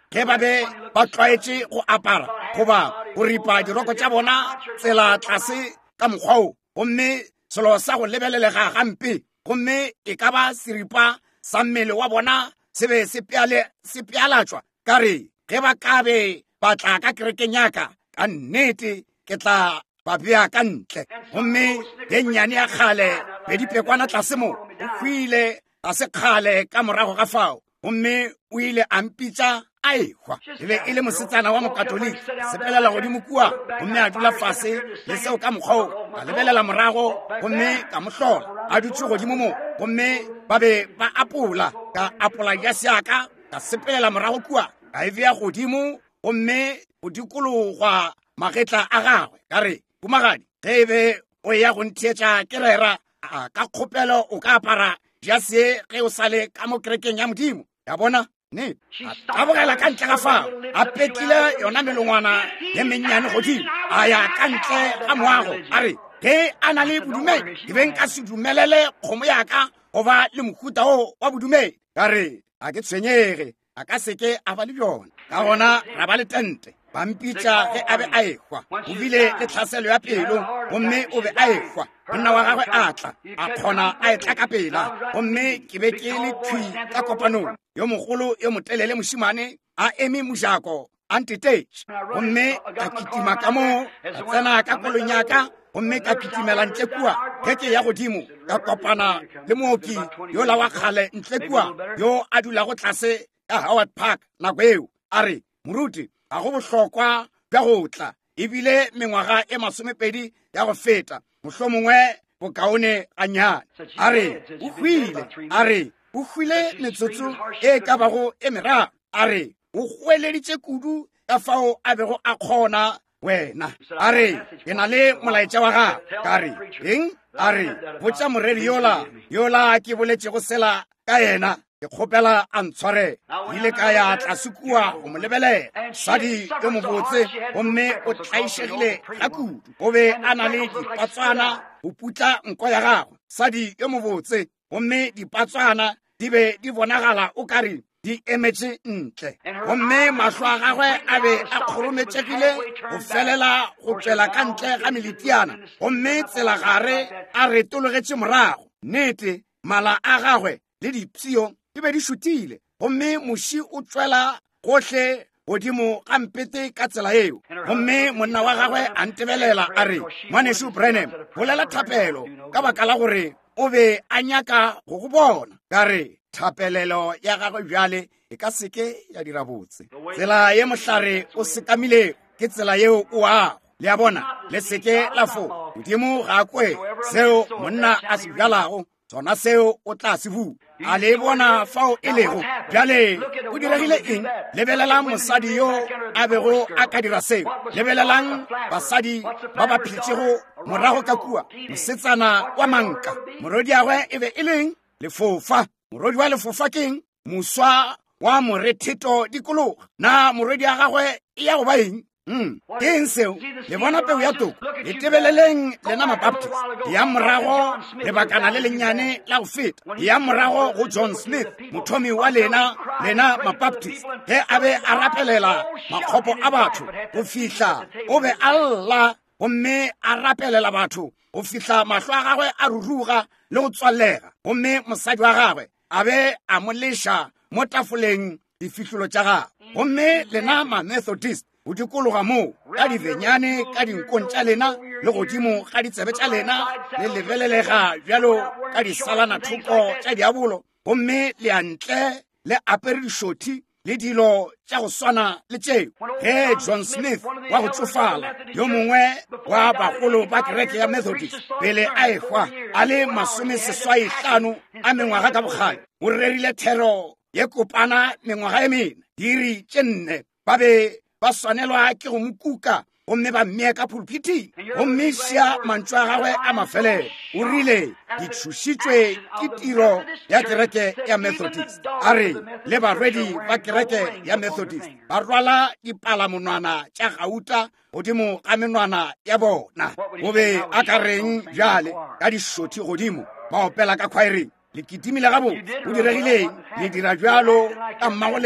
ge ba be ba tlwaetse go apara goba go ripa diroko tša bona tsela tlase ka mokgwa o gomme selo sa go lebelelega gampe gomme e ka ba seripa sa mmele wa bona se be se pealatšwa ka re ge ba ka be ba tla ka kerekeng yaka ka nnete ke tla ba bea ka ntle gomme ye nnyane ya kgale be dipekwana tlase mo o hwile ga se kgale ka morago ga fao gomme o ile a mpitša a ehwa e be e le mosetsana wa mokatoliki sepelela godimo kua gomme a dula fase le seo ka mokgwa o a lebelela morago gomme ka mo hlola a dutse godimo mo gomme ba be ba apola ka apola ya seaka ka sepelela morago kua ka e bea godimo gomme go dikologwa magetla a gagwe ka re bomagadi ge e be o ya go ntheetša ke rera ka kgopelo o ka apara jase ge o sale ka mo kerekeng ya modimo ya bona ne a bogela ka ntle ga fao a petlile yona melongwana ye mennyane godimo a ya ka ntle ga moago a re ge a na le bodumedi e beng ka se dumelele kgomo yaka go ba le mohuta o wa bodumedi ka re a ke tshwenyege a ka seke a ba le bjona ka gona ra ba le tente ba mpitša ge a be a ehwa o bile le tlhaselo ya pelo gomme o be a ehwa monna wa gagwe a tla a kgona a etla ka pela gomme ke be ke le thwi ka kopanong yo mogolo yo motelele mošimane a eme mojako a ntetetše gomme ka kitima ka moo ka tsena ka kolong yaka gomme ka kitimela ntle kua ge ke ya godimo ka kopana le mooki yola wa kgale ntle kua yo a dulago tlase ya Howard Park nako eo a re moruti ga go bohlokwa bja go tla ebile mengwaga e masomepedi ya go feta mohlomongwe bokaone ga nnyane a re o hwile a re o hwile metsotso e ka bago e meraro a re o hweleditše kudu ka fao a bego a kgona wena a re ke na le molaetša wa gago ka re eng a re botša moredi yola yola ke boletšego sela ka yena ke kgopela a ntshware ile ka ya tlase kua go mo lebelela sadi yo mobotse gomme o tlaišegile ga kudu o be a na le dipatswana go putla nko ya gagwe sadi yo mobotse gomme dipatswana di be di bonagala o kare di emetše ntle gomme mahlo a gagwe a be a kgorometšegile go felela go tswela ka ntle ga melitiana gomme tselagare a retologetše morago nnete mala a gagwe le dipsio di be di šutile gomme moši o tswela gohle godimo ga mpete ka tsela eo gomme monna wa gagwe a ntebelela a re ngwaneso Branham bolela thapelo ka baka la gore o be a nyaka go go bona ka re thapelelo ya gagwe bjale e ka seke ya dira botse tsela ye mohlare o sekamile ke tsela yeo o ago le a bona le seke la fo modimo ga kwe seo monna a se bjalago sona seo o tla se bua a le bona fao e lego bjale o diregile eng lebelelang mosadi yo a bego a ka dira seo lebelelang basadi ba ba phitšego morago ka kua mosetsana wa manka morodi agwe e be e leng lefofa morodi wa lefofa keng moswa wa moretheto dikologa na morodi a gagwe e ya go ba eng Mm. Ke eng seo le bona peu ya toko le tebeleleng lena mabaptist ya morago lebakana le lennyane la go feta ya morago go John Smith mothomi wa lena lena mabaptist ge a be a rapelela makgopo a batho go fihla o be a lla gomme a rapelela batho go fihla mahlo a gagwe a ruruga le go tswalega gomme mosadi wa gagwe a be a mo leša mo tafoleng difihlolo tša gagwe gomme lena ma-Methodist o dikologa moo ka divenyane ka dinkong tša lena le godimo ga ditsebe tša lena le lebelelega bjalo ka disalana thoko tša diabolo gomme le a ntle le apere dišothi le dilo tša go swana le tšeo ge John Smith wa go tsofala yo mongwe wa bagolo ba kereke ya Methodist pele a ehwa a le masome seswai hlano a mengwaga ka bogale o rerile thero ye kopana mengwaga e mene diri tše nne ba be ba swanelwa ke go mokuka gomme ba mmea ka pulpiting gomme sia mantšu a gagwe a mafelelo o rile di thušitšwe ke tiro ya kereke ya Methodist a re le barwedi ba kereke ya Methodist ba rwala dipalamonwana tša gauta godimo ga menwana ya bona o be a ka reng bjale ka dišothi godimo ba opela ka khwaereng le kitimile gabotse o diregileng le dira bjalo ka mmagoleng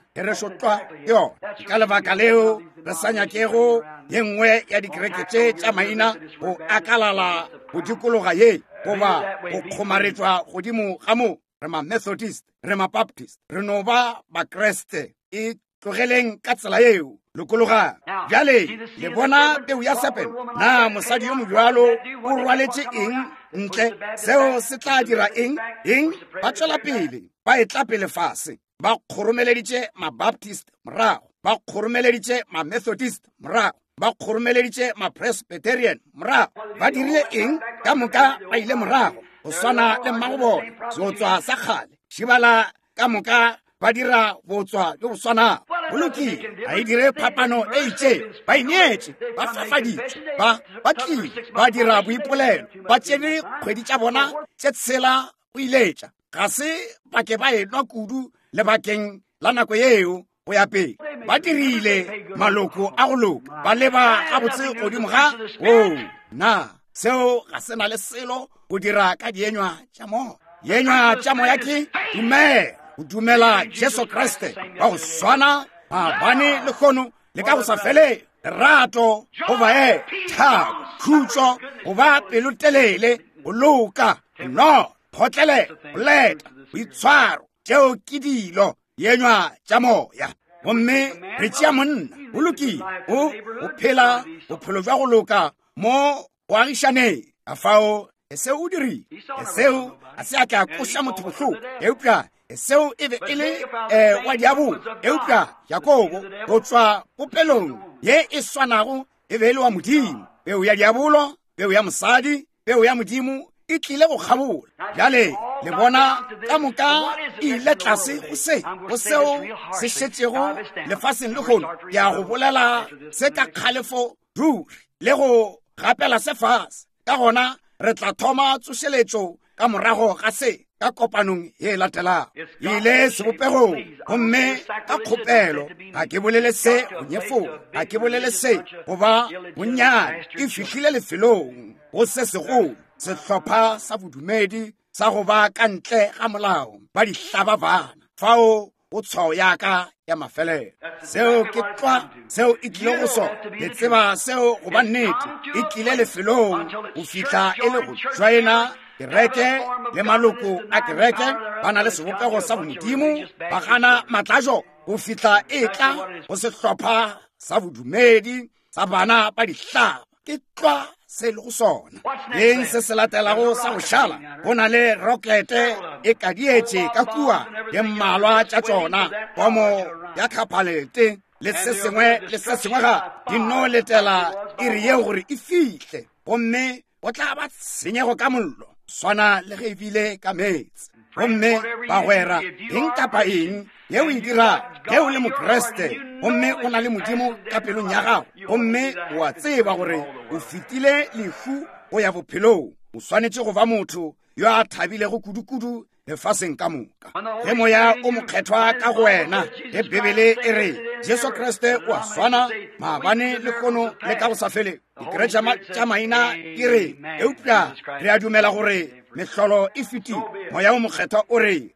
e re sotlwa yo ka lebaka leo re sa nyakego ye nngwe ya dikereke tše tša maina go akalala go dikologa ye goba go kgomaretswa godimo ga mo re ma-Methodist re ma-Baptist re no ba bakreste e tlogeleng ka tsela yeo lokologa bjale le bona peu ya sepen na mosadi yo mojalo o rwaletše eng ntle seo se tla dira eng eng ba tšwela pele ba etla pele fase ba kgoromeleditše ma-Baptist morago ba kgoromeleditše ma-Methodist morago ba kgoromeleditše ma-Presbyterian morago ba dirile eng ka moka ba ile morago go swana le mmagobona seotswa sa kgale šibala ka moka ba dira botswa jo bo swana bolokile a e dire phapano e itše ba ineetše ba fafaditše ba ba tlile ba dira boipolelo ba tšene kgwedi tša bona tše tshela o iletša ga se ba ke ba enwa kudu lebakeng la nako yeo go ya pele ba dirile maloko a go loka ba leba gabotse godimo ga o na seo ga se na le selo go dira ka dienywa tša moya dienywa tša moya ke dumela go dumela Jesu Kriste ba go swana maabane le kgono le ka go sa fele lerato go ba e thabo khutso go ba pelotelele go loka no photlele boleta boitshwaro tšeo ke dilo dienywa tša moya gomme re tšea monna o lokile o o phela bophelo jwa go loka mo go agišaneng ka fao e seo o dirile e seo a se a ka koša motho bohloko eupša e seo e be e le um wa diabo eupša Jakobo go tšwa popelong ye e swanago e be e le wa modimo peu ya diabolo peu ya mosadi peu ya modimo e tlile go kgabola bjale le bona ka moka e ile tlase go se go seo se šetšego lefaseng le kgono ya go bolela se ka kgalefo ruri le go gapela se fase ka gona re tla thoma tsošeletšo ka morago ga se ka kopanong ye latelago ile sebopegong gomme ka kgopelo ga ke bolele se go nyefola ga ke bolele se goba bonnyane e fihlile lefelong go se segolo sehlopha sa bodumedi sa go ba ka ntle ga molao ba dihlaba bana fao o tshwao yaka ya mafelelo seo ke twa seo e tlile go sona le tseba seo go ba nnete e tlile lefelong go fihla e le go joina kereke le maloko a kereke ba na le sebopego sa bodimo ba gana matlajo go fihla e tla go sehlopha sa bodumedi sa bana ba dihlaba ke twa se le go sona eng se se latelago sa go šala go na le roklete e kadietše ka kua le mmalwa tša tšona komo ya kgaphalete le se sengwe le se sengwe ga di no letela e re yeo gore e fihle gomme o tla ba tshenyego ka mollo swana le ge e bile ka meetse gomme ba gwera eng kapa eng yeo e dira yeo le mokreste gomme o na le modimo ka pelong ya gago gomme o a tseba gore o fetile lehu go ya bophelong o swanetše go ba motho yo a thabilego kudu-kudu lefaseng ka moka ge moya o mokgethwa ka go wena le bebele e re Jesu Kriste o a swana maabane le kgono le ka go sa fele dikereke tša maina ke re eupša re a dumela gore mehlolo e fetile moya o mokgethwa o re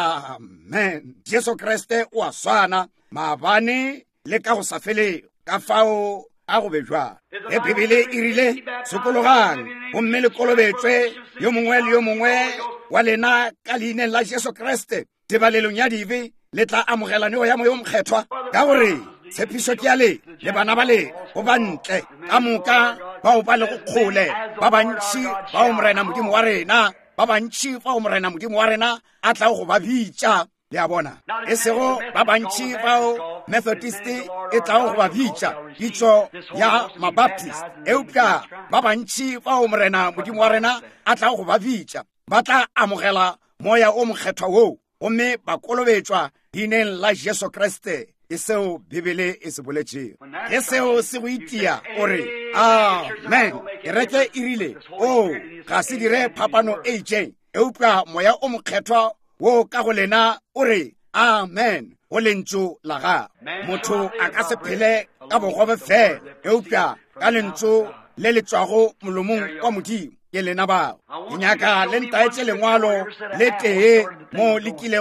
amen Jesu Kriste o a swana maabane le ka go sa fele ka fao a go bejwa e bebele e rile sekologang gomme le kolobetswe yo mongwe le yo mongwe wa lena ka leineng la Jesu Kriste tebalelong ya dibe le tla amogelaneo ya moya o mokgethwa ka gore tshepišo ke ya le le bana ba le go ba ntle ka moka bao ba le go kgole ba bantši bao morena modimo wa rena ba bantši bao morena modimo wa rena a tla go ba bitša le a bona e sego ba bantši bao Methodist e tla go ba bitša ditšo ya ma-Baptist eupša ba bantši bao morena modimo wa rena a tla go ba bitša ba tla amogela moya o mokgethwa woo gomme ba kolobetšwa leineng la Jesu Kriste e seo bebele e se boletšego e seo se go itia ore amen kereke e rile o ga se dire phapano e itšeng eupša moya o mokgethwa wo ka go lena o re amen go lentšu la gago motho a ka se phele ka bogobe fela eupša ka lentšu le le tšwago molomong wa modimo ke lena bao ke nyaka le ntaetše lengwalo le tee mo le kilego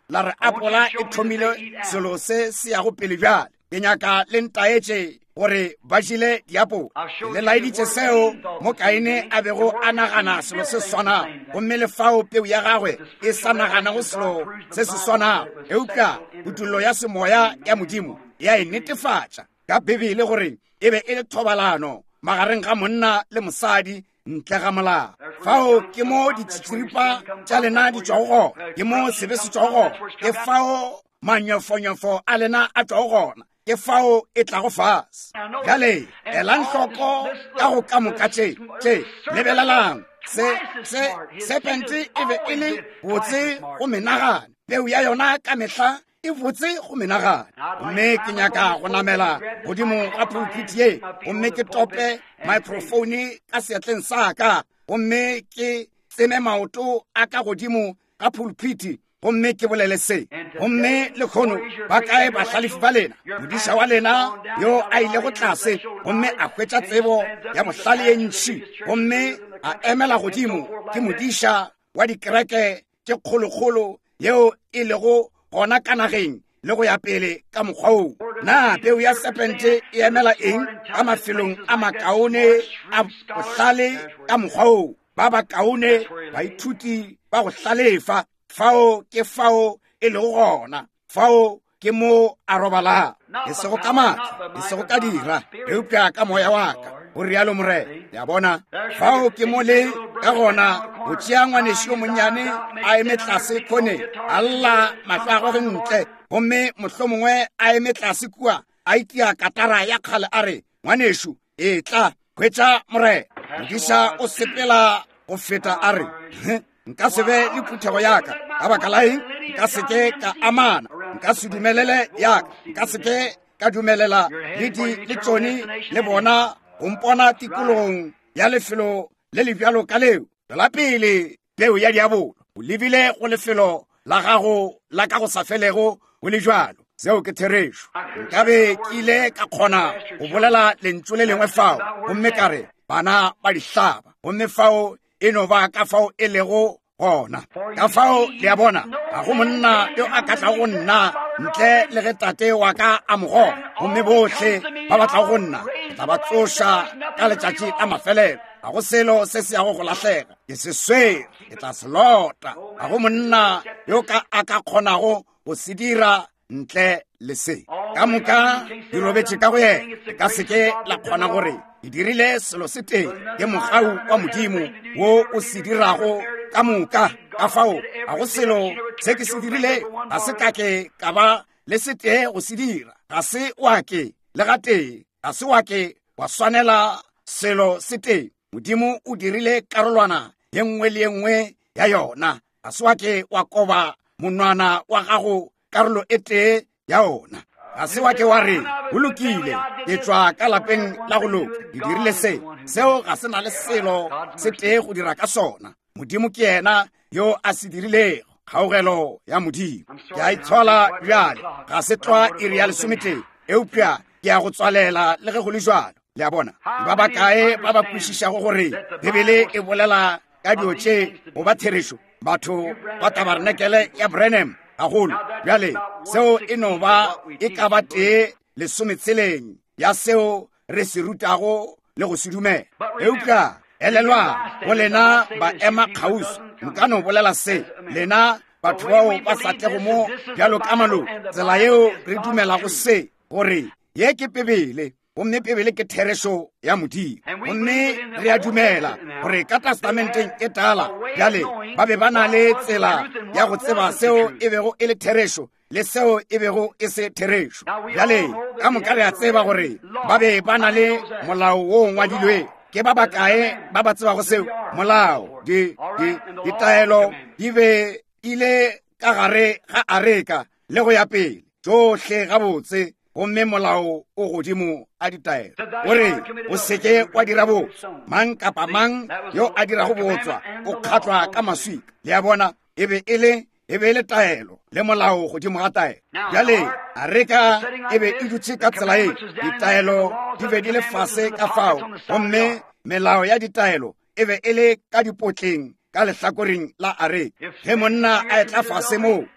la re apola e thomile selo se se ya go pele bjale. Ke nyaka le ntaetše gore ba jile diapole. Le laeditše seo mo Kaine a bego a nagana selo se swana, gomme le fao peu ya gagwe e sa naganago selo se se swana. Eupša putullo ya semoya ya Modimo ya e netefatša ka Bibele gore e be e le thobalano magareng ga monna le mosadi ntle ga molao. Fao ke mo ditšhiripa tša lena di tšwago gona, ke mo sebe se tšwago gona, ke fao manyofonyofo a lena a tšwago gona, ke fao e tlago fase. Bjale elang hloko ka go ka moka tše tše lebelelang se se serpente e be e le botse go menagana, peu ya yona ka mehla e botse go menagana. Mme ke nyaka go namela godimo ga pulpiti ye, gomme ke tope microphone ka seatleng sa ka, gomme ke tseme maoto a ka godimo ga pulpiti, gomme ke bolele se. Gomme le kgono ba kae bahlalefi ba lena, modiša wa lena yo a ile go tlase, gomme a hwetša tsebo ya bohlale ye ntši, gomme a emela godimo ke modiša wa dikereke tše kgolokgolo yeo e lego gona ka nageng le go ya pele ka mokgwa o. Na peu ya serpente e emela eng ka mafelong a makaone a bohlale ka mokgwa o? Ba ba kaone baithuti ba go hlalefa, fao ke fao e lego gona, fao ke mo a robala, e sego ka matla, e sego ka dira, eupša ka moya wa ka, o rialo Morena. Ya bona fao ke mo le ka gona go tšea ngwanešo yo monnyane a eme tlase kgone a lla mahlo a gagwe ntle, gomme mohlo mongwe a eme tlase kua a itia katara ya kgale a re, ngwanešo e tla hwetša Morena. Modiša o sepela go feta a re, nka se be le phuthego yaka ka baka la eng, nka seke ka amana, nka se dumelele yaka, nka seke ka dumelela le di le tšoni le bona go mpona tikologong ya lefelo le lebjalo ka leo. Tswela pele peu ya diabolo, o lebile go lefelo la gago la ka go sa felego go le jalo, seo ke therešo. Nkabe ke ile ka kgona go bolela lentswe le lengwe fao, gomme ka re bana ba dihlaba, gomme fao e no ba ka fao e lego gona. Ka fao le a bona ga go monna yo a ka tlago go nna ntle le ge tate wa ka a mogona, gomme bohle ba batlago go nna ke tla ba tsoša ka letšatši la mafelelo. Ga go selo se se yago go lahlega, ke se swere, ke tla se lota. Ga go monna yo ka a ka kgonago go se dira ntle le se. Ka moka di robetše ka go yena, le ka seke la kgona gore e dirile selo se teng, ke mogau wa Modimo wo o se dirago ka moka. Ka fao ga go selo se ke se dirile, ga se kake ka ba le se tee go se dira, ga se wake le ga tee, ga se wake wa swanela selo se teng. Modimo o dirile karolwana ye nngwe le ye nngwe ya yona, ga se wake wa koba monwana wa gago karolo e tee ya yona. Ga se wake wa re o lokile ke tšwa ka lapeng la go loka, ke dirile se seo, ga se na le selo se tee go dira ka sona. Modimo ke yena yo a se dirilego. Kgaogelo ya Modimo ke a itshwala bjale, ga se tloa iri ya lesomete, eupša ke a go tswalela le ge go le jalo. Le a bona ba ba kae ba ba kwešišago gore Bibele e bolela ka dio tše goba therešo, batho ba tabarenekele ya Branham gagolo. Bjale seo e no ba e ka ba tee lesometseleng ya seo re se rutago le go se dumela. Eupša elelwa go lena ba ema kgausu, nka no bolela se lena batho bao ba satego mo bjalo ka malo, tsela yeo re dumelago se gore ye ke Bibele, gomme Bibele ke therešo ya Modimo. Gomme re a dumela gore ka testamenteng e tala bjale ba be ba na le tsela ya go tseba seo e bego e le therešo le seo e bego e se therešo. Bjale ka moka re a tseba gore ba be ba na le molao wo ngwadilwe ke ba ba kae ba ba tsebago seo. Molao di di ditaelo di be ile ka gare ga areka le go ya pele tsohle gabotse, gomme molao o godimo a ditaelo o re o seke wa dira botso. Mang kapa mang yo a dirago botswa o kgatlwa ka maswika. Le a bona e be e le e be le taelo le molao godimo ga taelo. Bjale areka e be e dutse ka tsela e, ditaelo di be di le fase ka fao, gomme melao ya ditaelo e be e le ka dipotleng ka lehlakoreng la areka. Ge monna a etla fase moo,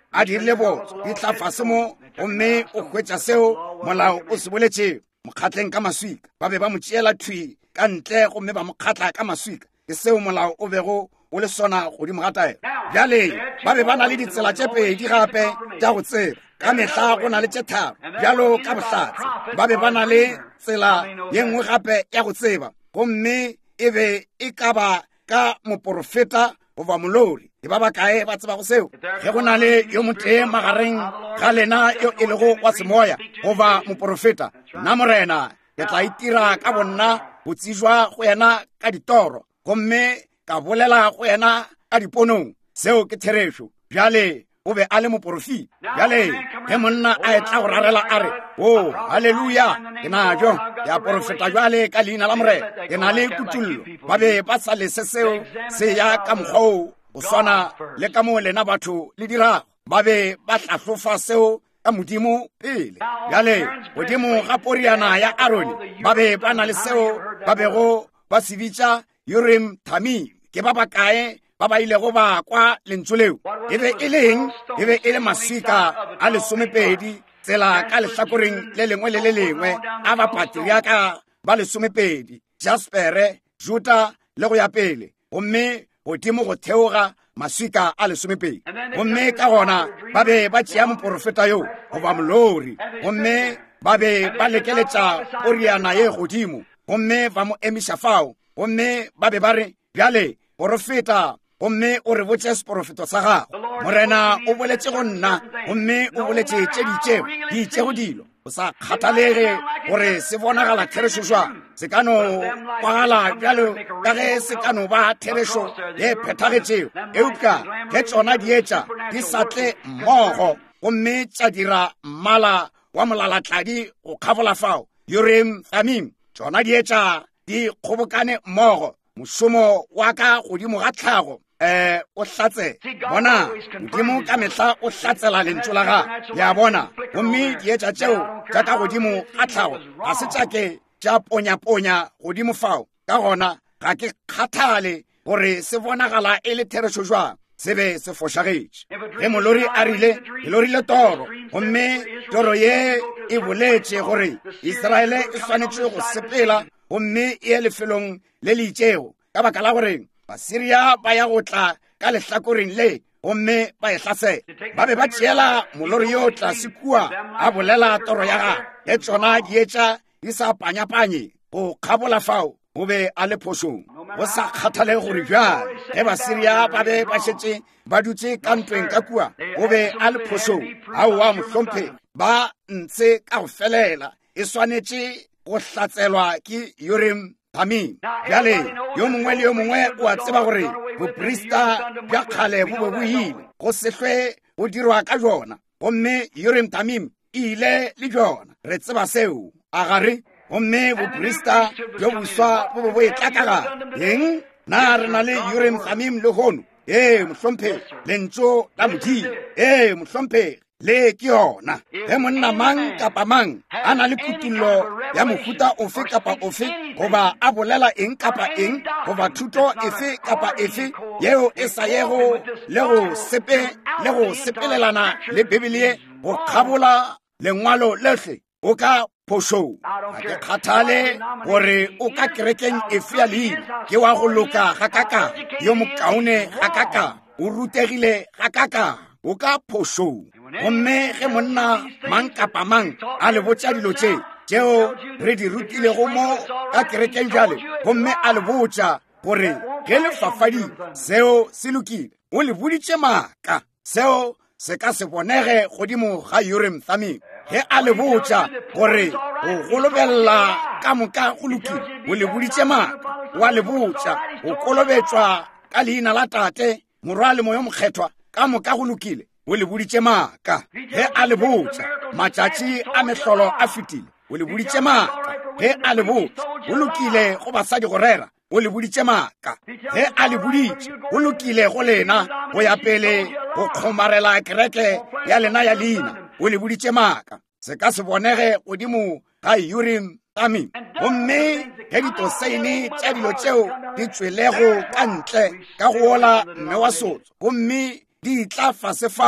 a dirile botso di tla fase mo gomme o hwetša seo molao o se boletšego mokgatleng ka maswika ba be ba mo tšeela thwi ka ntle gomme ba mo kgatla ka maswika ke seo molao o bego o le sona godimo ga taelo bjale ba be ba na le ditsela tše pedi gape tša go tseba ka mehla go na le tše tharo bjalo ka bohlatse ba be ba na le tsela ye nngwe gape ya go tseba gomme e be e ka ba ka moprofeta goba molori e ba ba kae ba tseba go seo ge go na le yo motee magareng ga lena yo e lego wa semoya goba moprofeta nna morena ke tla itira ka bonna go tsijwa go yena ka ditoro gomme ka bolela go yena ka diponong seo ke therešo bjale o be a le moprofita bjale ge monna a etla go rarela a re o halleluja ke najo ya profeta jwale ka leina la morena ke na le kutullo ba be ba sa lese seo se ya ka mokgwa o swana le ka mo lena batho le dirago ba be ba hlahlofa seo ka modimo pele bjale godimo ga poriana ya arone ba be ba na le seo ba bego ba se bitša urim tamim ke ba bakae ba ba ile go ba kwa lentswe leo e be e leng e be e le maswika a lesomepedi tsela ka lehlakoreng le lengwe le le lengwe a bapatriaka ba lesomepedi jaspere juta le go ya pele gomme godimo go theoga maswika a lesomepedi gomme ka gona ba be ba tšea moprofeta yo goba molori gomme ba be ba lekeletša poriana ye godimo gomme ba mo emiša fao gomme ba be ba re bjale profeta gomme o re botše seprofeto sa gago morena o boletše go nna gomme o boletše tše ditšego di itšego dilo o sa kgathalege gore se bonagala therešo jwang se ka no kwagala bjalo ka ge se ka no ba therešo ye phethagetšego eupša ge tšona di etša di satle mmogo gomme tša dira mmala wa molalatladi go kgafola fao urim tamim tšona di etša di kgobokane mmogo mošomo wa ka godimo ga tlhago eh o hlatse bona modimo ka mehla o hlatsela lentswe la ga ya bona gomme di etša tšeo tša ka godimo ga tlhago ga se tšake tša ponya-ponya godimo fao ka gona ga ke kgathale gore se bonagala e le therešo jwang se be se fošagetše ge molori a rile e lorile toro gomme toro ye e boletše gore Iseraele e swanetše go sepela gomme e ye lefelong le le itšego ka baka la gore Basiria ba ya go tla ka lehlakoreng le gomme ba e hlasela ba be ba tšeela molori yo tlase kua a bolela toro ya ga e tšona di etša di sa panyapanye go kgabola fao o be a le phosong go sa kgathalege gore bjale ge Basiria ba be ba šetše ba dutše ka ntweng ka kua o be a le phosong aowa mohlomphegi ba ntse ka go felela e swanetše go hlatselwa ke urim tamim bjale yo mongwe le yo mongwe o a tseba gore boprista bja kgale bo be bo ile go sehlwe go dirwa ka jona gomme urim tamim e ile le jona re tseba seo a gare gomme boprista bjo boswa bo bo bo e tlakaga eng na re na le urim tamim le gono ee mohlomphegi lentso la modimo ee mohlomphegi le ke yona ge monna mang kapa mang a na le kutullo ya mohuta ofe kapa ofe goba a bolela eng kapa eng goba thuto efe kapa efe yeo e sa yego le go sepe le go sepelelana le bibele go kgabola lengwalo lehle o ka phosong ga ke kgathale gore o ka kerekeng efe ya leina ke wa go loka ga kaka yo mokaone ga kaka o rutegile ga kaka o ka phosong gomme ge monna mang kapa mang a le botša dilo tše tšeo re di rutilego mo ka kerekeng jale gomme a le botša gore ge lefafadi seo se lokile o le boditše maaka seo se ka se bonege godimo ga urim tamim ge a le botša gore go golobelela ka moka go lokile o le boditše maaka wa le botša go kolobetšwa ka leina la tate morwa le moyo mokgethwa ka moka go lokile o le boditše maaka ge a le botša matšatši a mehlolo a fetile o le boditše maaka ge a le botša o lokile go basadi go rera o le boditše maaka ge a le boditše o lokile go lena go ya pele go kgomarela kereke ya lena ya leina o le boditše maaka se ka se bonege godimo ga urim tamim gomme ge ditoseine tša dilo tšeo di tswelego ka ntle ka go ola mme wa sotso gomme di tla fase fao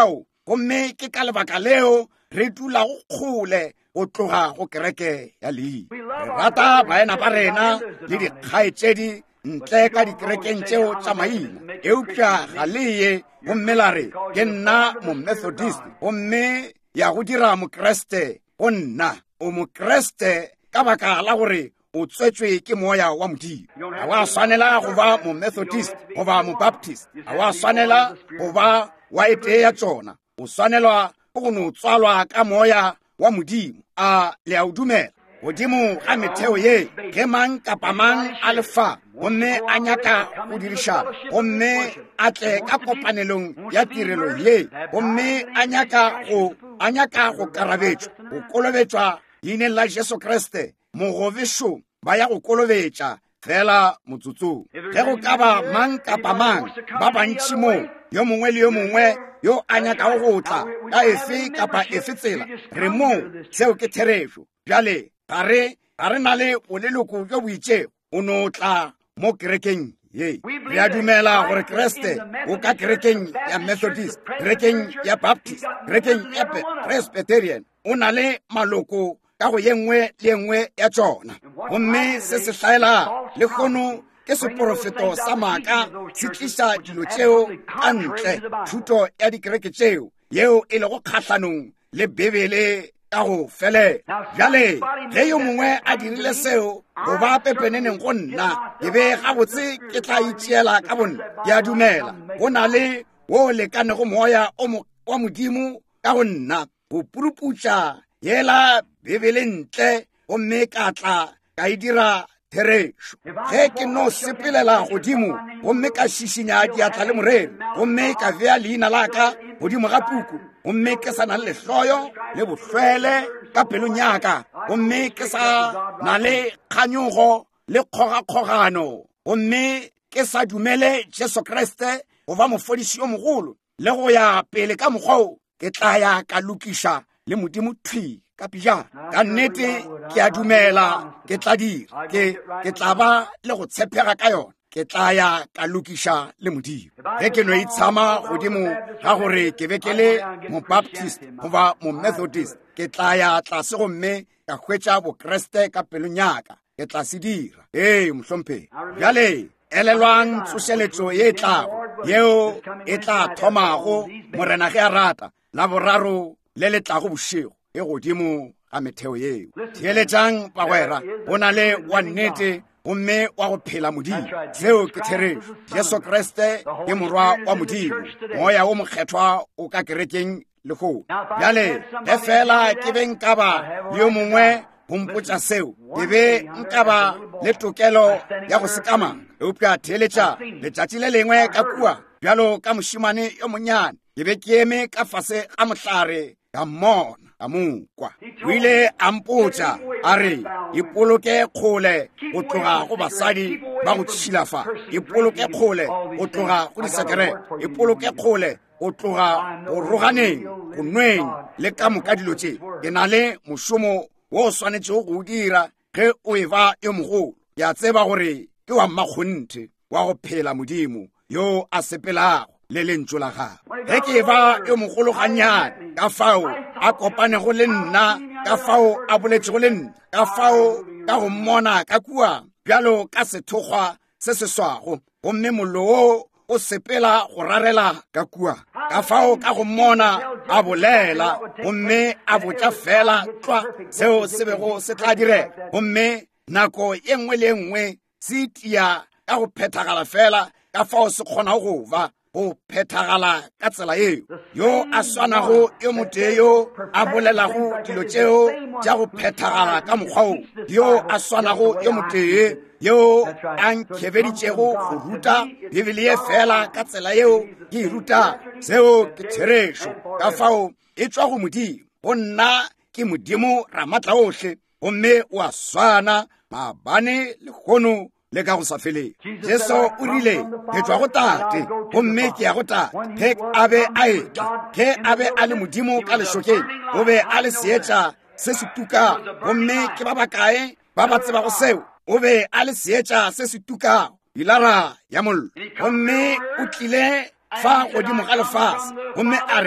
gomme ke ka lebaka leo re dula go kgole go tloga go kereke ya Lee. Re rata baena ba rena le dikgaetsedi ntle ka dikerekeng tšeo tša maina. Eupša ga le ye gomme la re ke nna mo-Methodist gomme ya go dira mokreste go nna o mokreste ka baka la gore o tswetswe ke moya wa Modimo. Ga wa swanela go ba mo-Methodist go ba mo-Baptist, ga wa swanela go ba wa ete ya tsona. O swanelwa go go no tswalwa ka moya wa Modimo. A le a o dumela godimo ga metheo ye ge mang kapa mang a lefa gomme a nyaka go diriša gomme a tle ka kopanelong ya tirelo ye gomme a nyaka go a nyaka go karabetšwa go kolobetšwa leineng la Jesu Kriste mogobešo ba ya go kolobetša fela motsotsong. Ge go ka ba mang kapa mang ba bantši mo yo mongwe le yo mongwe yo a nyaka go tla ka efe kapa efe tsela re mo seo ke therešo. Bjale ga re ga re na le boleloko jo boitšego o no tla mo kerekeng ye. Re a dumela gore Kriste o ka kerekeng ya Methodist, kerekeng ya Baptist, kerekeng ya Presbyterian o na le maloko ka go ye nngwe le nngwe ya tsona. Gomme se se hlaela le kgono ke seprofeto sa maaka se tliša dilo tšeo ka ntle thuto ya dikereke tšeo yeo e lego kgatlhanong le Bebele ka go fele. Bjale ge yo mongwe a dirile seo go ba pepeneneng go nna ke be gabotse ke tla itšeela ka bonna. Ke a dumela go na le wo lekanego moya wa Modimo ka go nna go puruputša yela Bebele ntle gomme ka tla ka e dira therešo. Ge ke no sepelela godimo gomme ka šišinya diatla le morero gomme ka bea leina la ka godimo ga puku gomme ke sa na le lehloyo le bohlwele ka pelong yaka gomme ke sa na le kganyogo le kgogakgogano gomme ke sa dumele Jesu Kriste go ba mofodiši yo mogolo le go ya pele ka mokgwao ke tla ya ka lokiša le Modimo thwi ka pijana. Ka nnete ke a dumela ke tla dira ke ke tla ba le go tshepega ka yona. Ke tla ya ka lokiša le Modimo. Ge ke no itshama godimo ga gore ke be ke le mo-Baptist goba mo-Methodist ke tla ya tlase gomme ka hwetša bokreste ka pelong yaka ke tla se dira. Ee mohlomphegi, bjale elelwang tsošeletšo ye e tlago yeo e tla thomago morena ge a rata la boraro le le tlago bošego e godimo ga metheo yeo. Theeletšang bagwera go na le wa nnete gomme wa go phela Modimo. Seo ke therešo. Jesu Kriste ke morwa wa Modimo, moya o mokgethwa o ka kerekeng le go. Bjale ge fela ke be nka ba le yo mongwe gompotša seo ke be nka ba le tokelo ya go sekamang. Eupša theeletša letšatši le lengwe ka kua bjalo ka mošimane yo monnyane ke be ke eme ka fase ga mohlare ka mmona ka mokwa. O ile a mpotša a re ipoloke kgole go tloga go basadi ba go tšhilafa, ipoloke kgole go tloga go disekerete, ipoloke kgole go tloga go roganeng go nweng le ka moka dilo tše. Ke na le mošomo wo o swanetšego go o dira ge o e ba yo mogolo. Ke a tseba gore ke wa mmakgonthe wa go phela Modimo yo a sepelago le lentso la gago. Ge ke ba yo mogolo gannyane ka fao a kopanego le nna, ka fao a boletšego le nna, ka fao ka go mmona ka kua bjalo ka sethokgwa se se swago gomme mollo wo o sepela go rarela ka kua, ka fao ka go mmona a bolela gomme a botša fela twa seo se bego se tla direga gomme nako ye nngwe le nngwe se tia ka go phethagala fela ka fao se kgonago go ba go phethagala ka tsela yeo. Yo a swanago yo motee yo a bolelago dilo tšeo tša go phethagala ka mokgwao, yo a swanago yo motee yo a nkhebeditšego go ruta Bibele ye fela ka tsela yeo ke e ruta. Seo ke therešo ka fao e tšwa go Modimo. Go nna ke Modimo ramatla ohle gomme o a swana maabane le kgono le ka go sa feleng. Jesu o rile ke tšwa go Tate gomme ke ya go Tate. Ge a be a etla, ge a be a le Modimo ka lešokeng, o be a le seetša se se tukago gomme ke ba bakae ba ba tsebago seo. O be a le seetša se se tukago ilara ya mollo gomme o tlile fa godimo ga lefase gomme a re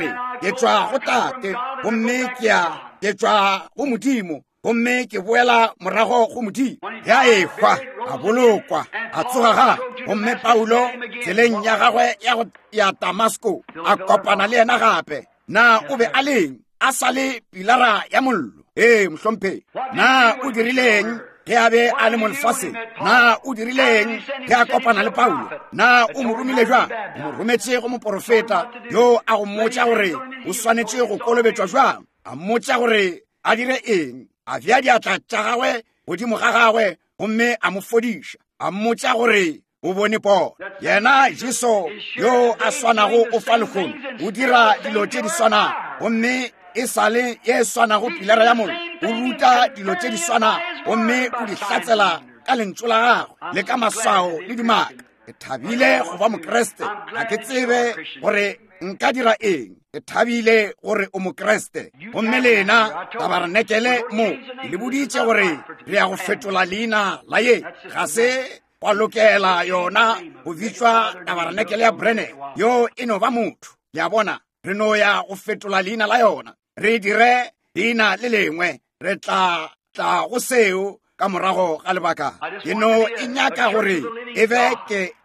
ke tswa go tate gomme ke ya ke tswa go modimo gomme ke boela morago go modimo ya ekwa a bolokwa a tsoga gomme Paulo tseleng ya gagwe ya Damasco a kopana le yena gape na o be a leng a sale pilara ya mollo ee mohlompe na o dirileng ge a be a le mo lefaseng na o dirileng ge a kopana le Paulo na o mo romile jwang o mo rometse go moprofeta yo a go mmotša gore o swanetše go kolobetšwa jwang a mmotša gore a dire eng a bja diatla tša gagwe godimo ga gagwe gomme a mo fodiša a mmotša gore o bone pono yena Jesu yo a swanago o fa lekgono o dira dilo tše di swanang gomme e sale ye swanago pilara ya mollo o ruta dilo tše di swanang gomme o di hlatsela ka lentšu la gagwe le ka maswao le dimaka ke thabile go ba mokreste ga ke tsebe gore nka dira eng ke thabile gore o mokreste gomme lena tabaranekele mo le boditše gore re ya go fetola leina la ye ga se kwa lokela yona go bitswa tabaranekele ya Branham yo e no ba motho ya bona re no ya go fetola leina la yona re dire leina le lengwe re tla tla go seo ka morago ga lebaka ke no e nyaka gore e be ke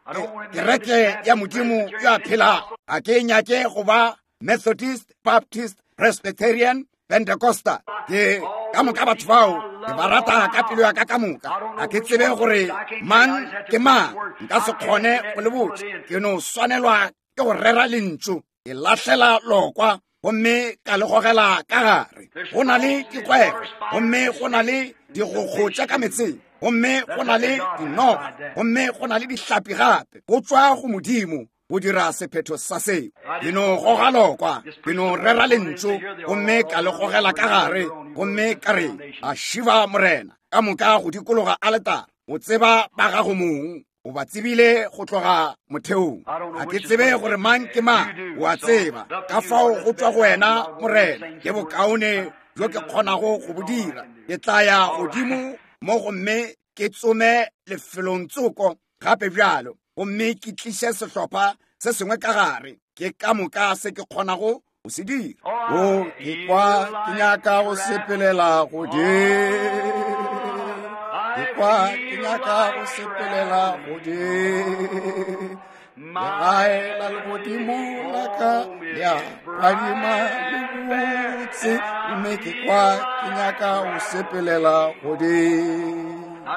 kereke ya modimo yo a phela a ke nyake go ba Methodist, Baptist, Presbyterian, Pentecostal ke ka moka batho bao ke ba rata ka pelo ya ka ka moka a ke tsebe gore man ke mang nka se kgone go le botse ke no swanelwa ke go rera lentšu ke lahlela lokwa gomme ka le gogela ka gare go na le dikwego gomme go na le dikgokgo tša ka metseng gomme go na le dinogo gomme go na le dihlapi gape go tswa go modimo go dira sephetho sa seo ke no goga lokwa ke no rera lentšu gomme ka le gogela ka gare gomme ka re a šiba morena ka moka go dikologa a letara o tseba ba gago mong o ba tsebile go tloga motheong a ke tsebe gore mang ke mang o a tseba ka fao go tswa go wena morena ke bokaone jo ke kgonago go bo dira ke tla ya godimo mo gomme ke tsome lefelong tsoko gape bjalo gomme ke tliše sehlopha se sengwe ka gare ke ka moka se ke kgonago go se dira o ke kwa ke nyaka go sepelela godimo ke kwa ke nyaka go sepelela godimo legae la legodimo la ka le a phadima le botse mme ke kwa ke nyaka go sepelela godimo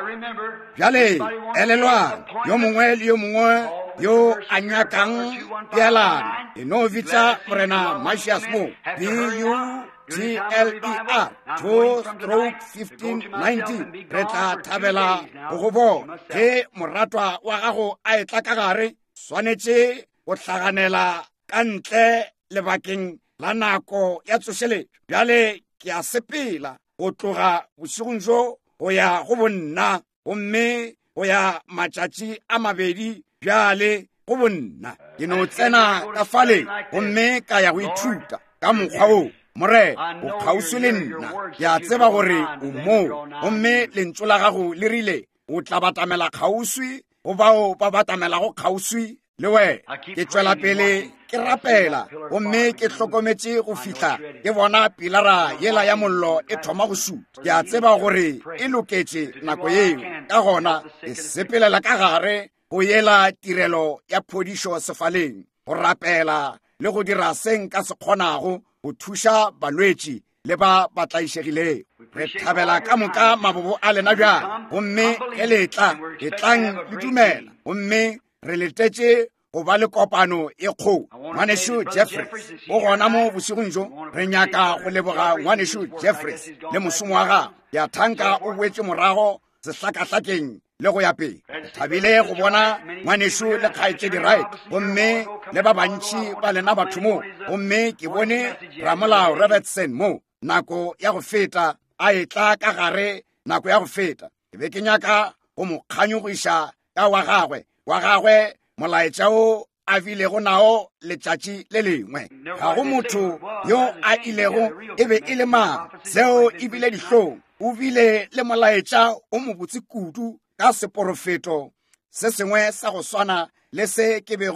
bjale elelwang yo mongwe le yo mongwe yo a nyakang peelano e no bitsa morena Marcius mo B U T L E R two stroke fifteen nineteen re tla thabela go go bona ke moratwa wa gago a etla ka gare swanetše go hlaganela ka ntle lebakeng la nako ya tsošeletšo bjale ke a sepela go tloga bošigong jo go ya go bonna gomme go ya matšatši a mabedi bjale go bonna ke no tsena ka fale gomme ka ya go ithuta ka mokgwa o more o kgauswi le nna ke a tseba gore o mo gomme lentšu la gago le rile o tla batamela kgauswi go bao ba batamelago kgauswi le wena ke tšwela pele ke rapela gomme ke hlokometše go fihla ke bona pilara yela ya mollo e thoma go šuta ke a tseba gore e loketše nako yeo ka gona e sepelela ka gare go yela tirelo ya phodišo sefaleng go rapela le go dira seng ka se kgonago go thuša balwetši le ba batlaišegilego re thabela ka moka mabobo a lena bjang gomme ge letla e tlang le dumela gomme re letetše go ba le kopano e kgolo ngwaneso Jeffreys o gona mo bošigong jo re nyaka go leboga ngwaneso Jeffreys le mošomo wa gago ya thanka o boetše morago sehlakahlakeng le go ya pele thabile go bona ngwaneso le kgaetšedi right gomme le ba bantši ba lena batho mo gomme ke bone Ramolao Robertson mo nako ya go feta a etla ka gare nako ya go feta ke be ke nyaka go mo kganyogiša ka wa gagwe wa gagwe molaetša o a bilego nao letšatši le lengwe ga go motho yo a ilego e be e le mang seo e bile dihlong o bile le molaetša o mobotse kudu ka seporofeto se sengwe sa go swana le se ke bego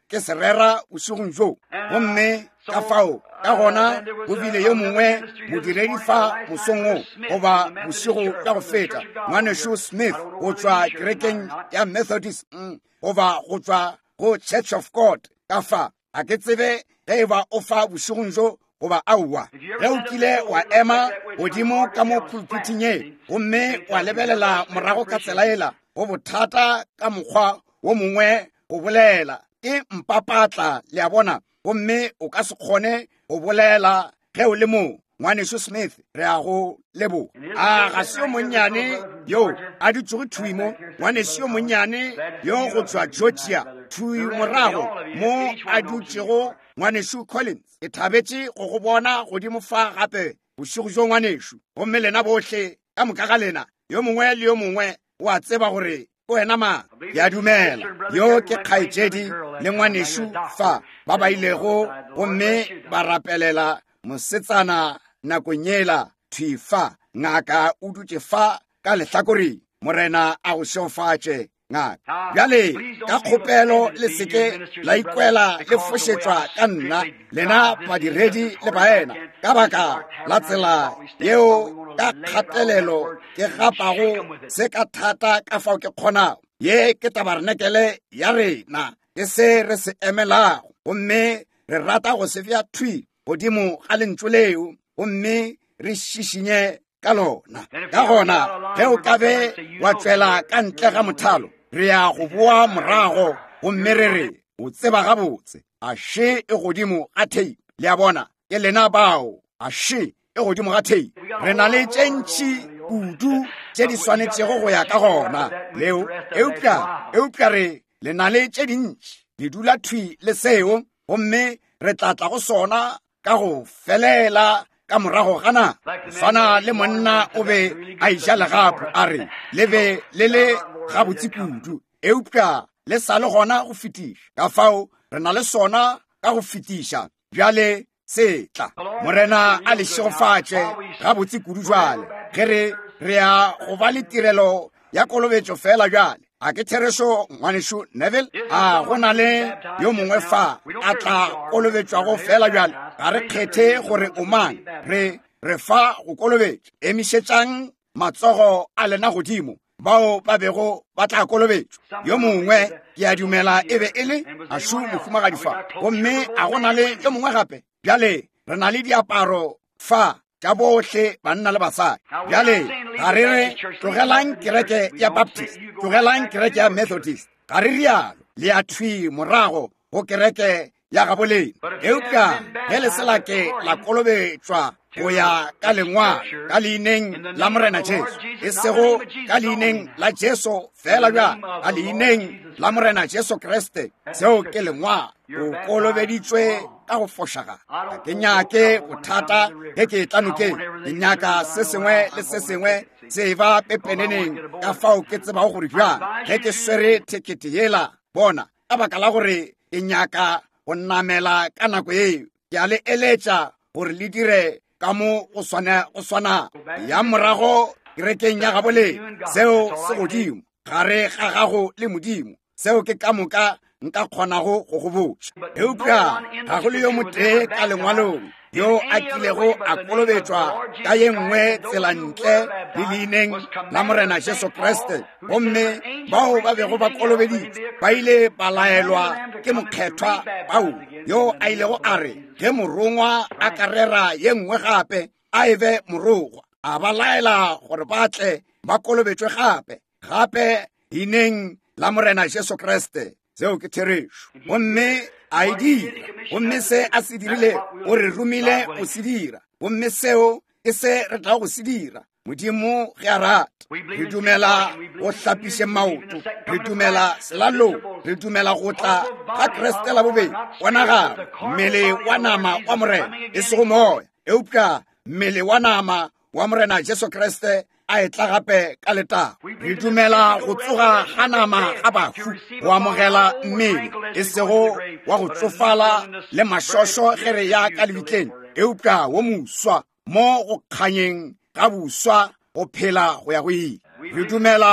ke serera bosigong jo gomme ka fao ka gona go bile yo mongwe modiredi fa mosongo goba bosigo ka go feta ngwaneso Smith go tswa kerekeng ya Methodist goba go tswa go Church of God ka fa a ke tsebe ge e ba o fa bosigong jo goba aua ge o kile wa ema godimo ka mo pulpiting e gomme wa lebelela morago ka tsela ela go bothata ka mokgwa wo mongwe go bolela ke mpapatla le a bona gomme o ka se kgone go bolela ge o le mo ngwaneso Smith re a go lebo a ga se yo monnyane yo a ditsogo thuimo ngwaneso yo monnyane yo go tswa Georgia thui morago mo a dutšego ngwaneso Collins ke thabetse go go bona godimo fa gape bosigo jo ngwaneso gomme lena bohle ka moka ga lena yo mongwe le yo mongwe o a tseba gore ko wena mang ya dumela yo ke kgaetšedi le ngwaneso fa ba ba ilego gomme ba rapelela mosetsana nakong yela thwifa ngaka o dutše fa ka lehlakore morena a go šeofatše ngaka bjale ka kgopelo le seke la ikwela le fošetšwa ka nna lena badiredi le baena ka baka la tsela yeo ka kgatelelo ke gapago se ka thata ka fao ke kgonago ye ke tabarenekele ya rena ke se re se emelago gomme re rata go se fya thwi godimo ga lentšu leo gomme re šišinye ka lona ka gona ge o ka be wa tšwela ka ntle ga mothalo re ya go boa morago gomme re re o tseba gabotse a she e godimo ga theipe le a bona ke lena bao a she e godimo ga theipe re na le tše ntši kudu tše di swanetšego go ya ka gona leo eupša eupša re le na le tše dintši le dula thwi le seo gomme re tlatla go sona ka go felela ka morago gana swana le monna o be a iša legapu a re le be le le gabotse kudu eupša le sa le gona go fetiša ka fao re na le sona ka go fetiša bjale setla morena a le šegofatše gabotse kudu jwale ge re re ya go ba le tirelo ya kolobetšo fela jwale a ke Thereso ngwaneso Neville a go na le yo mongwe fa a tla kolobetšwago fela jwale ga re kgethe gore o mang re re fa go kolobetša emišetšang matsogo a lena godimo bao ba bego ba tla kolobetšwa yo mongwe ke a dumela e be e le a šo mofumagadi fa gomme a go na le yo mongwe gape bjale re na le diaparo fa tša bohle banna le basadi bjale ga re re tlogelang kereke ya Baptist tlogelang kereke ya Methodist ga re rialo le a thwi morago go kereke ya gaboleng eupša ge leselake la kolobetšwa go ya ka lengwa ka leineng la morena Jesu e sego ka leineng la Jesu fela bja ka leineng la morena Jesu Kriste seo ke lengwa o kolobeditšwe ka go fošaga ga ke nyake bothata ge ke tlanokeng ke nyaka se sengwe le se sengwe se ba pepeneneng ka fao ke tsebago gore bjang ge ke swere thekete yela bona ka baka la gore ke nyaka go namela ka nako eo ke a le eletša gore le dire ka mo go swana ya morago kerekeng ya gaboleng seo se godimo gare ga gago le modimo seo ke ka moka nka kgonago go go botša eupša ga go le yo motee ka lengwalong yo a kilego a kolobetšwa ka ye nngwe tsela ntle le leineng la morena Jesu Kriste gomme bao ba bego ba kolobeditšwe ba ile ba laelwa ke mokgethwa Paulo yo a ilego a re ge morongwa a ka rera ye nngwe gape a e be morongwa a ba laela gore ba tle ba kolobetšwe gape gape leineng la morena Jesu Kriste seo ke Thereso gomme a e dira gomme se a se dirile o re romile o se dira gomme seo ke se re tla go se dira modimo ge a rata re dumela go hlapiše maoto re dumela selalo re dumela go tla ga Kriste la bobedi bonagala mmele wa nama wa morena e sego moya eupša mmele wa nama wa morena Jesu Kriste a etla gape ka letao re dumela go tsoga ga nama ga bafu go amogela mmele e sego wa go tsofala le mašošo ge re ya ka lebitleng eupša wo moswa mo go kganyeng ka boswa go phela go ya go ile re dumela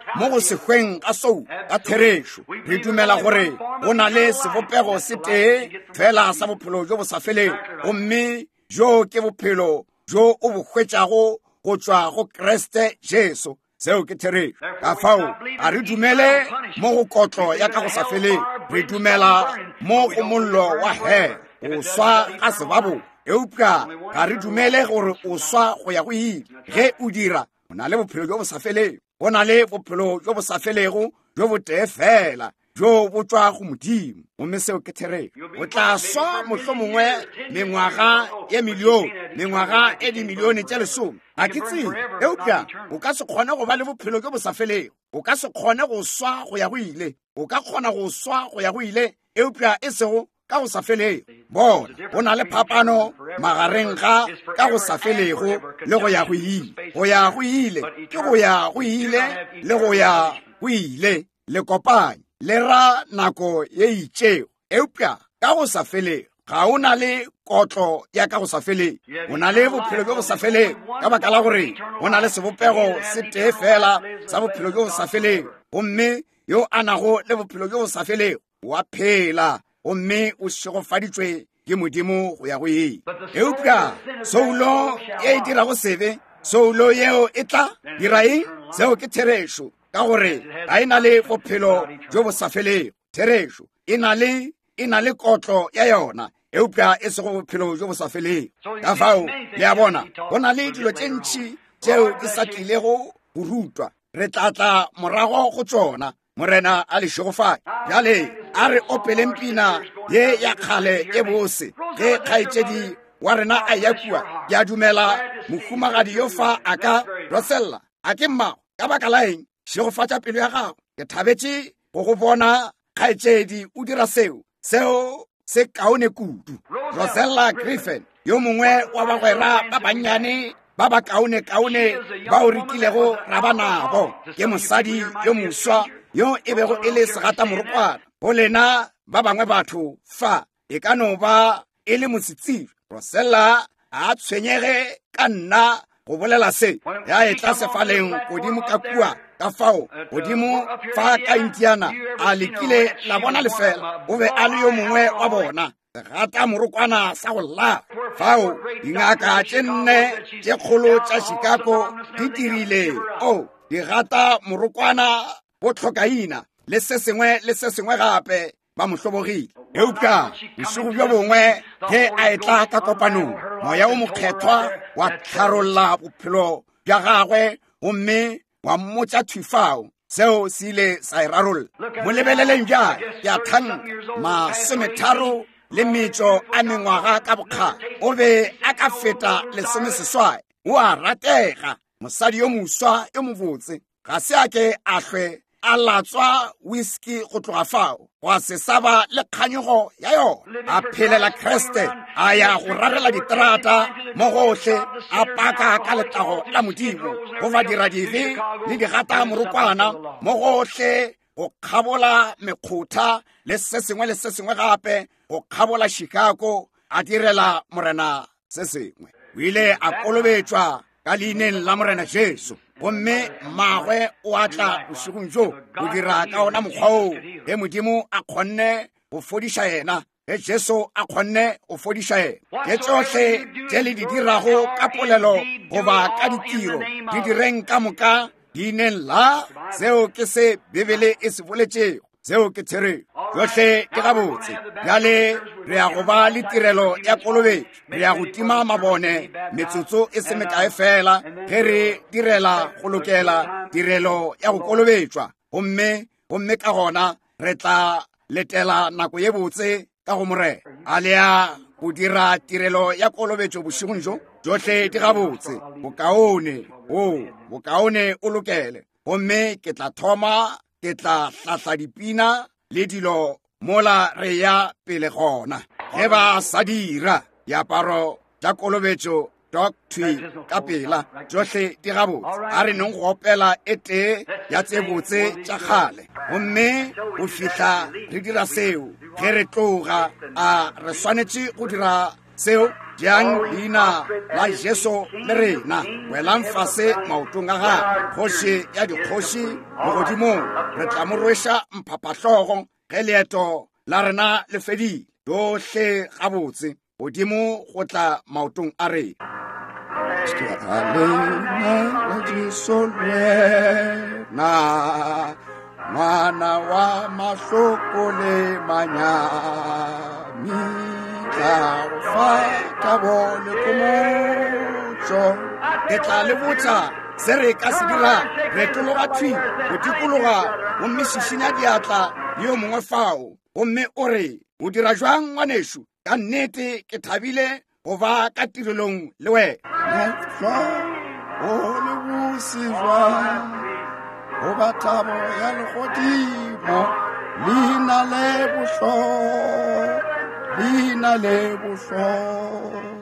mo go sekgweng ka sou ka therešo. Re dumela gore go na le sebopego se tee fela sa bophelo jo bo sa feleng, gomme jo ke bophelo jo o bo hwetšago go tšwa go Kriste Jesu. Seo ke therešo. Ka fao a re dumele mo go kotlo ya ka go sa feleng, re dumela mo go mollo wa hell o swa ka sebabo. Eupša ga re dumele gore o swa go ya go ile. Ge o dira o na le bophelo jo bo sa feleng, go na le bophelo jo bo sa felego jo bo tee fela jo bo tšwa go Modimo. Gomme seo ke therešo. O tla swa mohlomongwe mengwaga ye milione, mengwaga e dimilione tše lesome. Ga ke tsebe. Eupša o ka se kgone go ba le bophelo jo bo sa felego, o ka se kgone go swa go ya go ile, o ka kgona go swa go ya go ile eupša e sego ka go sa felego. Bona go na le phapano magareng ga ka go sa felego le go ya go ile. Go ya go ile ke go ya go ile le go ya go ile le kopanye le ra nako ye itšeo. Eupša ka go sa felego ga o na le kotlo ya ka go sa feleng, o na le bophelo jo bo sa feleng ka baka la gore o na le sebopego se tee fela sa bophelo jo bo sa feleng. Gomme yo a nago le bophelo jo bo sa feleng wa phela, gomme o šegofaditšwe ke Modimo go ya go ye. Eupša soulo ye e dirago sebe, soulo yeo e tla dira eng? Seo ke therešo, ka gore ga e na le bophelo jo bo sa feleng. Therešo e na le e na le kotlo ya yona, eupša e sego bophelo jo bo sa feleng. Ka fao le a bona go na le dilo tše ntši tšeo di sa tlilego go rutwa, re tla tla morago go tšona. Morena a le šegofadi bjale a re opeleng pina ye ya kgale e bose ge kgaetšedi wa rena a yakua. Ke a dumela mohumagadi yo fa a ka Rosella a ke mmago ka baka la eng šegofatša pelo ya gago. Ke thabetše go go bona kgaetšedi o dira seo seo se kaone kudu. Rosella Griffin yo mongwe wa bagwera ba bannyane ba ba kaone-kaone ba o rekilego ra ba nabo, ke mosadi yo moswa yo e bego e le segata morokwana go lena ba bangwe batho fa e ka no ba e le mositsiri. Rosella a tshwenyege ka nna go bolela se ya e tla sefaleng godimo ka kua ka fao godimo fa ka Indiana a lekile la bona lefela o be a le yo mongwe wa bona segata morokwana sa go lla fao dingaka tše nne tše kgolo tša Chicago di dirile o di gata morokwana bo tlhokaina le se sengwe le se sengwe gape ba mohlobogile. Eupša bošego bjo bongwe ge a etla ka kopanong moya o mokgethwa wa tlharolla bophelo bja gagwe gomme wa mmotša thwifao seo se ile sa e rarolla. Mo lebeleleng bja ya thang masometharo le metšo a mengwaga ka bokgala o be a ka feta lesomeseswai. O a ratega, mosadi yo moswa yo mobotse, ga se a ke a hlwe a latswa whisky go tloga fao wa se saba le kganyogo ya yona. A phelela Kriste a ya go rarela diterata mo gohle, a paka ka letlago la Modimo go ba dira dife le digata morokwana mo gohle, go kgabola mekgotha le se sengwe le se sengwe gape, go kgabola Chicago a direla morena se sengwe. O ile a kolobetšwa ka leineng la morena Jesu, gomme mmagwe o atla bošegong jo o dira ka ona mokgwa o ge Modimo a kgonne go fodiša yena, ge Jesu a kgonne go fodiša yena. Ke tšohle tše le di dirago ka polelo goba ka ditiro di direng ka moka leineng la seo ke se Bibele e se boletšego, seo ke therešo. Johle ke gabotse bjale re ya go ba le tirelo ya kolobetšo, re ya go tima mabone metsotso e se mekae fela ge re direla go lokela tirelo ya go kolobetšwa. Gomme gomme ka gona re tla letela nako ye botse ka go morena a lea go dira tirelo ya kolobetšo bošegong jo. Johle di gabotse bokaone o bokaone o lokele. Gomme ke tla thoma ke tla tlatla dipina le dilo mola re ya pele gona ge ba sa dira diaparo tša kolobetšo doctrine ka pela. Johle di gabotse a re neng go opela e tee ya tše botse tša kgale, gomme go fihla re dira seo ge re tloga a re swanetše go dira seo diang leina la Jesu le rena welang fase maotong a ga kgoši ya dikgoši mogodimong re tla mo rwesa mphaphahlogo ge leeto la rena le fedile dohle gabotse godimo go tla maotong a rena na ngwana wa mahloko le manyami tla go fa tabole komotso e tla le botsa se re ka se dira re tloga thwi go tikologa gomme šišinya diatla yo mongwe fao gomme o re o dira jwang ngwaneso ka nnete ke thabile go ba ka tirelong le wena o le bose jwang go ba thabo ya legodimo leina le bohlo leina le bohlo